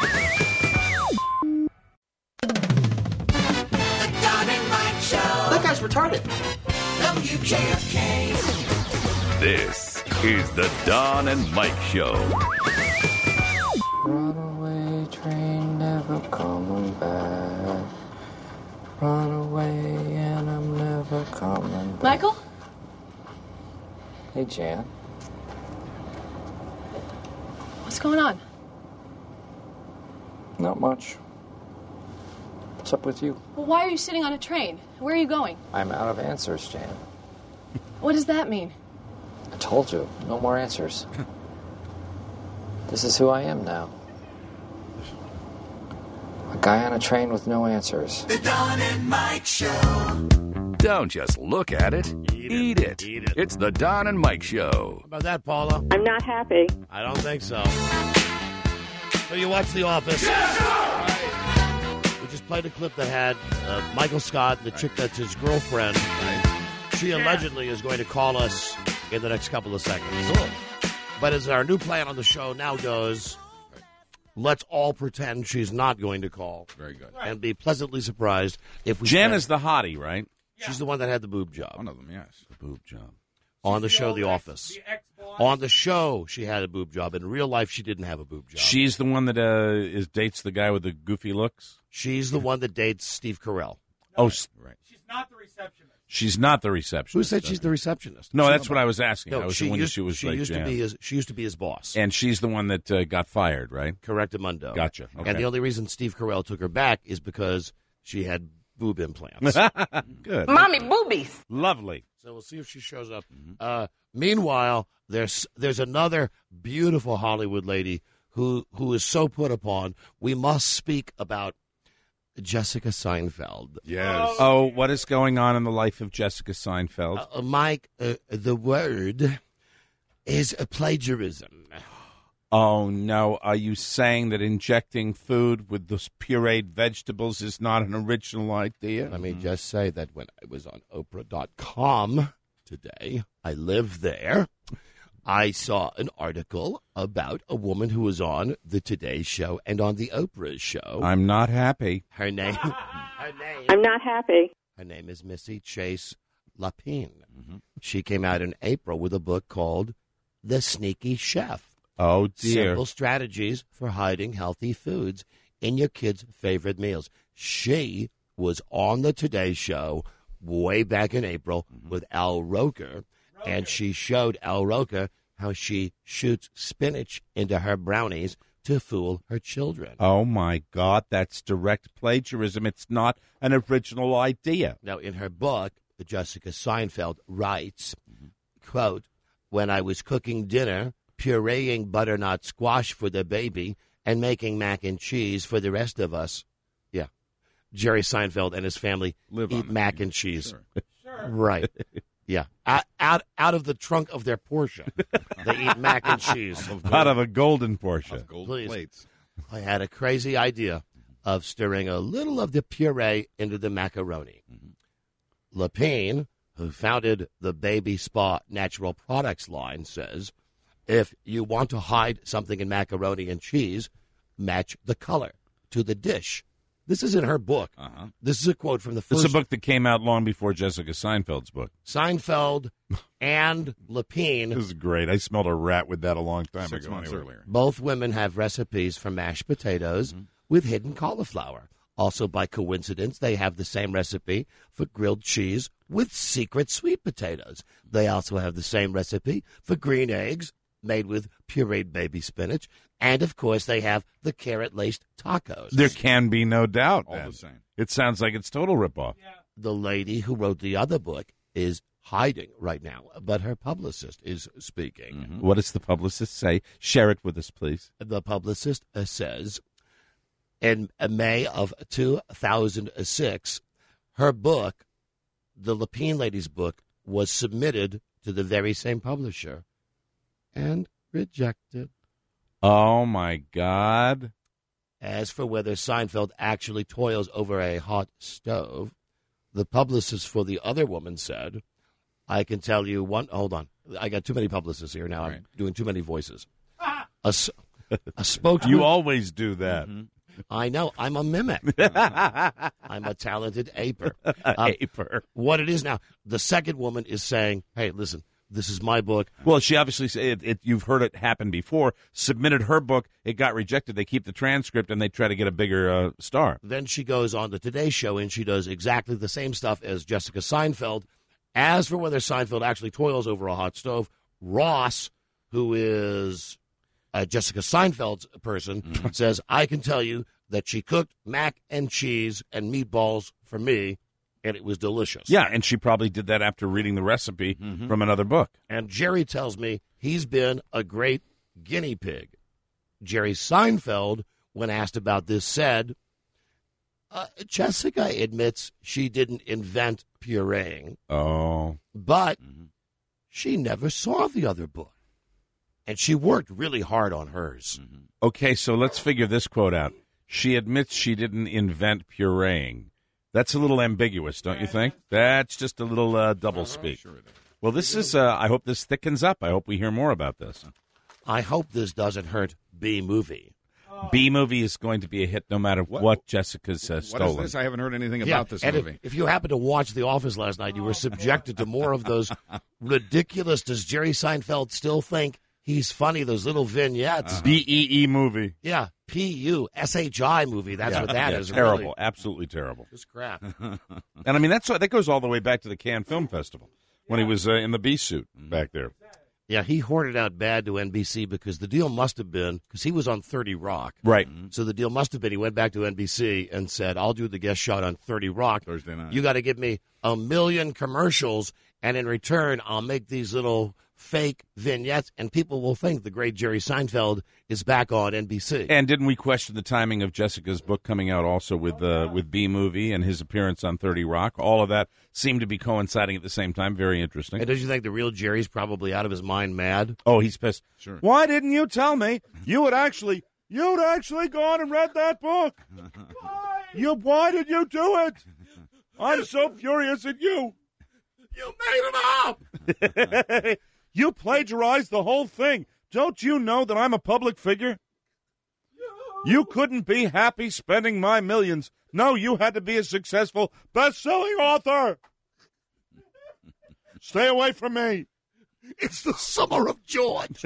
The Don and Mike Show. That guy's retarded. W J F K. This is the Don and Mike Show. Runaway train never coming back. Run away and I'm never coming back. Michael? Hey, Jan. What's going on? Not much. What's up with you? Well, why are you sitting on a train? Where are you going? I'm out of answers, Jan. What does that mean? I told you, no more answers. This is who I am now. A guy on a train with no answers. The Don and Mike Show. Don't just look at it. Eat it. Eat it. It's the Don and Mike Show. How about that, Paula? I'm not happy. I don't think so. So you watch The Office. We just played a clip that had uh, Michael Scott, the chick that's his girlfriend. She allegedly is going to call us in the next couple of seconds. Cool. But as our new plan on the show now goes, let's all pretend she's not going to call. Very good. And be pleasantly surprised if we Jan spend- is the hottie, right? She's the one that had the boob job. One of them, yes. The boob job. On the show, The Office. On the show, she had a boob job. In real life, she didn't have a boob job. She's the one that uh, is dates the guy with the goofy looks? She's the one that dates Steve Carell. Oh, s- right. She's not the receptionist. She's not the receptionist. Who said she's the receptionist? No, She's that's not- what I was asking. No, I was she when used, she was she like used to jammed. be his. She used to be his boss. And she's the one that uh, got fired, right? Correctamundo. Gotcha. Okay. And the only reason Steve Carell took her back is because she had boob implants. Good. Mommy boobies. Lovely. So we'll see if she shows up. Uh, meanwhile, there's there's another beautiful Hollywood lady who who is so put upon. We must speak about Jessica Seinfeld. Yes. Oh, what is going on in the life of Jessica Seinfeld? Uh, Mike, uh, the word is a plagiarism. Oh, no. Are you saying that injecting food with those pureed vegetables is not an original idea? Let me just say that when I was on Oprah dot com today, I live there, I saw an article about a woman who was on the Today Show and on the Oprah Show. I'm not happy. Her name, her name, I'm not happy. her name is Missy Chase Lapine. She came out in April with a book called The Sneaky Chef. Oh, dear. Simple strategies for hiding healthy foods in your kids' favorite meals. She was on the Today Show way back in April with Al Roker, and she showed Al Roker how she shoots spinach into her brownies to fool her children. Oh, my God. That's direct plagiarism. It's not an original idea. Now, in her book, Jessica Seinfeld writes, quote, when I was cooking dinner, pureeing butternut squash for the baby, and making mac and cheese for the rest of us. Yeah. Jerry Seinfeld and his family Live eat on it. mac and cheese. Sure. Right. Yeah. Out, out out of the trunk of their Porsche. They eat mac and cheese. Out of a golden Porsche. Of gold Please. plates. I had a crazy idea of stirring a little of the puree into the macaroni. Lapine, who founded the Baby Spa Natural Products line, says, if you want to hide something in macaroni and cheese, match the color to the dish. This is in her book. Uh-huh. This is a quote from the This first is a book that came out long before Jessica Seinfeld's book. Seinfeld and Lapine. This is great. I smelled a rat with that a long time Six ago. months anyway. earlier. Both women have recipes for mashed potatoes with hidden cauliflower. Also, by coincidence, they have the same recipe for grilled cheese with secret sweet potatoes. They also have the same recipe for green eggs made with pureed baby spinach. And, of course, they have the carrot-laced tacos. There can be no doubt. All then. the same. It sounds like it's total ripoff. The lady who wrote the other book is hiding right now, but her publicist is speaking. What does the publicist say? Share it with us, please. The publicist uh, says, in May of two thousand six, her book, the Lapine lady's book, was submitted to the very same publisher and rejected. Oh, my God. As for whether Seinfeld actually toils over a hot stove, the publicist for the other woman said, I can tell you one. Hold on. I got too many publicists here now. Right. I'm doing too many voices. A, s- a spokesman. You always do that. I know. I'm a mimic. I'm a talented aper. Um, Aper. What it is now, the second woman is saying, hey, listen, this is my book. Well, she obviously said it, it, you've heard it happen before. Submitted her book, it got rejected. They keep the transcript and they try to get a bigger uh, star. Then she goes on the Today Show and she does exactly the same stuff as Jessica Seinfeld. As for whether Seinfeld actually toils over a hot stove, Ross, who is uh, Jessica Seinfeld's person, says, I can tell you that she cooked mac and cheese and meatballs for me, and it was delicious. Yeah, and she probably did that after reading the recipe from another book. And Jerry tells me he's been a great guinea pig. Jerry Seinfeld, when asked about this, said, uh, Jessica admits she didn't invent pureeing, Oh. but she never saw the other book. And she worked really hard on hers. Okay, so let's figure this quote out. She admits she didn't invent pureeing. That's a little ambiguous, don't you think? That's just a little uh, double speak. Well, this is, uh, I hope this thickens up. I hope we hear more about this. I hope this doesn't hurt B-Movie. B movie is going to be a hit no matter what, what Jessica's uh, What stolen. is this? I haven't heard anything Yeah, about this and movie. If, if you happened to watch The Office last night, you were subjected to more of those ridiculous, does Jerry Seinfeld still think he's funny, those little vignettes. Uh-huh. B E E movie. Yeah, P U S H I movie. That's yeah, what that yeah, is. Terrible. Really. Absolutely terrible. Just crap. And I mean, that's that goes all the way back to the Cannes Film Festival when he was uh, in the bee suit back there. Yeah, he hoarded out bad to N B C because the deal must have been, because he was on thirty Rock. Right. So the deal must have been he went back to N B C and said, I'll do the guest shot on thirty Rock. Thursday night. You got to give me a million commercials, and in return, I'll make these little fake vignettes, and people will think the great Jerry Seinfeld is back on N B C. And didn't we question the timing of Jessica's book coming out also with uh, with B Movie and his appearance on thirty Rock? All of that seemed to be coinciding at the same time. Very interesting. And don't you think the real Jerry's probably out of his mind mad? Oh, he's pissed. Sure. Why didn't you tell me? You would actually, you'd actually gone and read that book. You, why did you do it? I'm so furious at you. You made it up. You plagiarized the whole thing. Don't you know that I'm a public figure? You couldn't be happy spending my millions. No, you had to be a successful best-selling author. Stay away from me. It's the summer of George.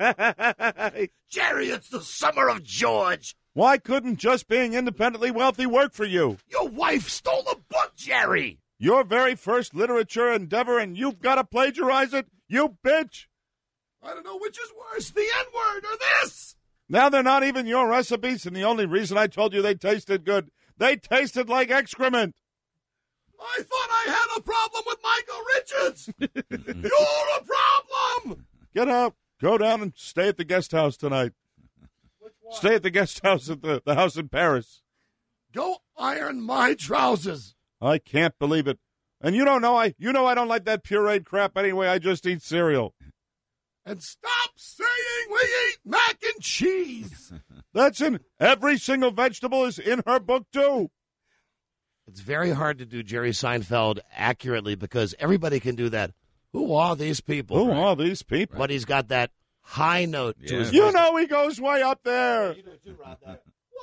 Jerry, it's the summer of George. Why couldn't just being independently wealthy work for you? Your wife stole the book, Jerry. Your very first literature endeavor, and you've got to plagiarize it? You bitch! I don't know which is worse, the N-word or this. Now they're not even your recipes, and the only reason I told you they tasted good, they tasted like excrement. I thought I had a problem with Michael Richards. You're a problem. Get out. Go down and stay at the guest house tonight. Stay at the guest house at the, the house in Paris. Go iron my trousers. I can't believe it. And you don't know I you know I don't like that pureed crap anyway. I just eat cereal. And stop saying we eat mac and cheese. That's in every single vegetable is in her book too. It's very hard to do Jerry Seinfeld accurately because everybody can do that. Who are these people? Who are these people? But he's got that high note to Yeah. his You voice. know he goes way up there. You do too, Rod. That.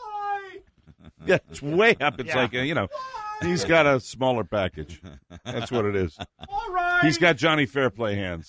Yeah, it's way up. It's Yeah. like, uh, you know, he's got a smaller package. That's what it is. All right. He's got Johnny Fairplay hands.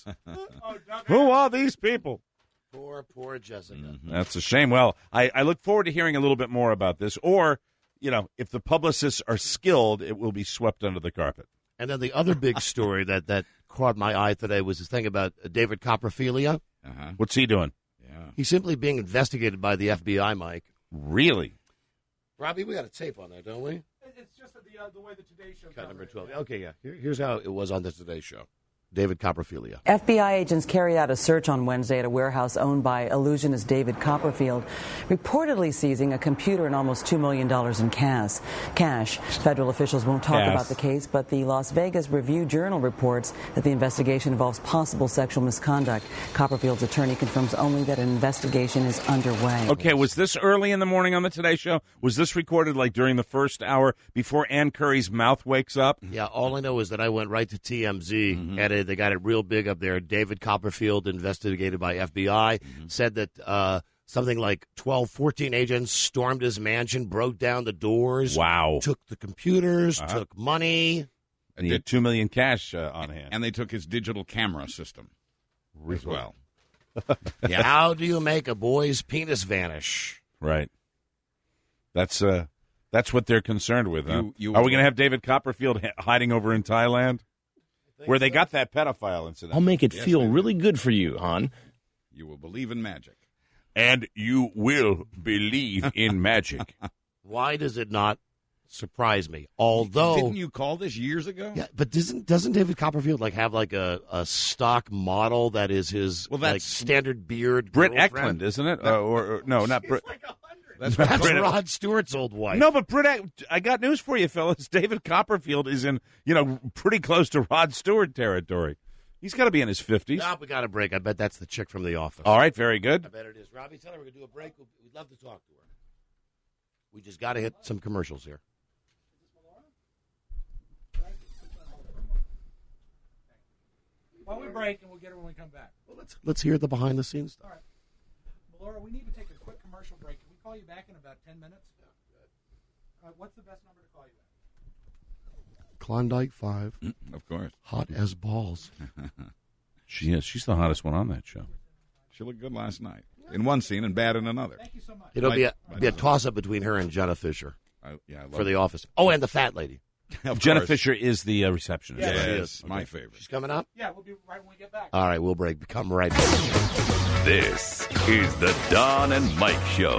Who are these people? Poor, poor Jessica. Mm-hmm. That's a shame. Well, I, I look forward to hearing a little bit more about this. Or, you know, if the publicists are skilled, it will be swept under the carpet. And then the other big story that, that caught my eye today was this thing about David Copperfield. Uh-huh. What's he doing? Yeah. He's simply being investigated by the F B I, Mike. Really? Robbie, we got a tape on that, don't we? It's just the, uh, the way the Today Show. Cut number twelve. Okay, yeah. Here, here's how it was on the Today Show. David Copperfield. F B I agents carried out a search on Wednesday at a warehouse owned by illusionist David Copperfield, reportedly seizing a computer and almost two million dollars in cash. Cash. Federal officials won't talk Cash. about the case, but the Las Vegas Review-Journal reports that the investigation involves possible sexual misconduct. Copperfield's attorney confirms only that an investigation is underway. Okay, was this early in the morning on the Today Show? Was this recorded like during the first hour before Ann Curry's mouth wakes up? Yeah, all I know is that I went right to T M Z, Mm-hmm. and it, they got it real big up there. David Copperfield, investigated by F B I, Mm-hmm. said that uh, something like twelve, fourteen agents stormed his mansion, broke down the doors. Wow. Took the computers, Uh-huh. took money. And he had two million cash uh, on hand. And they took his digital camera system as well. Yeah, how do you make a boy's penis vanish? Right. That's uh, that's what they're concerned with. Huh? You- you Are we will- going to have David Copperfield h- hiding over in Thailand, where they got that pedophile incident? I'll make it Yes, feel they really good for you, hon. You will believe in magic. And you will believe in magic. Why does it not surprise me? Although, Didn't you call this years ago? yeah, but doesn't doesn't David Copperfield like have like a, a stock model that is his Well, like that's- standard beard? Britt girlfriend? Eklund, isn't it? Uh, or, or no, not Britt. That's That's Britt- Rod Stewart's old wife. No, but Britt. Ek- I got news for you, fellas. David Copperfield is in, you know, pretty close to Rod Stewart territory. He's got to be in his fifties. No, we got a break. I bet that's the chick from The Office. All right, very good. I bet it is. Robbie, tell her we're going to do a break. We'd we'd love to talk to her. We just got to hit some commercials here. While we break, and we'll get her when we come back. Well, let's let's hear the behind the scenes stuff. All right. Laura, we need to take a quick commercial break. Can we call you back in about ten minutes? Uh, what's the best number to call you at? Klondike five. Of course. Hot as balls. She is. She's the hottest one on that show. She looked good last night in one scene and bad in another. Thank you so much. It'll Right. be a, Right. be a toss-up between her and Jenna Fisher I, yeah, I love for The it. Office. Oh, and the fat lady. Of Jenna course. Fisher is the uh, receptionist. Yeah, Yes, she is. my Okay. favorite. She's coming up? Yeah, we'll be right when we get back. All right, we'll break. Come right back. This is the Don and Mike Show.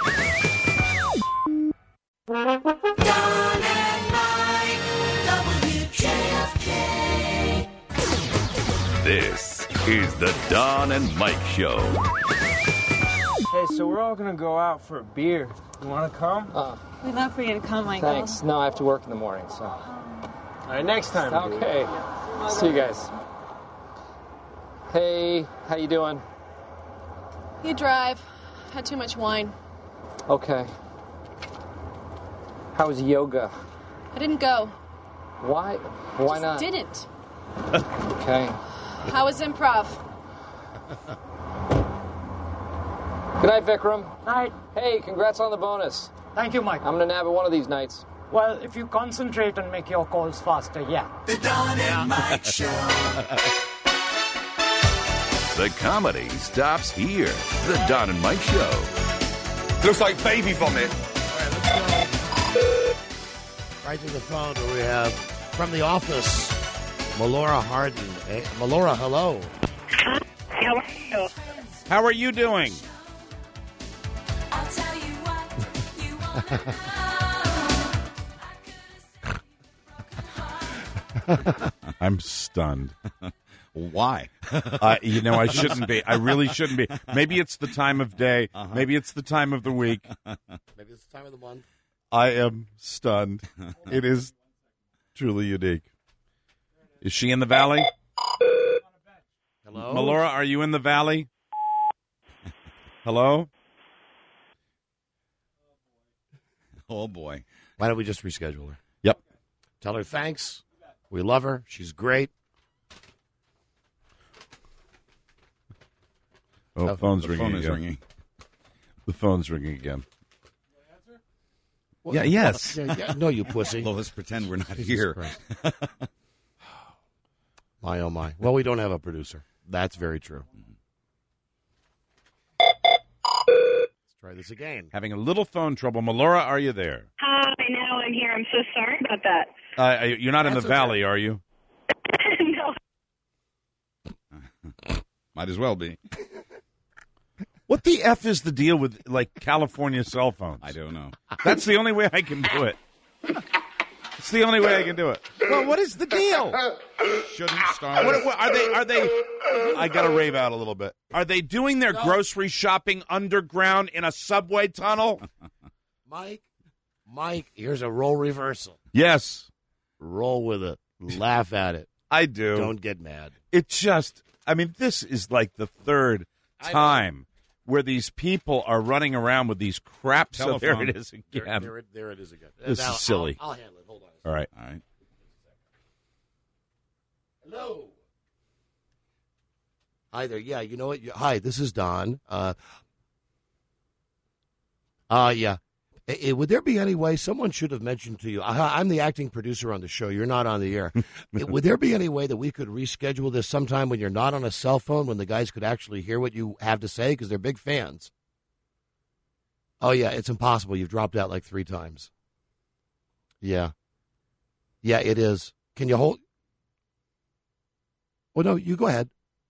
Don and Mike, W J F K. This is the Don and Mike Show. Hey, so we're all gonna go out for a beer. You wanna come? Uh, We'd love for you to come, Michael. Thanks. No, I have to work in the morning, so. All right, next time. Okay. See you guys. Hey, how you doing? You drive. Had too much wine. Okay. How was yoga? I didn't go. Why? Why Just not? didn't. Okay. How was improv? Good night, Vikram. Night. Hey, congrats on the bonus. Thank you, Mike. I'm gonna nab it one of these nights. Well, if you concentrate and make your calls faster, yeah. The Don and Mike Show. The comedy stops here. The Don and Mike Show. Looks like baby vomit. Right to the phone where we have, from The Office, Melora Hardin. Hey, Melora, hello. How are you? How are you doing? I'll tell you what you want. I'm stunned. Why? uh, you know, I shouldn't be. I really shouldn't be. Maybe it's the time of day. Uh-huh. Maybe it's the time of the week. Maybe it's the time of the month. I am stunned. It is truly unique. Is she in the valley? Hello? Melora, are you in the valley? Hello? Oh, boy. Why don't we just reschedule her? Yep. Tell her thanks. We love her. She's great. Oh, Oh, phone's the ringing phone is again. ringing. The phone's ringing again. Well, Yeah, yes. well, yeah, yeah. No, you pussy. Well, let's pretend we're not Jesus here. Christ. My, oh, my. Well, we don't have a producer. That's very true. Let's try this again. Having a little phone trouble. Melora, are you there? Hi, now I'm here. I'm so sorry about that. Uh, you're not in the That's okay. valley, are you? No. Might as well be. What the F is the deal with, like, California cell phones? I don't know. That's the only way I can do it. It's the only way I can do it. Well, what is the deal? Shouldn't start. What, what, are they? Are they? I got to rave out a little bit. Are they doing their grocery shopping underground in a subway tunnel? Mike, Mike, here's a role reversal. Yes. Roll with it. Laugh at it. I do. Don't get mad. It just, I mean, this is like the third time where these people are running around with these crap. So there Telephone. it is again. There, there, it- there it is again. This Now, is silly. I'll, I'll handle it. Hold on. All right. All right. Hello. Hi there. Yeah, you know what? You- Hi, this is Don. Uh, uh yeah. Eh, eh, would there be any way someone should have mentioned to you? I, I'm the acting producer on the show. You're not on the air. Eh, would there be any way that we could reschedule this sometime when you're not on a cell phone, when the guys could actually hear what you have to say because they're big fans? Oh yeah, it's impossible. You've dropped out like three times. Yeah. Yeah, it is. Can you hold? Well, no, you go ahead.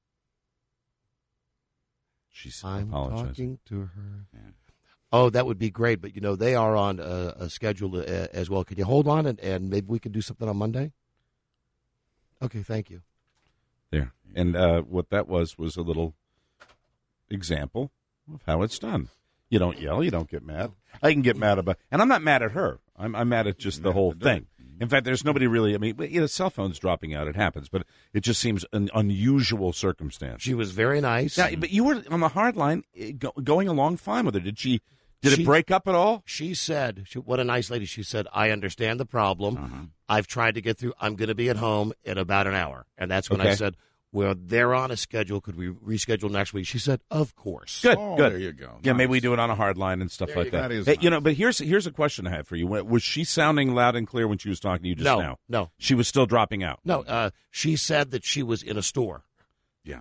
She's I'm apologizing. talking to her. Yeah. Oh, that would be great. But, you know, they are on a, a schedule uh, as well. Can you hold on and, and maybe we can do something on Monday? Okay, thank you. There. And uh, what that was was a little example of how it's done. You don't yell. You don't get mad. I can get mad about, and I'm not mad at her. I'm, I'm mad at just the whole thing. In fact, there's nobody really. I mean, you know, cell phones dropping out. It happens, but it just seems an unusual circumstance. She was very nice. Now, but you were on the hard line, eh, go, going along fine with her. Did she? Did She- it break up at all? She said, she, what a nice lady. She said, I understand the problem. Uh-huh. I've tried to get through. I'm going to be at home in about an hour. And that's when I Okay. said, where they're on a schedule. Could we reschedule next week? She said, of course. Good, Oh, good. there you go. Yeah, Nice. maybe we do it on a hard line and stuff There like you go. that. That is Hey, You know, nice. but here's here's a question I have for you. Was she sounding loud and clear when she was talking to you just No, now? no. She was still dropping out. No, uh, she said that she was in a store. Yeah.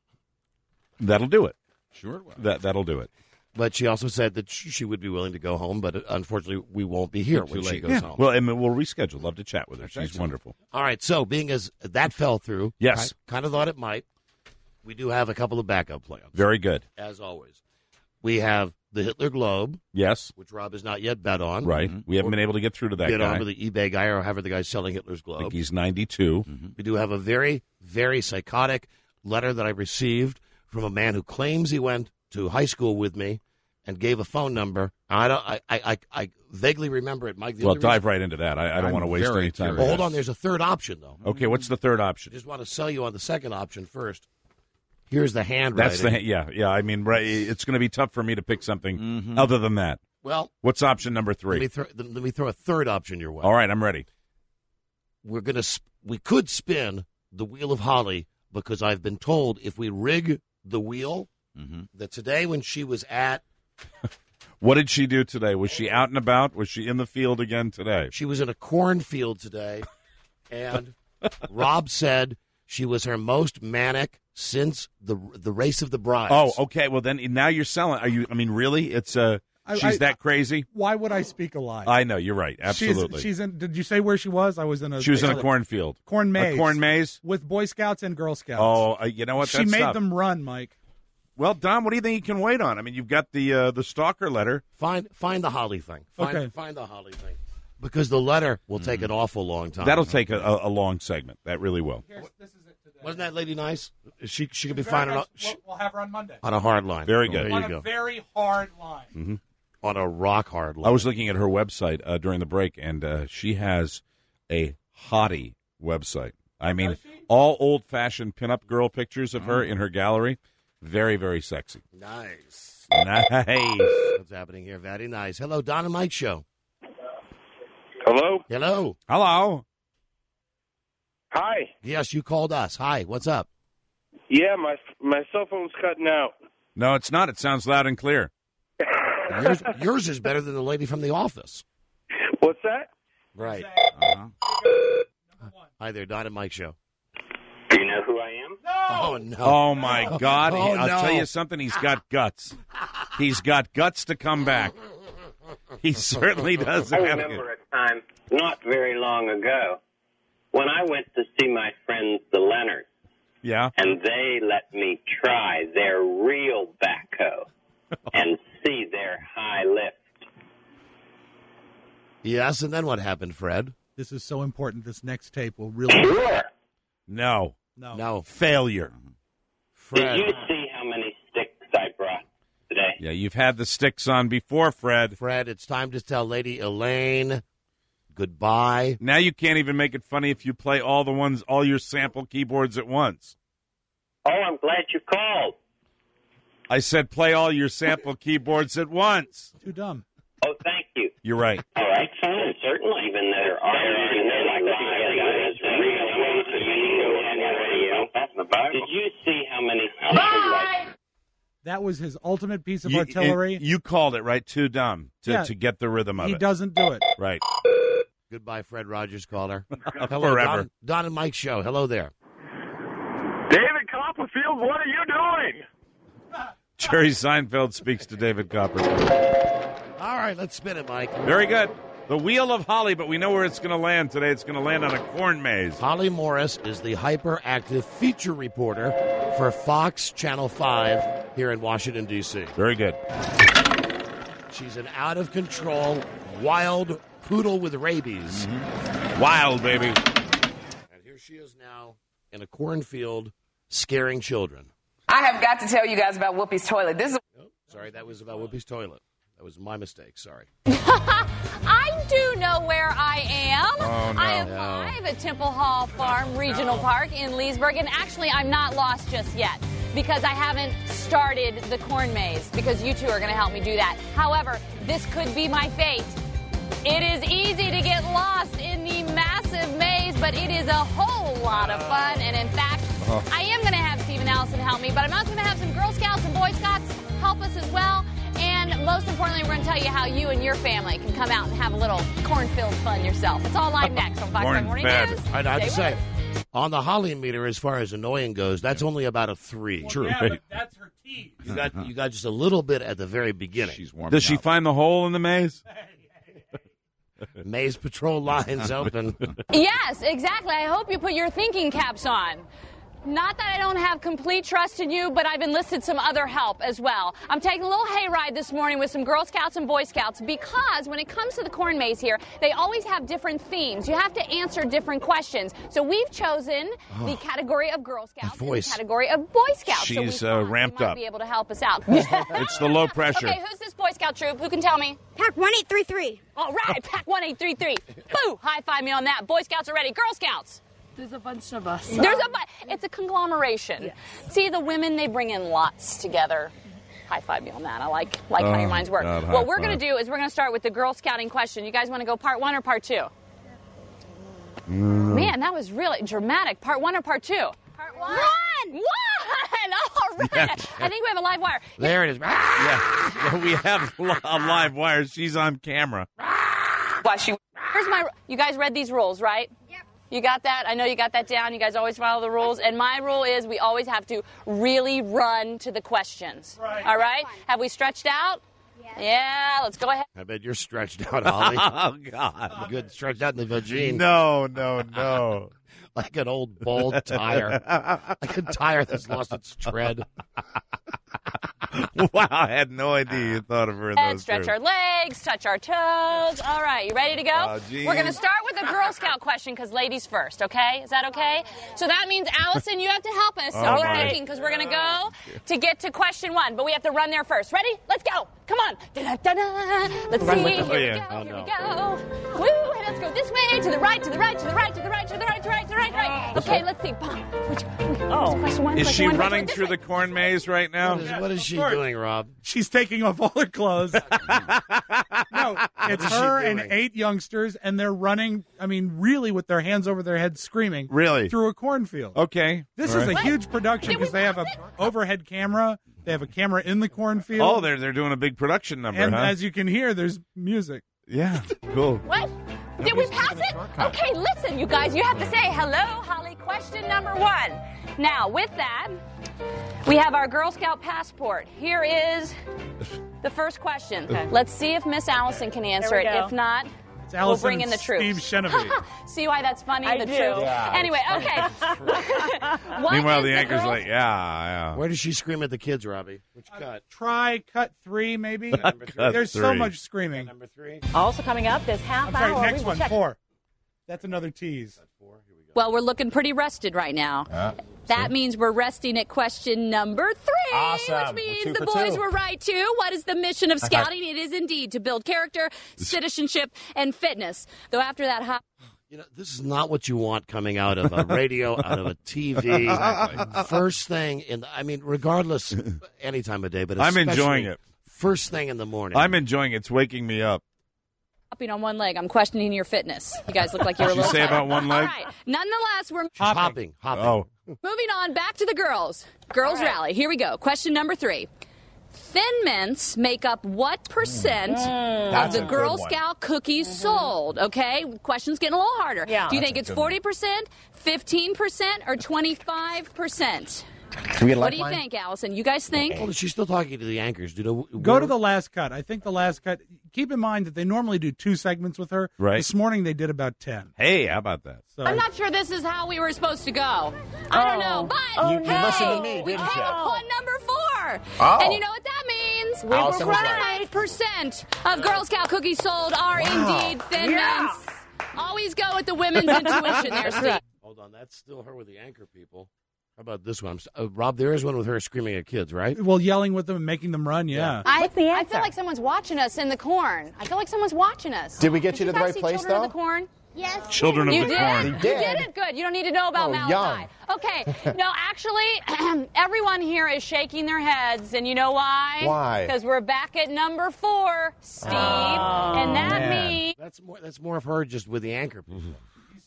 That'll do it. Sure it was. That that'll do it. But she also said that sh- she would be willing to go home, but uh, unfortunately, we won't be here Too when she late. goes Yeah. home. Well, and we'll reschedule. Love to chat with her. That's She's excellent. wonderful. All right, so being as that fell through, Yes. I kind of thought it might. We do have a couple of backup plans, Very good. as always. We have the Hitler Globe, Yes. which Rob has not yet bet on. Right. We haven't been able to get through to that Get guy. on with the eBay guy or however the guy's selling Hitler's I think Globe. he's ninety-two. We do have a very, very psychotic letter that I received from a man who claims he went to high school with me and gave a phone number. I don't. I. I. I, I vaguely remember it, Mike. The Well, only dive reason- right into that. I, I don't I'm want to waste very any time. Well, with hold that. on. There's a third option, though. Okay, what's the third I option? just want to sell you on the second option first. Here's the handwriting. That's the yeah, yeah. I mean, right. It's going to be tough for me to pick something Mm-hmm. other than that. Well, What's option number let me, three? throw, let me throw a third option your way. All right, I'm ready. We're gonna. sp- We could spin the wheel of Holly because I've been told if we rig the wheel, Mm-hmm. that today when she was at, What did she do today? Was she out and about? Was she in the field again today? she was in a cornfield today, and Rob said she was her most manic since the the race of the brides. Oh, okay. Well, then now you're selling. Are you? I mean, really? It's uh, I- she's I- that crazy? Why would I speak a lie? I know you're right. Absolutely. She's, she's in. Did you say where she was? I was in a. she was in a cornfield. corn maze. A corn maze. with Boy Scouts and Girl Scouts. Oh, uh, you know what? she That's made tough. them run, Mike. Well, Don, what do you think you can wait on? I mean, you've got the uh, the stalker letter. Find find the Holly thing. Find, Okay. find the Holly thing. Because the letter will take an awful long time. That'll take a, a, a long segment. That really will. Wasn't that lady nice? She she could be fine on a, We'll, we'll have her on Monday. on a hard line. Very Oh, good. There on you a go. very hard line. Mm-hmm. On a rock hard line. I was looking at her website uh, during the break, and uh, she has a hottie website. I mean, all old-fashioned pinup girl pictures of her in her gallery. Very, very sexy. Nice. Nice. What's happening here? Very nice. Hello, Don and Mike Show. Hello? Hello. Hello. Hi. Yes, you called us. Hi, what's up? Yeah, my my cell phone's cutting out. No, it's not. It sounds loud and clear. Yours, yours is better than the lady from the office. What's that? Right. Uh-huh. Hi there, Don and Mike Show. Do you know who I am? Oh, no. Oh, my God. Oh, I'll no. tell you something. He's got guts. He's got guts to come back. He certainly does. I have it. remember a time not very long ago when I went to see my friends, the Leonards, Yeah. and they let me try their real backhoe and see their high lift. Yes, and then what happened, Fred? This is so important. This next tape will really. Sure. No. No. No. Failure. Fred. Did you see how many sticks I brought today? Yeah, you've had the sticks on before, Fred. Fred, it's time to tell Lady Elaine goodbye. Now you can't even make it funny if you play all the ones, all your sample keyboards at once. Oh, I'm glad you called. I said play all your sample keyboards at once. Too dumb. Oh, thank you. You're right. All right, fine, certainly. Even though there are there like live radio. Did you see how many? Bye. That was his ultimate piece of You, artillery. it- you called it, right? Too dumb to, Yeah. to get the rhythm of he it. doesn't do it. Right. Goodbye, Fred Rogers caller. Hello, Forever. Don, Don and Mike Show. Hello there. David Copperfield, what are you doing? Jerry Seinfeld speaks to David Copperfield. All right, let's spin it, Mike. Very good. The Wheel of Holly, but we know where it's going to land today. It's going to land on a corn maze. Holly Morris is the hyperactive feature reporter for Fox Channel five here in Washington, D C Very good. She's an out-of-control, wild poodle with rabies. Wild, baby. And here she is now in a cornfield scaring children. I have got to tell you guys about Whoopi's toilet. This is. Oh, sorry, that was about Whoopi's toilet. That was my mistake. Sorry. I do know where I am. Oh, no. I am No. live at Temple Hall Farm Regional Park in Leesburg. And actually, I'm not lost just yet because I haven't started the corn maze because you two are going to help me do that. However, this could be my fate. It is easy to get lost in the massive maze, but it is a whole lot of fun. And in fact, Oh. I am going to have Steve and Allison help me, but I'm also going to have some Girl Scouts and Boy Scouts help us as well. And most importantly, we're going to tell you how you and your family can come out and have a little cornfield fun yourself. It's all live next on Fox five Morning News. I'd have to Stay say, on the Holly meter, as far as annoying goes, that's only about a three. Well, yeah, but that's her tease. You got you got just a little bit at the very beginning. She's warm. Does she find the hole in the maze? Maze patrol lines open. Yes, exactly. I hope you put your thinking caps on. Not that I don't have complete trust in you, but I've enlisted some other help as well. I'm taking a little hayride this morning with some Girl Scouts and Boy Scouts because when it comes to the corn maze here, they always have different themes. You have to answer different questions. So we've chosen oh, the category of Girl Scouts and the category of Boy Scouts. She's so uh, ramped might up. Be able to help us out. It's the low pressure. Okay, who's this Boy Scout troop? Who can tell me? Pack one eight three three. All right, Pack one eight three three. Boo! High five me on that. Boy Scouts are ready. Girl Scouts. There's a bunch of us. There's a bu- It's a conglomeration. Yes. See, the women, they bring in lots together. High five me on that. I like like oh, how your minds work. God, what we're five. going to do is we're going to start with the Girl Scouting question. You guys want to go part one or part two? Mm. Man, that was really dramatic. Part one or part two? Part one. One! One! All right. Yeah. I think we have a live wire. There it is. Yeah, we have li- a live wire. She's on camera. Watch you. Here's my. You guys read these rules, right? Yep. You got that? I know you got that down. You guys always follow the rules. And my rule is we always have to really run to the questions. Right. All right? Have we stretched out? Yes. Yeah, let's go ahead. I bet you're stretched out, Holly. Oh, God. You're good stretched out in the vagine. No, no, no. Like an old bald tire. Like a tire that's lost its tread. Wow, I had no idea you thought of her in And those stretch terms. our legs, touch our toes. All right, you ready to go? Oh, geez. We're going to start with the Girl Scout question because ladies first, okay? Is that okay? So that means, Allison, you have to help us. So Oh, keep my. thinking because we're going to go to get to question one. But we have to run there first. Ready? Let's go. Come on. Da-da-da-da. Let's see. Here Oh, we yeah. go. Oh, Here no. we go. Woo, and let's go this way, to the right, to the right, to the right, to the right, to the right, to the right, to the right, right. Okay, let's see. Which, oh. Question one, Is question she one, running question through one, the corn maze right now? What is, what is she Sure. doing, Rob? She's taking off all her clothes. No, it's is she her and doing? eight youngsters, and they're running, I mean, really with their hands over their heads screaming. Really? Through a cornfield. Okay. This All is right. a huge production Did we because they have a pause it? overhead camera. They have a camera in the cornfield. Oh, they're they're doing a big production number, And huh? as you can hear, there's music. Yeah, cool. What? Did we pass it? Okay, listen, you guys, you have to say hello, Holly. Question number one. Now, with that, we have our Girl Scout passport. Here is the first question. Let's see if Miss Allison can answer There we it. go. If not, It's we'll Allison bring in and the troops. Steve Chenevieve. See why that's funny? I the do. troops. Yeah, anyway, okay. What Meanwhile, is the anchor's Girl- like, yeah, yeah. Where does she scream at the kids, Robbie? Which cut? Try cut three, maybe. Cut There's so three. much screaming. Number three. Also coming up this half I'm sorry, hour. next we will one, check- four. That's another tease. Well, we're looking pretty rested right now. That means we're resting at question number three, Awesome. which We're means two the for boys two. were right too. What is the mission of scouting? It is indeed to build character, citizenship, and fitness. Though after that hot. You know, this is not what you want coming out of a radio, out of a T V. First thing in, the, I mean, regardless, any time of day, but I'm enjoying especially it. First thing in the morning. I'm enjoying it. It's waking me up. Hopping on one leg. I'm questioning your fitness. You guys look like you're a What'd you little say tired. about one leg? All right. Nonetheless, we're hopping, hopping. Oh. moving on back to the girls. Girls rally. Here we go. Question number three. Thin Mints make up what percent of That's the a Girl good one. Scout cookies sold? Okay, question's getting a little harder. Yeah. Do you That's think a it's good one. forty percent, fifteen percent, or twenty-five percent? Can we get a What do you lifeline? think, Allison? You guys think? Well, she's still talking to the anchors. Do you know, Go where- to the last cut. I think the last cut. Keep in mind that they normally do two segments with her. Right. This morning they did about ten. Hey, how about that? So I'm not sure this is how we were supposed to go. I don't know, but You- you hey, listened to me, we didn't came you? upon number four. Oh. And you know what that means? We Allison were was right. five percent of Girl Scout cookies sold are indeed Thin Yeah. Mints. Always go with the women's intuition there, Steve. Hold on, that's still her with the anchor people. How about this one? I'm s- Uh, Rob, there is one with her screaming at kids, right? well, yelling with them and making them run. Yeah. I, What's the I answer? feel like someone's watching us in the corn. I feel like someone's watching us. Did we get you Did to the guys right see place, Children of though? the Corn? Yes. Children of You the did? corn. You did. did it? Good. You don't need to know about Oh, Malachi. young. Okay. No, actually, everyone here is shaking their heads, and you know why? Why? Because we're back at number four, Steve. and that man. means... That's more. That's more of her just with the anchor people.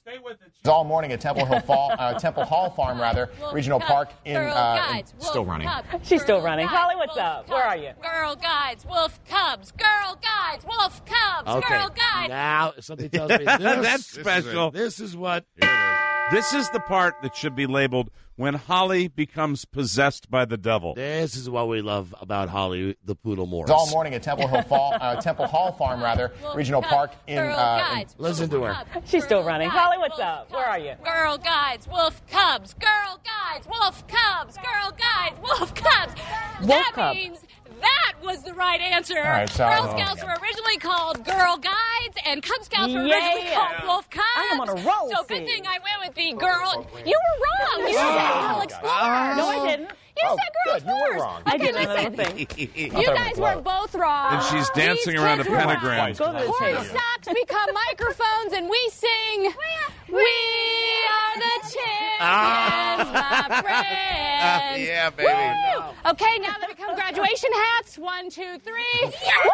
Stay with it. It's all morning at Temple Hill Fall, uh, Temple Hall Farm, rather, Regional Park in. Uh, in still running. She's still running. Holly, what's up? Where are you? Girl Guides, Wolf Cubs. Girl Guides, Wolf Cubs. Okay. Girl Guides. Now, something tells me this, That's special. This is what. This is the part that should be labeled when Holly becomes possessed by the devil. This is what we love about Holly, the Poodle Morris. It's all morning at Temple Hill Fall, uh, Temple Hall Farm, rather, Regional Park in. Uh, in Listen to her. She's still running. Holly, what's up? Where are you? Girl Guides, Wolf Cubs. Girl Guides, Wolf Cubs. Girl Guides, Wolf Cubs. Wolf that Cub. means that was the right answer. All right, so- Girl oh, Scouts yeah. were originally called Girl Guides, and Cub Scouts were originally Yeah. called Wolf Cubs. I am on a roll, So good Steve. thing I went with the girl. You were wrong. You said Girl Explorer. No, I didn't. You Oh, said Girl good. You were Explorers. wrong. I Okay, did listen. another thing. You guys were both wrong. And she's dancing These around a kids were pentagram. wrong. Go to the Horn tape. socks become microphones, and we sing. We are the champions, my friends. Yeah, baby. Woo! Okay, now they become graduation hats. One, two, three. Woo!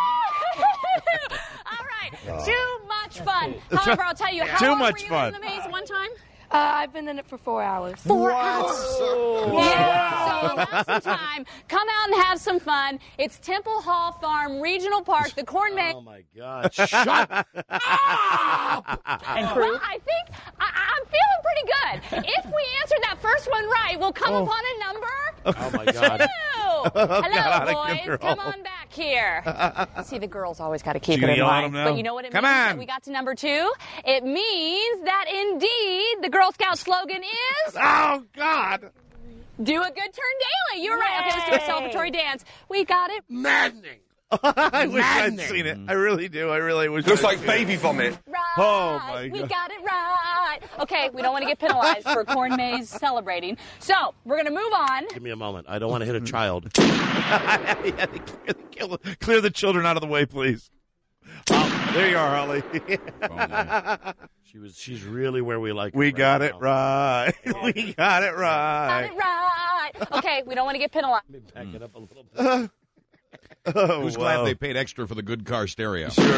All right, too much fun. However, I'll tell you, how Too long much were you fun. in the maze one time? Uh, I've been in it for four hours. Four hours. Yeah. So have some time. Come out and have some fun. It's Temple Hall Farm Regional Park, the corn maze. Oh, my God. Shut up. And crew? Well, I think I, I'm feeling pretty good. If we answer that first one right, we'll come Oh. upon a number. Oh, my God. Two. God, Hello, I boys. can Come roll. on back here. See, the girls always got to keep You it gonna in yell at mind. them now? But you know what it Come means? on. That we got to number two. It means that indeed the Girl Scout slogan is. Oh, God. Do a good turn daily. You're right. Okay, let's do a celebratory dance. We got it. Maddening. I wish I'd Maddening. seen it. I really do. I really wish. Looks I'd like seen baby vomit. Right. Oh, my We God. got it right. Okay, we don't want to get penalized for corn maze celebrating. So we're going to move on. Give me a moment. I don't want to hit a child. Yeah, clear, the, kill- clear the children out of the way, please. Oh, there you are, Holly. She was. She's really where we like. We her got right it right. We got it Got right. it right. Okay, we don't want to get penalized. Let me back it up a little bit. Oh, Who's wow. glad they paid extra for the good car stereo? Sure.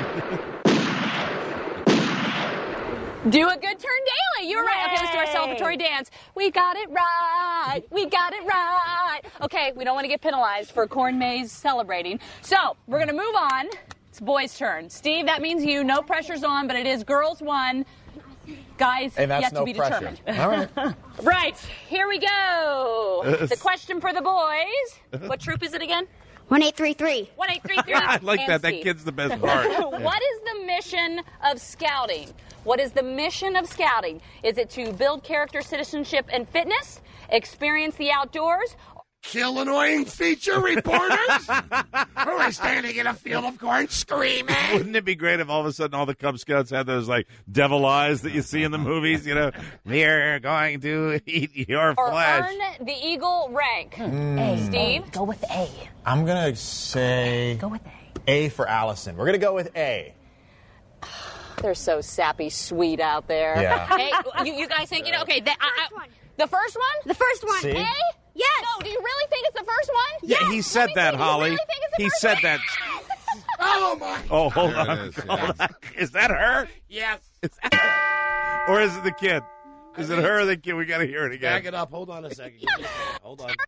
Do a good turn daily. You're right. Okay, let's do our celebratory dance. We got it right. We got it right. Okay, we don't want to get penalized for corn maze celebrating. So we're going to move on. It's boys' turn. Steve, that means you. No pressure's on, but it is girls one. Guys, And that's yet no to be pressure. determined. All right. Right. Here we go. The question for the boys. What troop is it again? one eight three three. one eight three three. I like and that. That Steve. kid's the best part. What is the mission of scouting? What is the mission of scouting? Is it to build character, citizenship, and fitness, experience the outdoors? Kill annoying feature reporters who are standing in a field of corn screaming. Wouldn't it be great if all of a sudden all the Cub Scouts had those like devil eyes that you see in the movies? You know, we're going to eat your Or flesh. earn the Eagle rank? A. Steve? Go with A. I'm going to say Go with A. A for Allison. We're going to go with A. They're so sappy sweet out there. Yeah. Hey, you, you guys think, you know, okay, the, I, I, the first one? The first one. See? A? Yes. No, do you really think it's the first one? Yeah, he said Let me that, see. Do you Holly. really think it's the He first said one? that. Oh my! Oh, hold There it on. is, Hold yeah. on. Is that her? Yes. Is that her? Or is it the kid? Is it her or the kid? We got to hear it again. Back it up. Hold on a second. Give me a second. Hold on.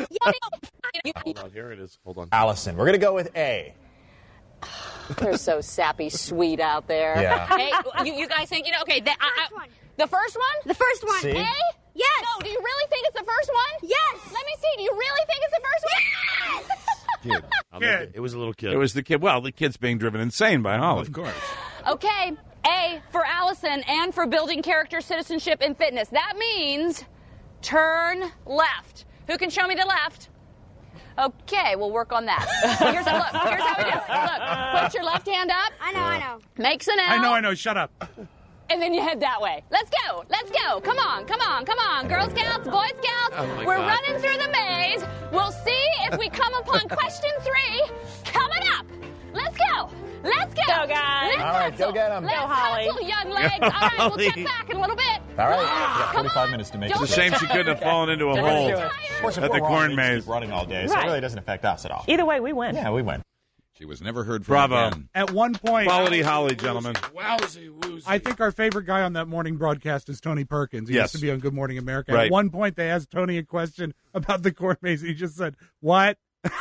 Hold on. Here it is. Hold on. Allison. We're going to go with A. They're so sappy sweet out there. Yeah. Hey, you, you guys think, you know, okay, the, I, I, the first one? The first one. See? A? Yes. No, do you really think it's the first one? Yes. Let me see. Do you really think it's the first one? Kid. I'm Kid. not- It was a little kid. It was the kid. Well, the kid's being driven insane by Holly. Of course. Okay, A for Allison and for building character, citizenship, and fitness. That means turn left. Who can show me the left? Okay, we'll work on that. Here's how, look, here's how we do it. Look, put your left hand up. I know, I know. Makes an L. I know, I know. Shut up. And then you head that way. Let's go. Let's go. Come on, come on, come on. Girl Scouts, Boy Scouts, Oh, my we're God. running through the maze. We'll see if we come upon question three coming up. Let's go. Let's go. Go, guys. Let's All right, go hustle. get 'em. Let's Go, Holly. hustle, young legs. All right, we'll check Holly. back in a little bit. All right. We got Come forty-five on. minutes to make Don't It's a get shame she couldn't have fallen into a Don't hole do it. Of course, if at we're the wrong, corn we just maze. keep running all day, so Right. it really doesn't affect us at all. Either way, we win. Yeah, we win. She was never heard from Bravo. again. At one point, Quality Holly, gentlemen. Wowzy woozy. I think our favorite guy on that morning broadcast is Tony Perkins. He Yes. used to be on Good Morning America. Right. At one point, they asked Tony a question about the corn maze. He just said, "What?"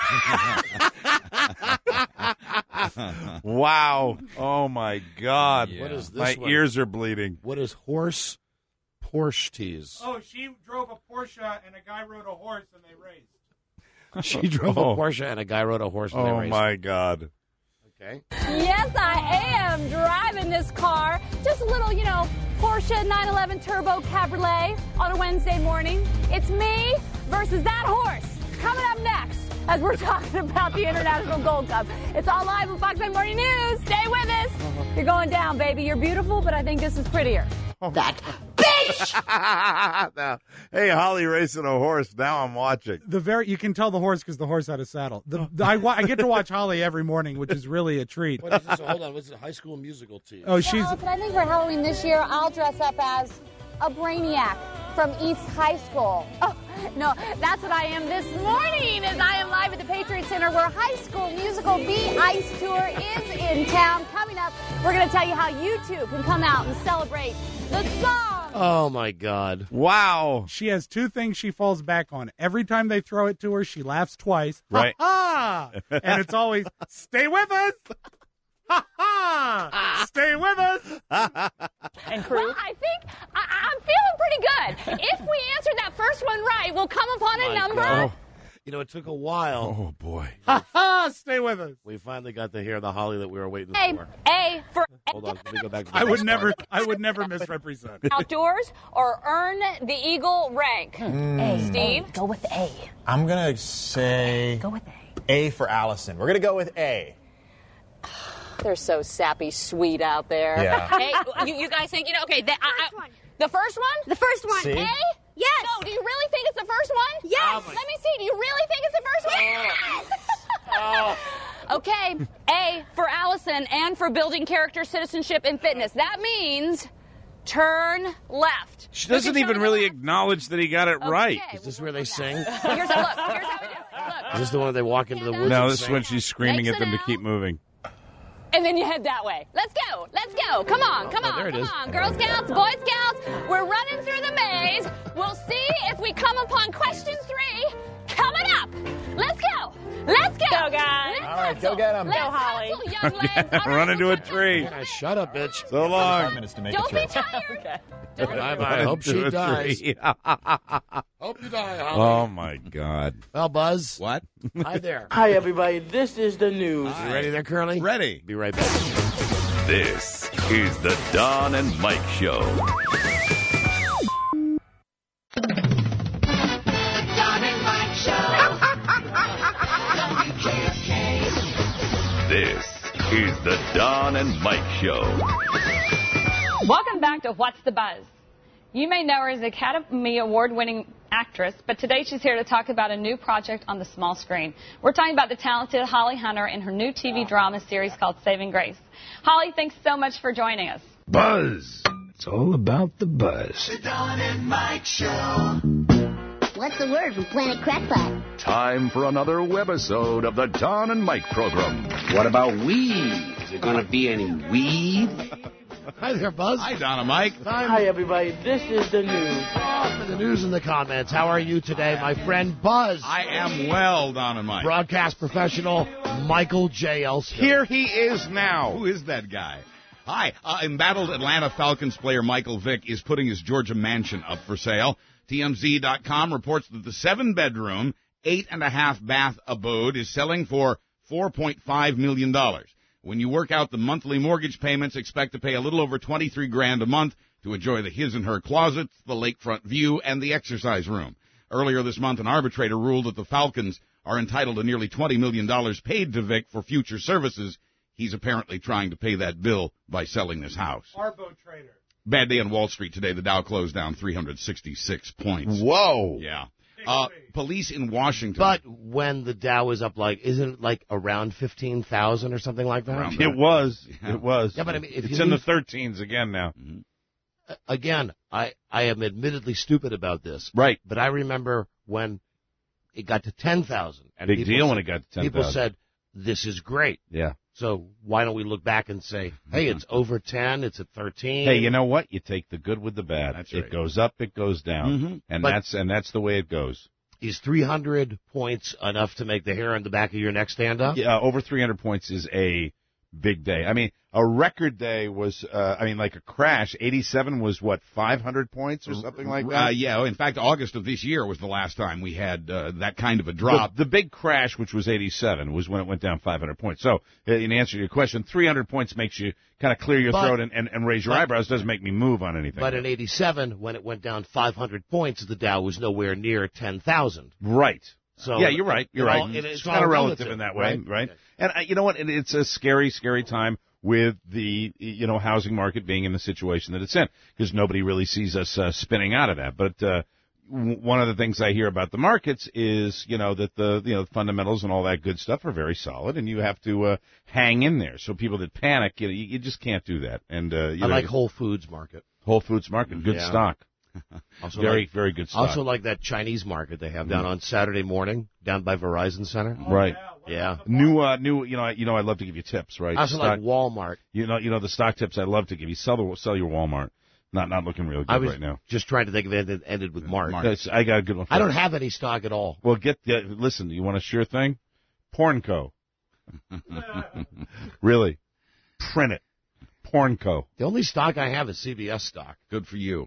Wow. Oh, my God. What is this My one? ears are bleeding. What is horse Porsche tease? Oh, she drove a Porsche and a guy rode a horse and they raced. She drove Oh. a Porsche and a guy rode a horse and they Oh, raced. my God. Okay. Yes, I am driving this car. Just a little, you know, Porsche nine eleven Turbo Cabriolet on a Wednesday morning. It's me versus that horse. Coming up next, as we're talking about the International Gold Cup. It's all live on Fox nine Morning News. Stay with us. You're going down, baby. You're beautiful, but I think this is prettier. That bitch! Now, hey, Holly racing a horse. Now I'm watching. The very you can tell the horse because the horse had a saddle. The, the I, wa- I get to watch Holly every morning, which is really a treat. What is this? Hold on. What's it? High School Musical tease? Oh, she's Allison, I think for Halloween this year, I'll dress up as a brainiac from East High School. Oh, no, that's what I am this morning, as I am live at the Patriot Center, where High School Musical B Ice Tour is in town. Coming up, we're going to tell you how you too can come out and celebrate the song. Oh, my God. Wow. she has two things she falls back on. Every time they throw it to her, she laughs twice. Right. Ha ha! And it's always, "Stay with us." Ha ha! Stay with us. And crew? Well, I think I, I'm feeling pretty good. If we answer that first one right, we'll come upon a My number. God. You know, it took a while. Oh, boy. Ha ha! Stay with us. We finally got to hear the Holly that we were waiting A, for. A for Hold on. Let me go back to the I would next never, part. I would never misrepresent. outdoors or earn the Eagle rank. A. Steve? Go with A. I'm going to say Go with A. A for Allison. We're going to go with A. They're so sappy sweet out there. Yeah. Hey, you, you guys think, you know, okay, the, I, I, the first one? The first one. See? A? Yes. No, do you really think it's the first one? Yes. Let me see. Do you really think it's the first one? Yes. Okay, A for Allison and for building character, citizenship, and fitness. That means turn left. She doesn't even really acknowledge that he got it right. Is this where they sing? Here's how, look, here's how we do it. Look. Is this the one where they walk into the woods? No, and this is sing? when she's screaming Legs at them to down. keep moving. And then you head that way. Let's go. Let's go. Come on. Come Oh, on. there it Come is. on. Girl Scouts, Boy Scouts, we're running through the maze. We'll see if we come upon question three coming up. Let's go. Let's go. Go, guys. Let's All right, hustle. go get 'em. Let's Go, Holly. Hustle, young legs. All right, Run into a we'll turn tree. Yeah, shut up, bitch. So Five long. minutes to make Don't it be through. tired. I, I hope she Into a dies. tree. Hope you die, Holly. Oh, my God. Well, Buzz. What? Hi there. Hi, everybody. This is the news. You ready there, Curly? Ready. Be right back. This is the Don and Mike Show. Don and Mike Show. W J F K. This is the Don and Mike Show. Welcome back to What's the Buzz? You may know her as Academy Award-winning actress, but today she's here to talk about a new project on the small screen. We're talking about the talented Holly Hunter and her new T V drama series called Saving Grace. Holly, thanks so much for joining us. Buzz. It's all about the buzz. The Don and Mike Show. What's the word from Planet Crackpot? Time for another webisode of the Don and Mike program. What about weed? Is there going to be any weed? Hi there, Buzz. Hi, Don and Mike. Hi, everybody. This is the news. For the news in the comments. How are you today, my friend Buzz? I am well, Don and Mike. Broadcast professional Michael J. Elster. Here he is now. Who is that guy? Hi. Uh, embattled Atlanta Falcons player Michael Vick is putting his Georgia mansion up for sale. T M Z dot com reports that the seven-bedroom, eight-and-a-half bath abode is selling for four point five million dollars. When you work out the monthly mortgage payments, expect to pay a little over twenty-three grand a month to enjoy the his and her closets, the lakefront view, and the exercise room. Earlier this month, an arbitrator ruled that the Falcons are entitled to nearly twenty million dollars paid to Vick for future services. He's apparently trying to pay that bill by selling this house. Arbo trader. Bad day on Wall Street today. The Dow closed down three hundred sixty-six points. Whoa. Yeah. Uh, police in Washington. But when the Dow is up, like, isn't it like around fifteen thousand or something like that? Around It was. Yeah. It was. Yeah, but I mean, if it's you in lose- the thirteens again now. Uh, Again, I, I am admittedly stupid about this. Right. But I remember when it got to ten thousand. Big deal when it got to People ten thousand. said, this is great. Yeah. So why don't we look back and say, hey, it's over ten, it's at thirteen. Hey, you know what? You take the good with the bad. That's it right. goes up, it goes down, Mhm. and But- that's and that's the way it goes. Is three hundred points enough to make the hair on the back of your neck stand up? Yeah, over three hundred points is a big day. I mean, a record day was, uh, I mean, like a crash. eighty-seven was what, five hundred points or something like that? Uh, yeah, in fact, August of this year was the last time we had uh, that kind of a drop. The, the big crash, which was eighty-seven, was when it went down five hundred points. So, uh, in answer to your question, three hundred points makes you kind of clear your But- throat and, and, and raise your but- eyebrows. Doesn't make me move on anything. But in eighty-seven, when it went down five hundred points, the Dow was nowhere near ten thousand. Right. So yeah, you're right. You're it right. all- it- it's it's kind of all relative, relative, in that way, right? right? And uh, you know what? It, it's a scary, scary time with the you know housing market being in the situation that it's in, because nobody really sees us uh, spinning out of that. But uh, w- one of the things I hear about the markets is you know that the you know fundamentals and all that good stuff are very solid, and you have to uh, hang in there. So people that panic, you, know, you, you just can't do that. And uh, you I know, like Whole Foods market. Whole Foods market, good Yeah. stock. Also very, like- very good stock. Also like that Chinese market they have down on Saturday morning, down by Verizon Center. Right. Yeah. New, uh, new. You know, I- you know, I love to give you tips, right? I also like Walmart. You know, you know the stock tips I love to give you. Sell the, sell your Walmart. Not, not looking real good I was right now. just trying to think of it that ended with Mark. That's- I got a good one. For I don't you. have any stock at all. Well, get the. Listen, you want a sure thing? Pornco. Really, print it. Pornco. The only stock I have is C B S stock. Good for you.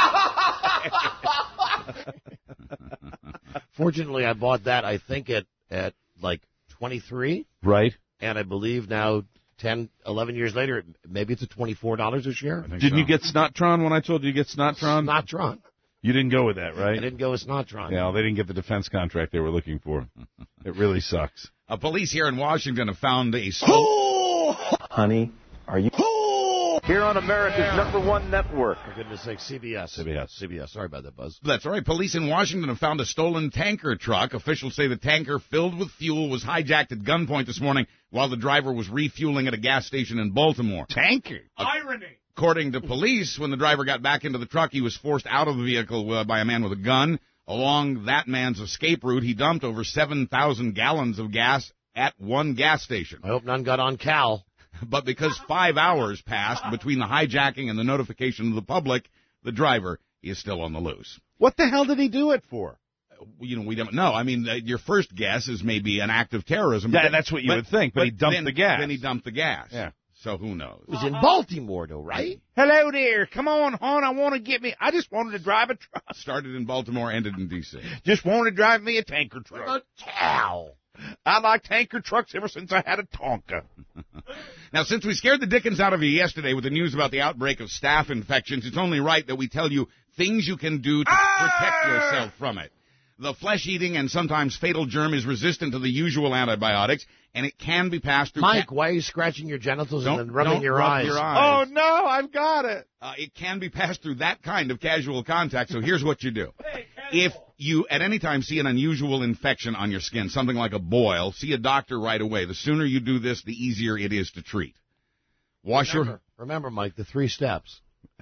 Fortunately, I bought that, I think, at, at like twenty-three. Right. And I believe now, ten, eleven years later, maybe it's at twenty-four dollars a share. Didn't you get Snottron when I told you to get Snottron? Snottron. You didn't go with that, right? I didn't go with Snottron. Yeah, well, they didn't get the defense contract they were looking for. It really sucks. Uh, police here in Washington have found a stole- Honey, are you... Here on America's number one network. For goodness sake, C B S. C B S. C B S. Sorry about that, Buzz. That's all right. Police in Washington have found a stolen tanker truck. Officials say the tanker filled with fuel was hijacked at gunpoint this morning while the driver was refueling at a gas station in Baltimore. Tanker? Irony. According to police, when the driver got back into the truck, he was forced out of the vehicle uh, by a man with a gun. Along that man's escape route, he dumped over seven thousand gallons of gas at one gas station. I hope none got on Cal. But because five hours passed between the hijacking and the notification to the public, the driver is still on the loose. What the hell did he do it for? You know, we don't know. I mean, uh, your first guess is maybe an act of terrorism. Yeah, but- that's what you would think, but he dumped then- the gas. Then he dumped the gas. Yeah. So who knows? It was in Baltimore, though, right? Hello there. Come on, hon. I want to get me. I just wanted to drive a truck. Started in Baltimore, ended in D C Just wanted to drive me a tanker truck. A cow. I like tanker trucks ever since I had a Tonka. Now, since we scared the dickens out of you yesterday with the news about the outbreak of staph infections, it's only right that we tell you things you can do to protect yourself from it. The flesh-eating and sometimes fatal germ is resistant to the usual antibiotics, and it can be passed through... Mike, ca- why are you scratching your genitals Don't- and then rubbing don't your, rub eyes? your eyes. Oh, no, I've got it. Uh, it can be passed through that kind of casual contact, so here's what you do. If you at any time see an unusual infection on your skin, something like a boil, see a doctor right away. The sooner you do this, the easier it is to treat. Wash remember, your... remember, Mike, the three steps.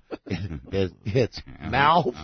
it, it's mouth.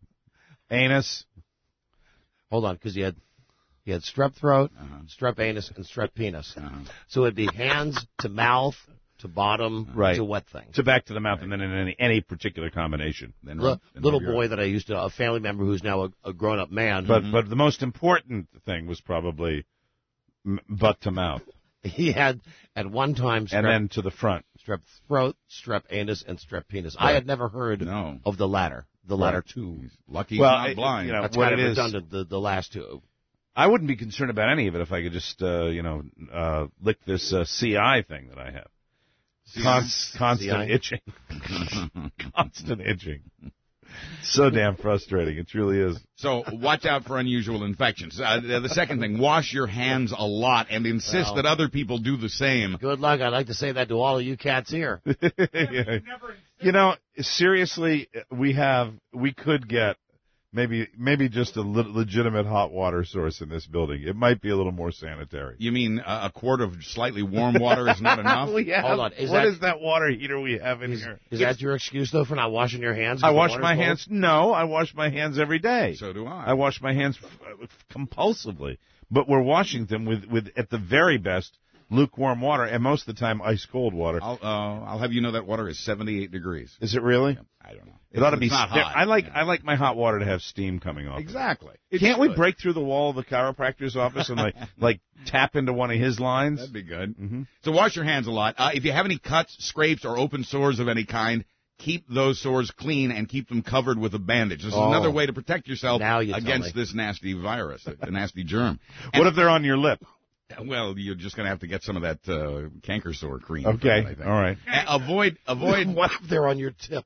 Anus. Hold on, because you had you had strep throat, Uh-huh. strep anus, and strep penis. Uh-huh. So it'd be hands to mouth to bottom Right. to wet thing. To back to the mouth, and then in any, any particular combination. Then Li- rub- then little rub your- boy that I used to, a family member who's now a, a grown-up man. But but the most important thing was probably m- butt to mouth, he had at one time strep, and then to the front. strep throat, strep anus, and strep penis. I had never heard No. of the latter. The latter two. Lucky he's Well, not it- blind. you know, That's what kind it of is- redundant. The, the last two. I wouldn't be concerned about any of it if I could just, uh, you know, uh, lick this uh, C I thing that I have. Con- constant C I? itching. Constant itching. So damn frustrating. It truly is. So watch out for unusual infections. Uh, the the second thing, wash your hands a lot and insist Well. that other people do the same. Good luck. I'd like to say that to all of you cats here. Yeah. You know, seriously, we have, we could get maybe, maybe just a le- legitimate hot water source in this building. It might be a little more sanitary. You mean uh, a quart of slightly warm water is not enough? We have, Hold on, is what that- is that water heater we have in Is, here? is that your excuse, though, for not washing your hands? 'cause I the wash water's my cold? hands. No, I wash my hands every day. So do I. I wash my hands uh, compulsively. But we're washing them with, with at the very best, lukewarm water, and most of the time ice cold water. I'll, uh, I'll have you know that water is seventy-eight degrees. Is it really? I don't know. It ought to be. It's not st- hot. I like I like my hot water to have steam coming off. Exactly. It. Can't we break through the wall of the chiropractor's office and like like tap into one of his lines? That'd be good. Mm-hmm. So wash your hands a lot. Uh, if you have any cuts, scrapes, or open sores of any kind, keep those sores clean and keep them covered with a bandage. This is Oh. another way to protect yourself Now you tell against me. this nasty virus, a nasty germ. What if they're on your lip? Well, you're just going to have to get some of that uh, canker sore cream. Okay, for that, I think. all right. Uh, avoid, avoid. What if they're on your tip?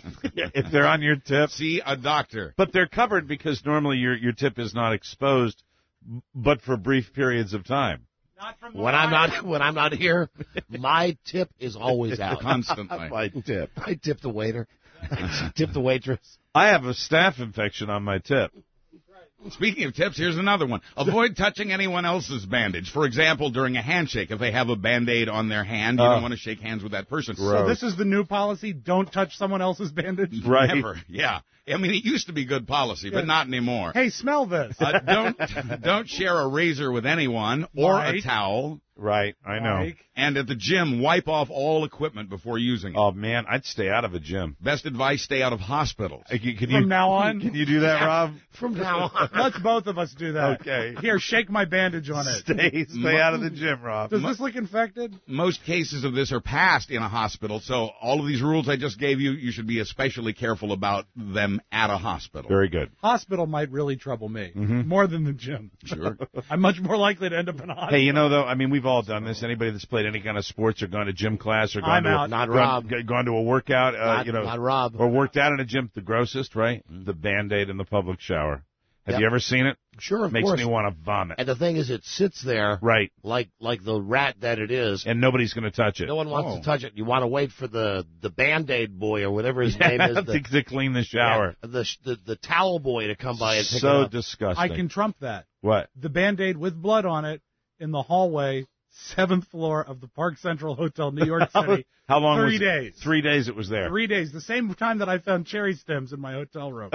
If they're on your tip, see a doctor. But they're covered because normally your your tip is not exposed, but for brief periods of time. When I'm not when I'm not here, my tip is always out. Constantly. My tip. I tip the waiter. I tip the waitress. I have a staph infection on my tip. Speaking of tips, here's another one. Avoid touching anyone else's bandage. For example, during a handshake, if they have a Band-Aid on their hand, you Uh, don't want to shake hands with that person. So this is the new policy: don't touch someone else's bandage. Right. Never. Yeah. I mean, it used to be good policy, but Yeah. not anymore. Hey, smell this. Uh, don't don't share a razor with anyone or a Mike. towel. Right, I know. Mike. And at the gym, wipe off all equipment before using it. Oh man, I'd stay out of a gym. Best advice: stay out of hospitals. Uh, Can, can From you, now on? Can you do that, Rob? From now on. Let's both of us do that. Okay. Here, shake my bandage on it. Stay stay out of the gym, Rob. Does this look infected? Most cases of this are passed in a hospital, so all of these rules I just gave you, you should be especially careful about them at a hospital. Very good. Hospital might really trouble me Mhm. more than the gym. Sure. I'm much more likely to end up in a hospital. Hey, you know though, I mean, we've all done this. Anybody that's played any kind of sports or gone to gym class or gone I'm to out. A, Not gone, Rob. g- gone to a workout, uh, Not- you know, not Rob. or worked out in a gym. The grossest, right? The Band-Aid in the public shower. Have Yep. you ever seen it? Sure, of Makes course. me want to vomit. And the thing is, it sits there Right. like like the rat that it is. And nobody's going to touch it. No one wants Oh. to touch it. You want to wait for the the Band-Aid boy or whatever his name is. Yeah, The, to, to clean the shower. yeah, the, the the towel boy to come by and pick So it up. disgusting. I can trump that. What? The Band-Aid with blood on it in the hallway, seventh floor of the Park Central Hotel, New York City. How long Three was it? days. Three days it was there. Three days. The same time that I found cherry stems in my hotel room.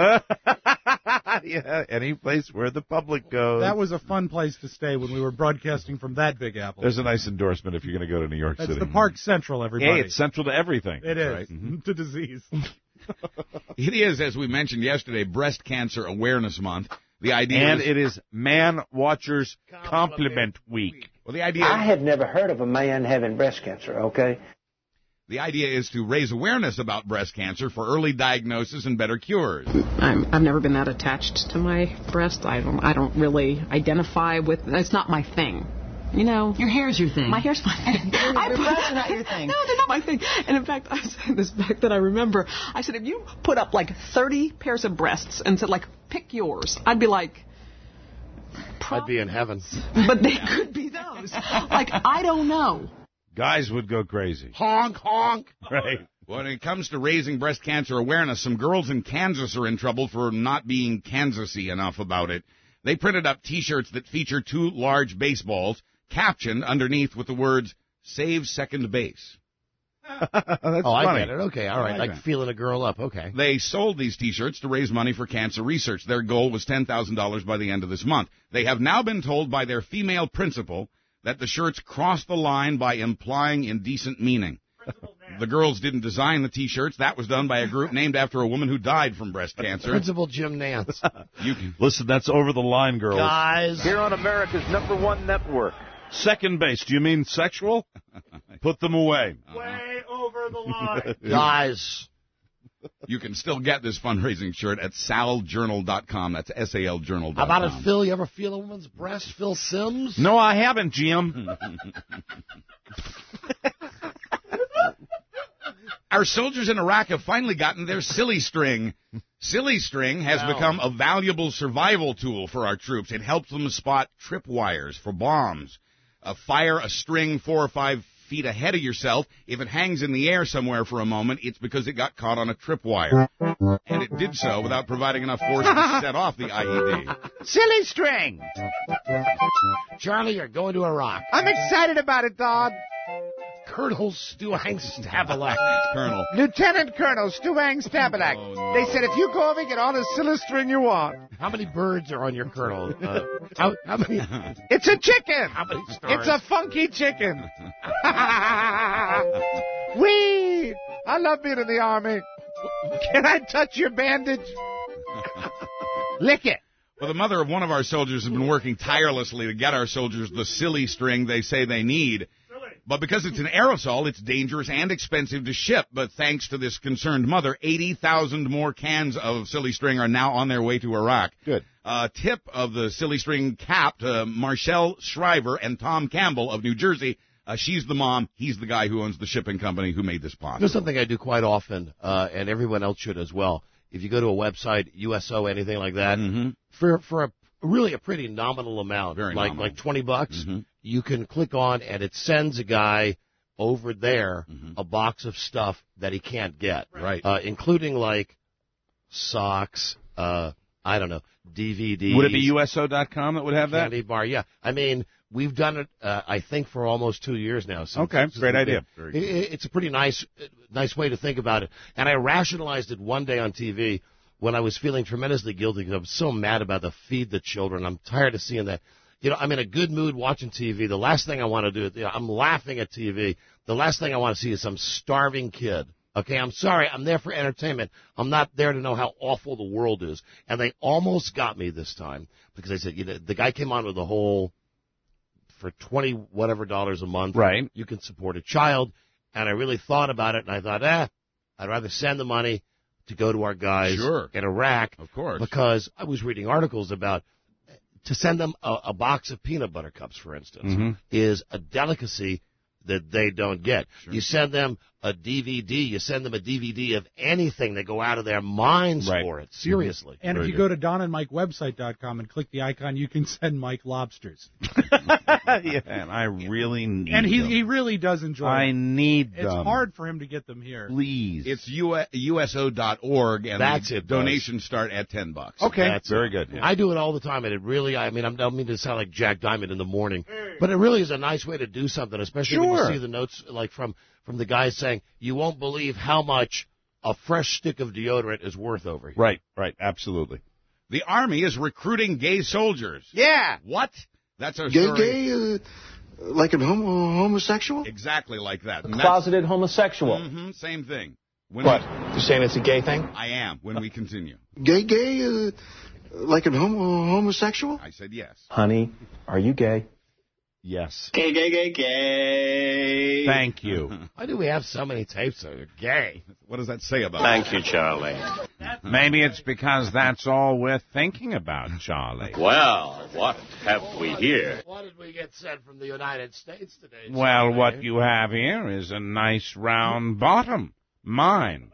Yeah, any place where the public goes. That was a fun place to stay when we were broadcasting from that Big Apple. There's a nice endorsement if you're going to go to New York That's City. the Park Central, everybody. Hey, it's central to everything. It is. Right. Mhm. To disease. It is, as we mentioned yesterday, Breast Cancer Awareness Month. The idea And is, it is Man Watchers Compliment Week. well, the idea I had never heard of a man having breast cancer, okay? the idea is to raise awareness about breast cancer for early diagnosis and better cures. I'm, I've never been that attached to my breast. I don't. I don't really identify with. It's not my thing. You know. Your hair's your thing. My hair's my thing. Your I put- breasts are not your thing. No, they're not my thing. And in fact, I said this back that I remember. I said, if you put up like thirty pairs of breasts and said, like, pick yours, I'd be like, I'd be in heaven. but they could be those. Like, I don't know. Guys would go crazy. Honk, honk. Right. When it comes to raising breast cancer awareness, some girls in Kansas are in trouble for not being Kansas-y enough about it. They printed up T-shirts that feature two large baseballs, captioned underneath with the words, "Save second base." That's oh, I funny. get it. Okay, all right. I Like, like that. feeling a girl up. Okay. They sold these T-shirts to raise money for cancer research. Their goal was ten thousand dollars by the end of this month. They have now been told by their female principal that the shirts crossed the line by implying indecent meaning. The girls didn't design the T-shirts. That was done by a group named after a woman who died from breast cancer. Principal Jim Nance. You can Listen, that's over the line, girls. Guys. Here on America's number one network. Second base. Do you mean sexual? Put them away. Way over the line. Guys. You can still get this fundraising shirt at sal journal dot com. That's S A L journal dot How com. about it, Phil? You ever feel a woman's breast? Phil Sims? No, I haven't, Jim. Our soldiers in Iraq have finally gotten their silly string. Silly string has Wow. become a valuable survival tool for our troops. It helps them spot tripwires for bombs. Uh, fire a string four or five feet ahead of yourself. If it hangs in the air somewhere for a moment, it's because it got caught on a tripwire. And it did so without providing enough force to set off the I E D. Silly string. Charlie, you're going to Iraq. I'm excited about it, Dog. Colonel Stuang Stabalak. Colonel. Lieutenant Colonel Stuang Stabalak. Oh, no. They said if you go over, get all the silly string you want. How many birds are on your Colonel? Uh, how, how many? It's a chicken. How many stars? It's a funky chicken. Wee! I love being in the Army. Can I touch your bandage? Lick it. Well, the mother of one of our soldiers has been working tirelessly to get our soldiers the silly string they say they need. But because it's an aerosol, it's dangerous and expensive to ship. But thanks to this concerned mother, eighty thousand more cans of silly string are now on their way to Iraq. Good. Uh, tip of the silly string cap to Marshall Shriver and Tom Campbell of New Jersey. Uh, she's the mom. He's the guy who owns the shipping company who made this possible. There's something I do quite often, uh, and everyone else should as well. If you go to a website, U S O, anything like that, mm-hmm. for for a really a pretty nominal amount, Very like nominal. like twenty bucks, Mm-hmm. you can click on and it sends a guy over there Mm-hmm. a box of stuff that he can't get, Right. uh, including like socks, uh, I don't know, D V Ds. Would it be U S O dot com that would have that? Candy bar, yeah. I mean, we've done it, uh, I think, for almost two years now. Since, Okay, since great the- idea. It, it, it's a pretty nice, nice way to think about it. And I rationalized it one day on T V when I was feeling tremendously guilty because I was so mad about the Feed the Children. I'm tired of seeing that. You know, I'm in a good mood watching T V. The last thing I want to do, you know, I'm laughing at T V. The last thing I want to see is some starving kid. Okay, I'm sorry. I'm there for entertainment. I'm not there to know how awful the world is. And they almost got me this time because they said, you know, the guy came on with a whole, for twenty whatever dollars a month, Right. you can support a child. And I really thought about it, and I thought, eh, I'd rather send the money to go to our guys Sure. in Iraq. Of course. Because I was reading articles about to send them a, a box of peanut butter cups, for instance, Mm-hmm. is a delicacy that they don't get. Sure. You send them a D V D, you send them a D V D of anything, they go out of their minds Right. for it. Seriously. And Very if you good. go to don and mike website dot com and click the icon, you can send Mike lobsters. Yeah, and I really need And he them. he really does enjoy I them. need It's them. hard for him to get them here. Please. It's U S O dot org, and That's the it, Buzz. donations start at ten bucks. Okay. That's Very it. good. Yeah. I do it all the time, and it really, I mean, I don't mean to sound like Jack Diamond in the morning, but it really is a nice way to do something, especially when Sure. you see the notes like from, from the guys saying, you won't believe how much a fresh stick of deodorant is worth over here. Right, right, absolutely. The Army is recruiting gay soldiers. Yeah. What? That's our Gay, story. gay, uh, like a homo- homosexual? Exactly like that. A closeted homosexual. Mm-hmm, same thing. When What? we- You're saying it's a gay thing? I am, when we continue. Gay, gay, uh, like a homo- homosexual? I said yes. Honey, are you gay? Yes. Gay, gay, gay, gay. Thank you. Why do we have so many tapes that are gay? What does that say about Thank you, Charlie. Maybe it's because that's all we're thinking about, Charlie. Well, what have we here? What did we get sent from the United States today? Well, Charlie? what you have here is a nice round bottom. Mine.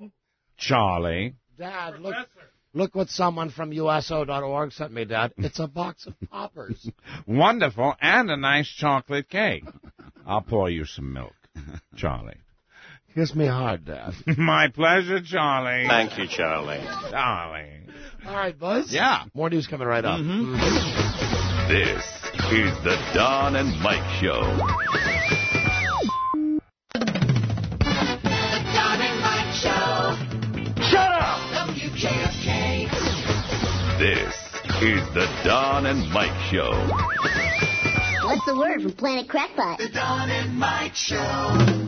Charlie. Dad, look, look what someone from U S O dot org sent me, Dad. It's a box of poppers. Wonderful, and a nice chocolate cake. I'll pour you some milk, Charlie. Kiss me hard, Dad. My pleasure, Charlie. Thank you, Charlie. Darling. All right, Buzz. Yeah. More news coming right up. This is the Don and Mike Show. The Don and Mike Show. Shut up! W J F K. This is the Don and Mike Show. What's the word from Planet Crackpot? The Don and Mike Show.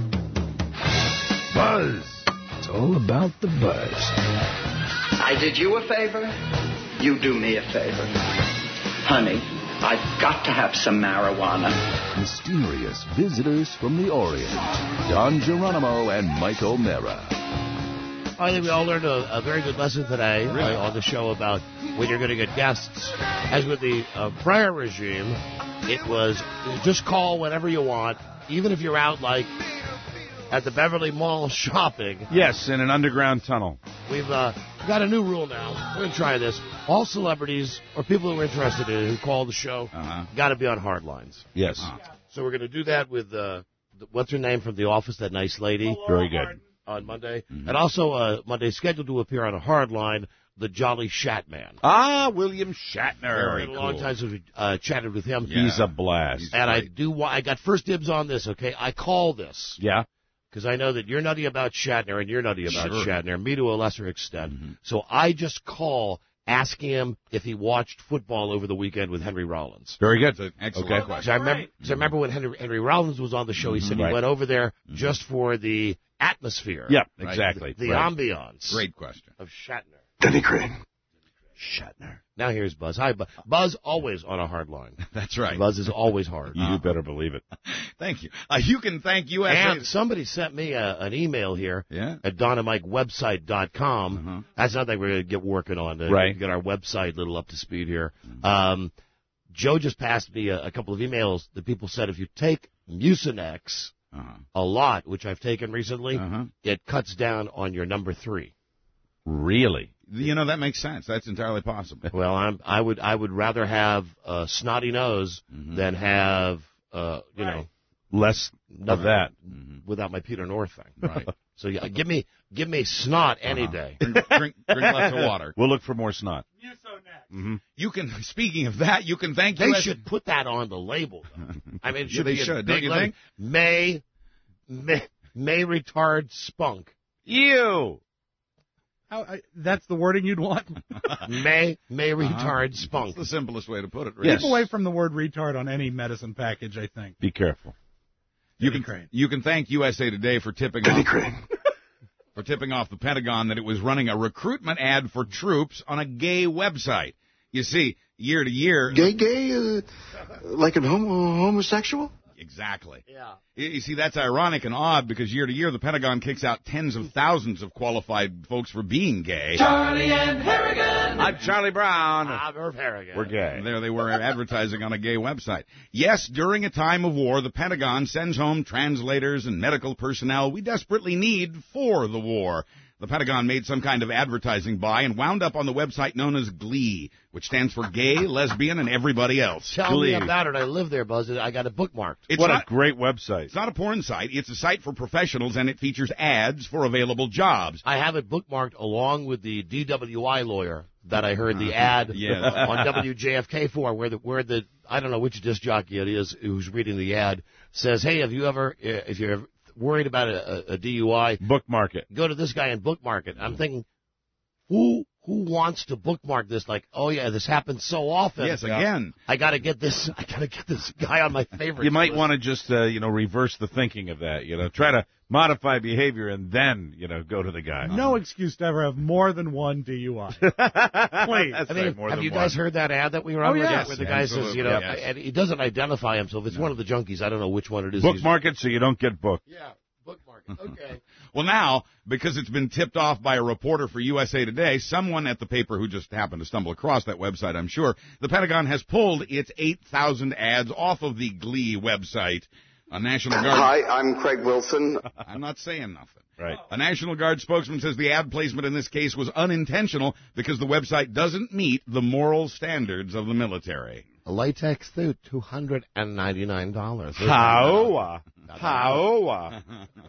Buzz. It's all about the buzz. I did you a favor. You do me a favor. Honey, I've got to have some marijuana. Mysterious visitors from the Orient. Don Geronimo and Mike O'Mara. I think we all learned a, a very good lesson today uh, on the show about when you're going to get guests. As with the uh, prior regime, it was just call whenever you want, even if you're out like at the Beverly Mall shopping. Yes, in an underground tunnel. We've uh, got a new rule now. We're going to try this. All celebrities or people who are interested in it who call the show Uh-huh. got to be on hard lines. Yes. So we're going to do that with, uh, the, what's her name from The Office, that nice lady? Very good. on Monday. Mm-hmm. And also uh, Monday, scheduled to appear on a hard line, the Jolly Shatman. Ah, William Shatner. Very cool. A long time since we uh, chatted with him. Yeah. He's a blast. He's and great. I do. I got first dibs on this, okay? I call this. Yeah. Because I know that you're nutty about Shatner and you're nutty about Sure. Shatner, me to a lesser extent. Mm-hmm. So I just call asking him if he watched football over the weekend with Henry Rollins. Very good. That's an excellent Okay. question. So I remember, so I remember when Henry, Henry Rollins was on the show, he said Right. he went over there Mm-hmm. just for the atmosphere. Yep, Right. exactly. The, the right. ambiance Great question. of Shatner. Denny Crane. Shatner. Now here's Buzz. Hi, Buzz. Buzz always on a hard line. That's right. Buzz is always hard. You better believe it. Thank you. Uh, you can thank U S A. And somebody sent me a, an email here Yeah. at don and mike website dot com. Uh-huh. That's something we're going to get working on to Right. get our website a little up to speed here. Um, Joe just passed me a, a couple of emails that people said if you take Mucinex Uh-huh. a lot, which I've taken recently, Uh-huh. it cuts down on your number three. Really? You know, that makes sense. That's entirely possible. Well, I'm, I would I would rather have a snotty nose Mm-hmm. than have uh, you know Less of nothing that. without my Peter North thing. Right. So yeah, give me give me snot any Uh-huh. day. Drink, drink, drink lots of water. We'll look for more snot. Mm-hmm. You can. Speaking of that, you can thank They U S A. should put that on the label. Though. I mean, it Yeah, should they be a should, big don't you letter. think? May, may may retard spunk. You. How, I, that's the wording you'd want? May may Uh-huh. retard spunk. That's the simplest way to put it. Really. Keep away from the word retard on any medicine package, I think. Be careful. You Denny can Crane. you can thank U S A Today for tipping Denny off Crane. for tipping off the Pentagon that it was running a recruitment ad for troops on a gay website. You see, year to year, Gay, gay, uh, like a homo- homosexual? exactly. Yeah. You you see, that's ironic and odd because year to year the Pentagon kicks out tens of thousands of qualified folks for being gay. Charlie and Harrigan. I'm Charlie Brown. Ah, Irv Harrigan. We're gay. And there they were advertising on a gay website. Yes, during a time of war, the Pentagon sends home translators and medical personnel we desperately need for the war. The Pentagon made some kind of advertising buy and wound up on the website known as GLEE, which stands for gay, lesbian, and everybody else. Tell GLEE. me about it. I live there, Buzz. I got it bookmarked. It's what not, a great website. It's not a porn site. It's a site for professionals, and it features ads for available jobs. I have it bookmarked along with the D W I lawyer that I heard the ad Yes. on W J F K for, where the where the I don't know which disc jockey it is who's reading the ad says, "Hey, have you ever uh, if you're worried about a, a, a D U I, Bookmark it. go to this guy and bookmark it." I'm thinking, who who wants to bookmark this? Like, oh yeah, this happens so often. Yes, again. I gotta get this. I gotta get this guy on my favorite. You might list. want to just, uh, you know, reverse the thinking of that. You know, try to modify behavior and then, you know, go to the guy. No excuse to ever have more than one D U I. Please. That's I mean, right, more have than you one. guys heard that ad that we were on? Oh, where, yes. the, where the guy says, Absolutely, you know, yes. and he doesn't identify himself. It's one of the junkies. I don't know which one it is. Bookmark it so you don't get booked. Yeah, bookmark it. Okay. Well, now, because it's been tipped off by a reporter for U S A Today, someone at the paper who just happened to stumble across that website, I'm sure, the Pentagon has pulled its eight thousand ads off of the GLEE website. A National Guard... Hi, I'm Craig Wilson. I'm not saying nothing. Right. A National Guard spokesman says the ad placement in this case was unintentional because the website doesn't meet the moral standards of the military. A latex suit, two hundred ninety-nine dollars. How? How?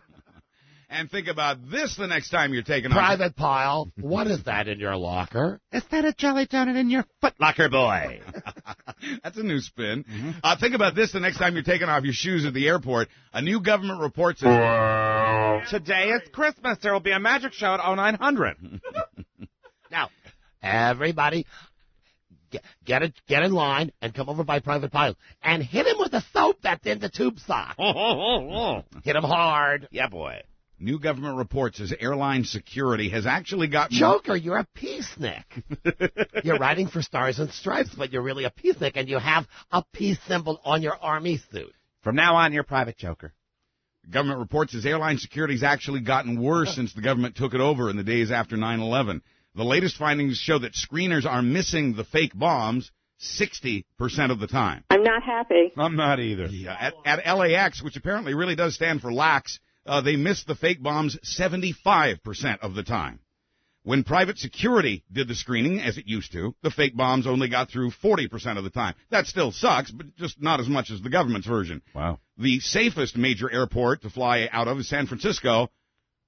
And think about this the next time you're taking off. Private Pile, what is that in your locker? Is that a Jolly Donut in your foot locker, boy? That's a new spin. Uh, think about this the next time you're taking off your shoes at the airport. A new government report says... Today is Christmas. There will be a magic show at oh nine hundred. Now, everybody, get get, it, get in line and come over by Private Pile and hit him with the soap that's in the tube sock. Hit him hard. Yeah, boy. New government report says airline security has actually gotten... Joker, you're a peacenik. You're riding for Stars and Stripes, but you're really a peacenik, and you have a peace symbol on your army suit. From now on, you're Private Joker. Government reports says airline security's actually gotten worse since the government took it over in the days after nine eleven. The latest findings show that screeners are missing the fake bombs sixty percent of the time. I'm not happy. I'm not either. Yeah, at, at L A X, which apparently really does stand for lax, uh, they missed the fake bombs seventy-five percent of the time. When private security did the screening, as it used to, the fake bombs only got through forty percent of the time. That still sucks, but just not as much as the government's version. Wow. The safest major airport to fly out of is San Francisco,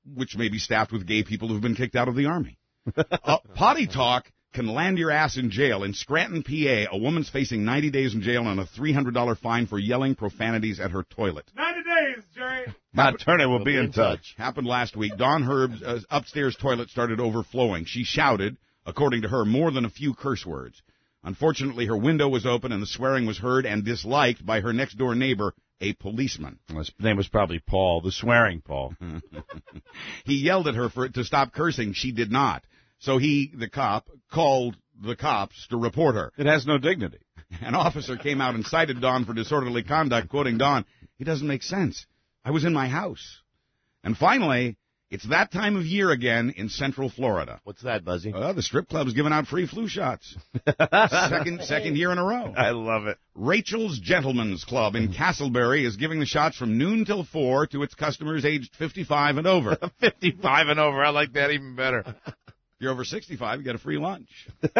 which may be staffed with gay people who've been kicked out of the Army. uh, potty talk can land your ass in jail. In Scranton, P A, a woman's facing ninety days in jail and a three hundred dollars fine for yelling profanities at her toilet. ninety days, Jerry. My attorney will be in touch. Happened last week. Dawn Herb's uh, upstairs toilet started overflowing. She shouted, according to her, more than a few curse words. Unfortunately, her window was open and the swearing was heard and disliked by her next-door neighbor, a policeman. His name was probably Paul, the swearing Paul. He yelled at her for to stop cursing. She did not. So he, the cop, called the cops to report her. It has no dignity. An officer came out and cited Dawn for disorderly conduct, quoting Dawn, "It doesn't make sense. I was in my house." And finally, it's that time of year again in Central Florida. What's that, Buzzy? Uh, the strip club's giving out free flu shots. second, second year in a row. I love it. Rachel's Gentlemen's Club in Castleberry is giving the shots from noon till four to its customers aged fifty-five and over. fifty-five and over. I like that even better. If you're over sixty-five, you get a free lunch.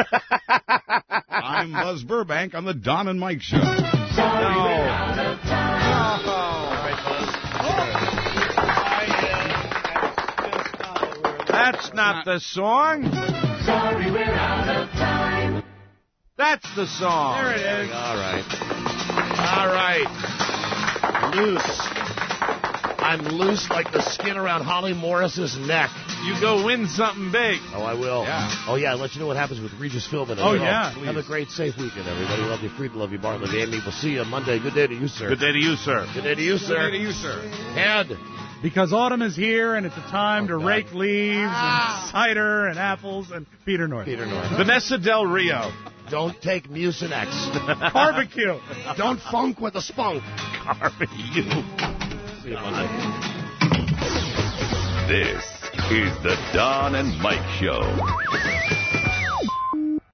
I'm Buzz Burbank on the Don and Mike Show. Sorry, we're out of time. That's not the song. Sorry, we're out of time. That's the song. There it is. All right. All right. Loose. I'm loose like the skin around Holly Morris's neck. You go win something big. Oh, I will. Yeah. Oh, yeah. I'll let you know what happens with Regis Philbin. Oh, yeah. Have a great, safe weekend, everybody. Love you, Fried. Love you, Bart. Love you, Amy. We'll see you Monday. Good day to you, sir. Good day to you, sir. Good day to you, sir. Good day to you, sir. Head. Because autumn is here, and it's a time Oh, to God. rake leaves Ah. and cider and apples and Peter North. Peter North. Vanessa Del Rio. Don't take Mucinex. Barbecue. Don't funk with a spunk. Barbecue. See you Monday. This is the Don and Mike Show.